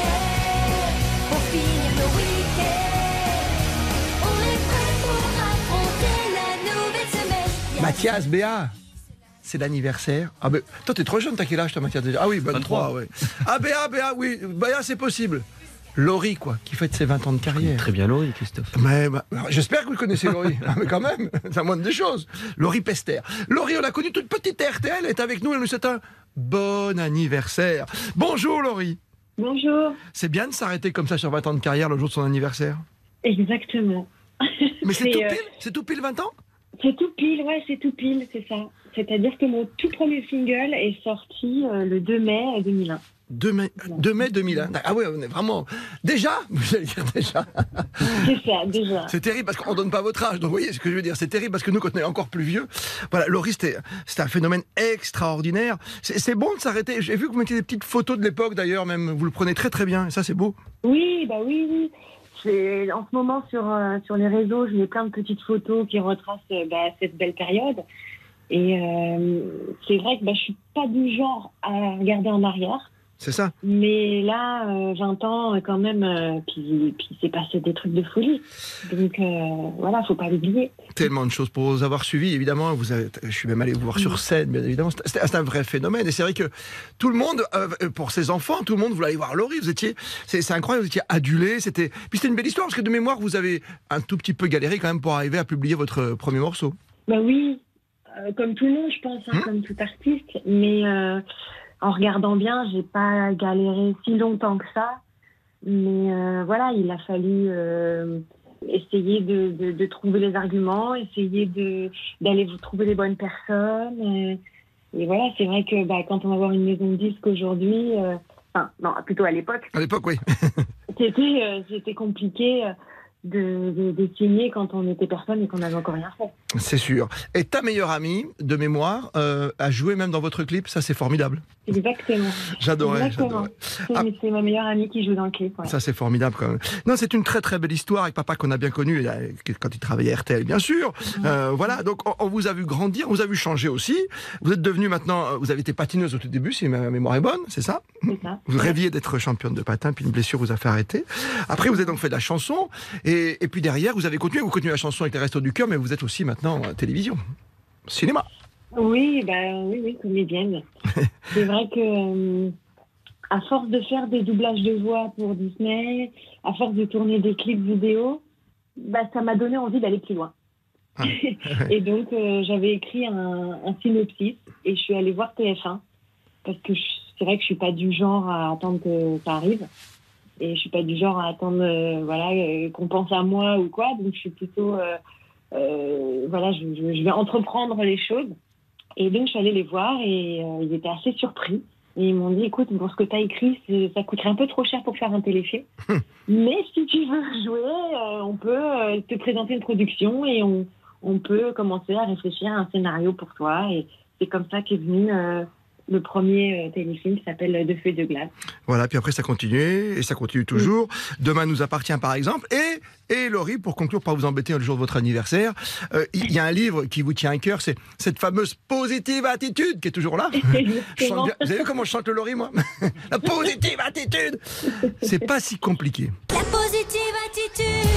end pour finir le week-end. On est prêt pour affronter la nouvelle semaine. Mathias, Béa, c'est l'anniversaire. Ah ben, toi t'es trop jeune, t'as quel âge toi Mathias déjà? Ah oui, vingt-trois, ouais. Ah Béa, Béa, oui, Béa c'est possible. Laurie quoi, qui fête ses vingt ans de carrière. Très bien Laurie, Christophe. Mais bah, j'espère que vous connaissez Laurie, Ah, mais quand même, c'est la moindre des choses. Laurie Pester. Laurie, on l'a connue toute petite à R T L, elle est avec nous, elle nous souhaite un bon anniversaire. Bonjour Laurie. Bonjour. C'est bien de s'arrêter comme ça sur vingt ans de carrière le jour de son anniversaire. Exactement. Mais c'est C'est, tout euh, pile, c'est tout pile vingt ans? C'est tout pile, ouais, c'est tout pile, c'est ça. C'est-à-dire que mon tout premier single est sorti euh, le deux mai deux mille un. deux mai, deux mai deux mille un. Ah oui, on est vraiment... Déjà Vous allez dire déjà. C'est ça, déjà. C'est terrible parce qu'on donne pas votre âge. Donc vous voyez ce que je veux dire. C'est terrible parce que nous, quand on est encore plus vieux, voilà, Laurie, c'était c'était un phénomène extraordinaire. C'est c'est bon de s'arrêter. J'ai vu que vous mettiez des petites photos de l'époque d'ailleurs, même. Vous le prenez très très bien. Et ça, c'est beau. Oui, bah oui, oui. C'est- En ce moment, sur, euh, sur les réseaux, je mets plein de petites photos qui retracent euh, bah, cette belle période. Et euh, c'est vrai que bah, je suis pas du genre à regarder en arrière. C'est ça. Mais là, euh, vingt ans euh, quand même, euh, puis, puis c'est passé des trucs de folie. Donc euh, voilà, faut pas l'oublier. Tellement de choses pour vous avoir suivi, évidemment. Vous avez, je suis même allé vous voir sur scène, bien évidemment. C'était c'était un vrai phénomène. Et c'est vrai que tout le monde, euh, pour ses enfants, tout le monde voulait aller voir Laurie. Vous étiez, c'est c'est incroyable, vous étiez adulé. C'était, puis c'était une belle histoire parce que de mémoire, vous avez un tout petit peu galéré quand même pour arriver à publier votre premier morceau. Bah oui, euh, comme tout le monde, je pense, hein, comme tout artiste. Mais euh, en regardant bien, j'ai pas galéré si longtemps que ça. Mais euh, voilà, il a fallu euh, essayer de, de, de trouver les arguments, essayer de d'aller vous trouver les bonnes personnes. Et, et voilà, c'est vrai que bah, quand on va voir une maison de disques aujourd'hui, euh, enfin non, plutôt à l'époque, À l'époque, oui. c'était euh, c'était compliqué. euh, De, de, de signer quand on était personne et qu'on n'avait encore rien fait. C'est sûr. Et ta meilleure amie, de mémoire, euh, a joué même dans votre clip. Ça, c'est formidable. Exactement. J'adorais, Exactement. C'est Ah. c'est ma meilleure amie qui joue dans le clip. ouais. Ça, c'est formidable quand même. Non, c'est une très très belle histoire avec papa qu'on a bien connu euh, quand il travaillait à R T L, bien sûr. Euh, voilà, donc on, on vous a vu grandir, on vous a vu changer aussi. Vous êtes devenue maintenant, euh, vous avez été patineuse au tout début, si ma mémoire est bonne, c'est ça? C'est ça. Vous rêviez d'être championne de patin, puis une blessure vous a fait arrêter. Après, vous avez donc fait de la chanson, et, et puis derrière, vous avez continué, vous continuez la chanson avec les Restos du Cœur, mais vous êtes aussi maintenant à télévision, cinéma. Oui, bah, oui, oui, comédienne. C'est vrai que euh, à force de faire des doublages de voix pour Disney, à force de tourner des clips vidéo, bah, ça m'a donné envie d'aller plus loin. Ah. Et donc, euh, j'avais écrit un, un synopsis et je suis allée voir T F un parce que je, c'est vrai que je suis pas du genre à attendre que ça arrive et je suis pas du genre à attendre euh, voilà, euh, qu'on pense à moi ou quoi. Donc, je suis plutôt... Euh, euh, voilà, je, je, je vais entreprendre les choses. Et donc, je suis allée les voir et euh, ils étaient assez surpris. Et ils m'ont dit, écoute, pour ce que tu as écrit, c'est, ça coûterait un peu trop cher pour faire un téléfilm. Mais si tu veux jouer, euh, on peut euh, te présenter une production et on, on peut commencer à réfléchir à un scénario pour toi. Et c'est comme ça qu'est venu euh, le premier euh, téléfilm qui s'appelle De feu et de glace. Voilà, puis après ça continue et ça continue toujours. Oui. Demain nous appartient par exemple. Et, et Laurie, pour conclure, pas vous embêter le jour de votre anniversaire, il euh, y a un livre qui vous tient à cœur, c'est cette fameuse positive attitude qui est toujours là. Je chante bien. Vous avez vu comment je chante le Laurie, moi? La positive attitude. C'est pas si compliqué. La positive attitude.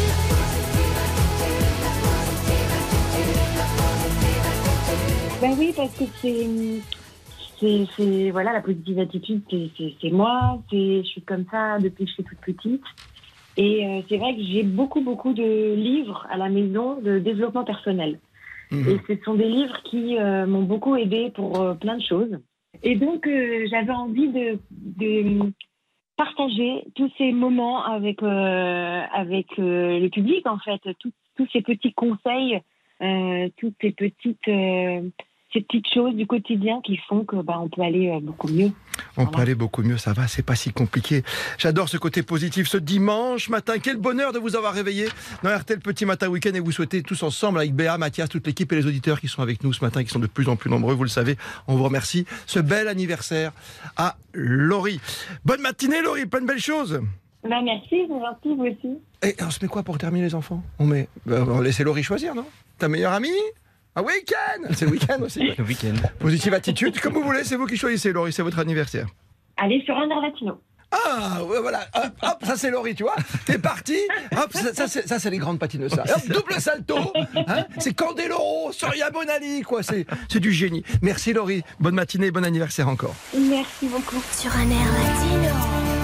Ben oui, parce que c'est... C'est, c'est, voilà, la positive attitude, c'est, c'est, c'est moi, c'est, je suis comme ça depuis que je suis toute petite. Et euh, c'est vrai que j'ai beaucoup, beaucoup de livres à la maison de développement personnel. Mmh. Et ce sont des livres qui euh, m'ont beaucoup aidée pour euh, plein de choses. Et donc, euh, j'avais envie de, de partager tous ces moments avec, euh, avec euh, le public, en fait. Tout, tous ces petits conseils, euh, toutes ces petites... Euh, ces petites choses du quotidien qui font que bah, on peut aller euh, beaucoup mieux. On voilà. peut aller beaucoup mieux, ça va, c'est pas si compliqué. J'adore ce côté positif ce dimanche matin. Quel bonheur de vous avoir réveillé dans R T L Petit Matin Week-end et vous souhaiter tous ensemble avec Béa, Mathias, toute l'équipe et les auditeurs qui sont avec nous ce matin, qui sont de plus en plus nombreux, vous le savez. On vous remercie. Ce bel anniversaire à Laurie. Bonne matinée Laurie, plein de belles choses. Bah merci, c'est gentil, vous aussi. Et on se met quoi pour terminer les enfants? On met, bah, on va laisser Laurie choisir, non? Ta meilleure amie? Un week-end. C'est le week-end aussi. Le week-end. Positive attitude, comme vous voulez, c'est vous qui choisissez, Laurie, c'est votre anniversaire. Allez sur Honor Latino. Ah, ouais, voilà, hop, hop, ça c'est Laurie, tu vois. T'es parti, hop, ça, ça, c'est, ça c'est les grandes patineuses, ça. Hop, double salto, hein, c'est Candeloro, Soria Bonali, quoi, c'est, c'est du génie. Merci Laurie, bonne matinée, bon anniversaire encore. Merci beaucoup. Sur un air latino.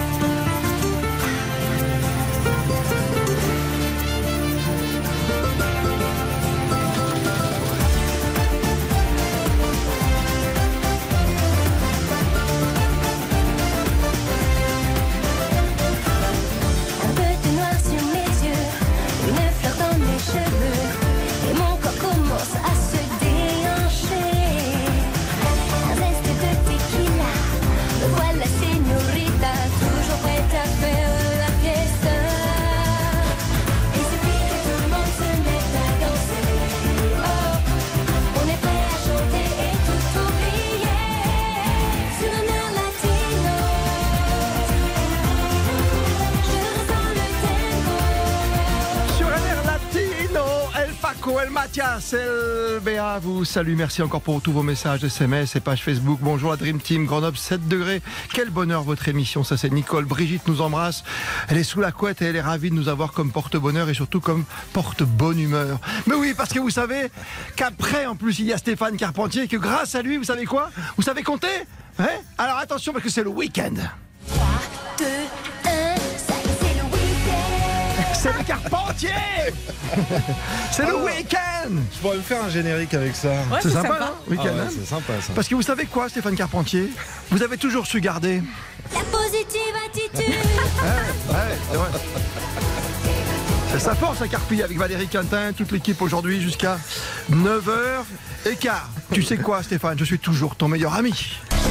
El Mathias, El Béa vous salue, merci encore pour tous vos messages, S M S et pages Facebook. Bonjour la Dream Team, Grenoble sept degrés. Quel bonheur votre émission, ça c'est Nicole. Brigitte nous embrasse, elle est sous la couette et elle est ravie de nous avoir comme porte-bonheur et surtout comme porte-bonne humeur. Mais oui, parce que vous savez qu'après en plus il y a Stéphane Carpentier et que grâce à lui, vous savez quoi? Vous savez compter, hein? Alors attention parce que c'est le week-end. trois, deux, un, ça y est, c'est le week-end. C'est le Carpentier. C'est le week-end. Je pourrais me faire un générique avec ça. Ouais, c'est, c'est sympa, sympa. Hein, week-end, ah ouais, hein c'est sympa ça. Parce que vous savez quoi, Stéphane Carpentier? Vous avez toujours su garder la positive attitude. ouais, ouais, c'est vrai. C'est sa force à Carpi avec Valérie Quintin, toute l'équipe aujourd'hui jusqu'à neuf heures quinze. Tu sais quoi, Stéphane? Je suis toujours ton meilleur ami.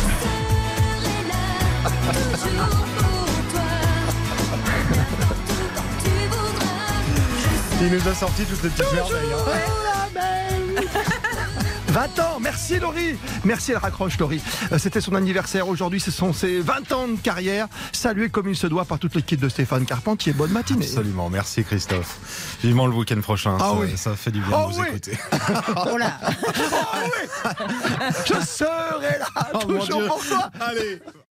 Il nous a sorti toutes les petites merveilles. Hein. vingt ans, merci Laurie. Merci, elle raccroche Laurie. C'était son anniversaire aujourd'hui, ce sont ses vingt ans de carrière. Salué comme il se doit par toute l'équipe de Stéphane Carpentier. Bonne matinée. Absolument, merci Christophe. Vivement le week-end prochain, ah ça, oui. ça fait du bien oh de vous oui. écouter. Oh là. Oh oui. Je serai là, oh toujours pour toi. Allez.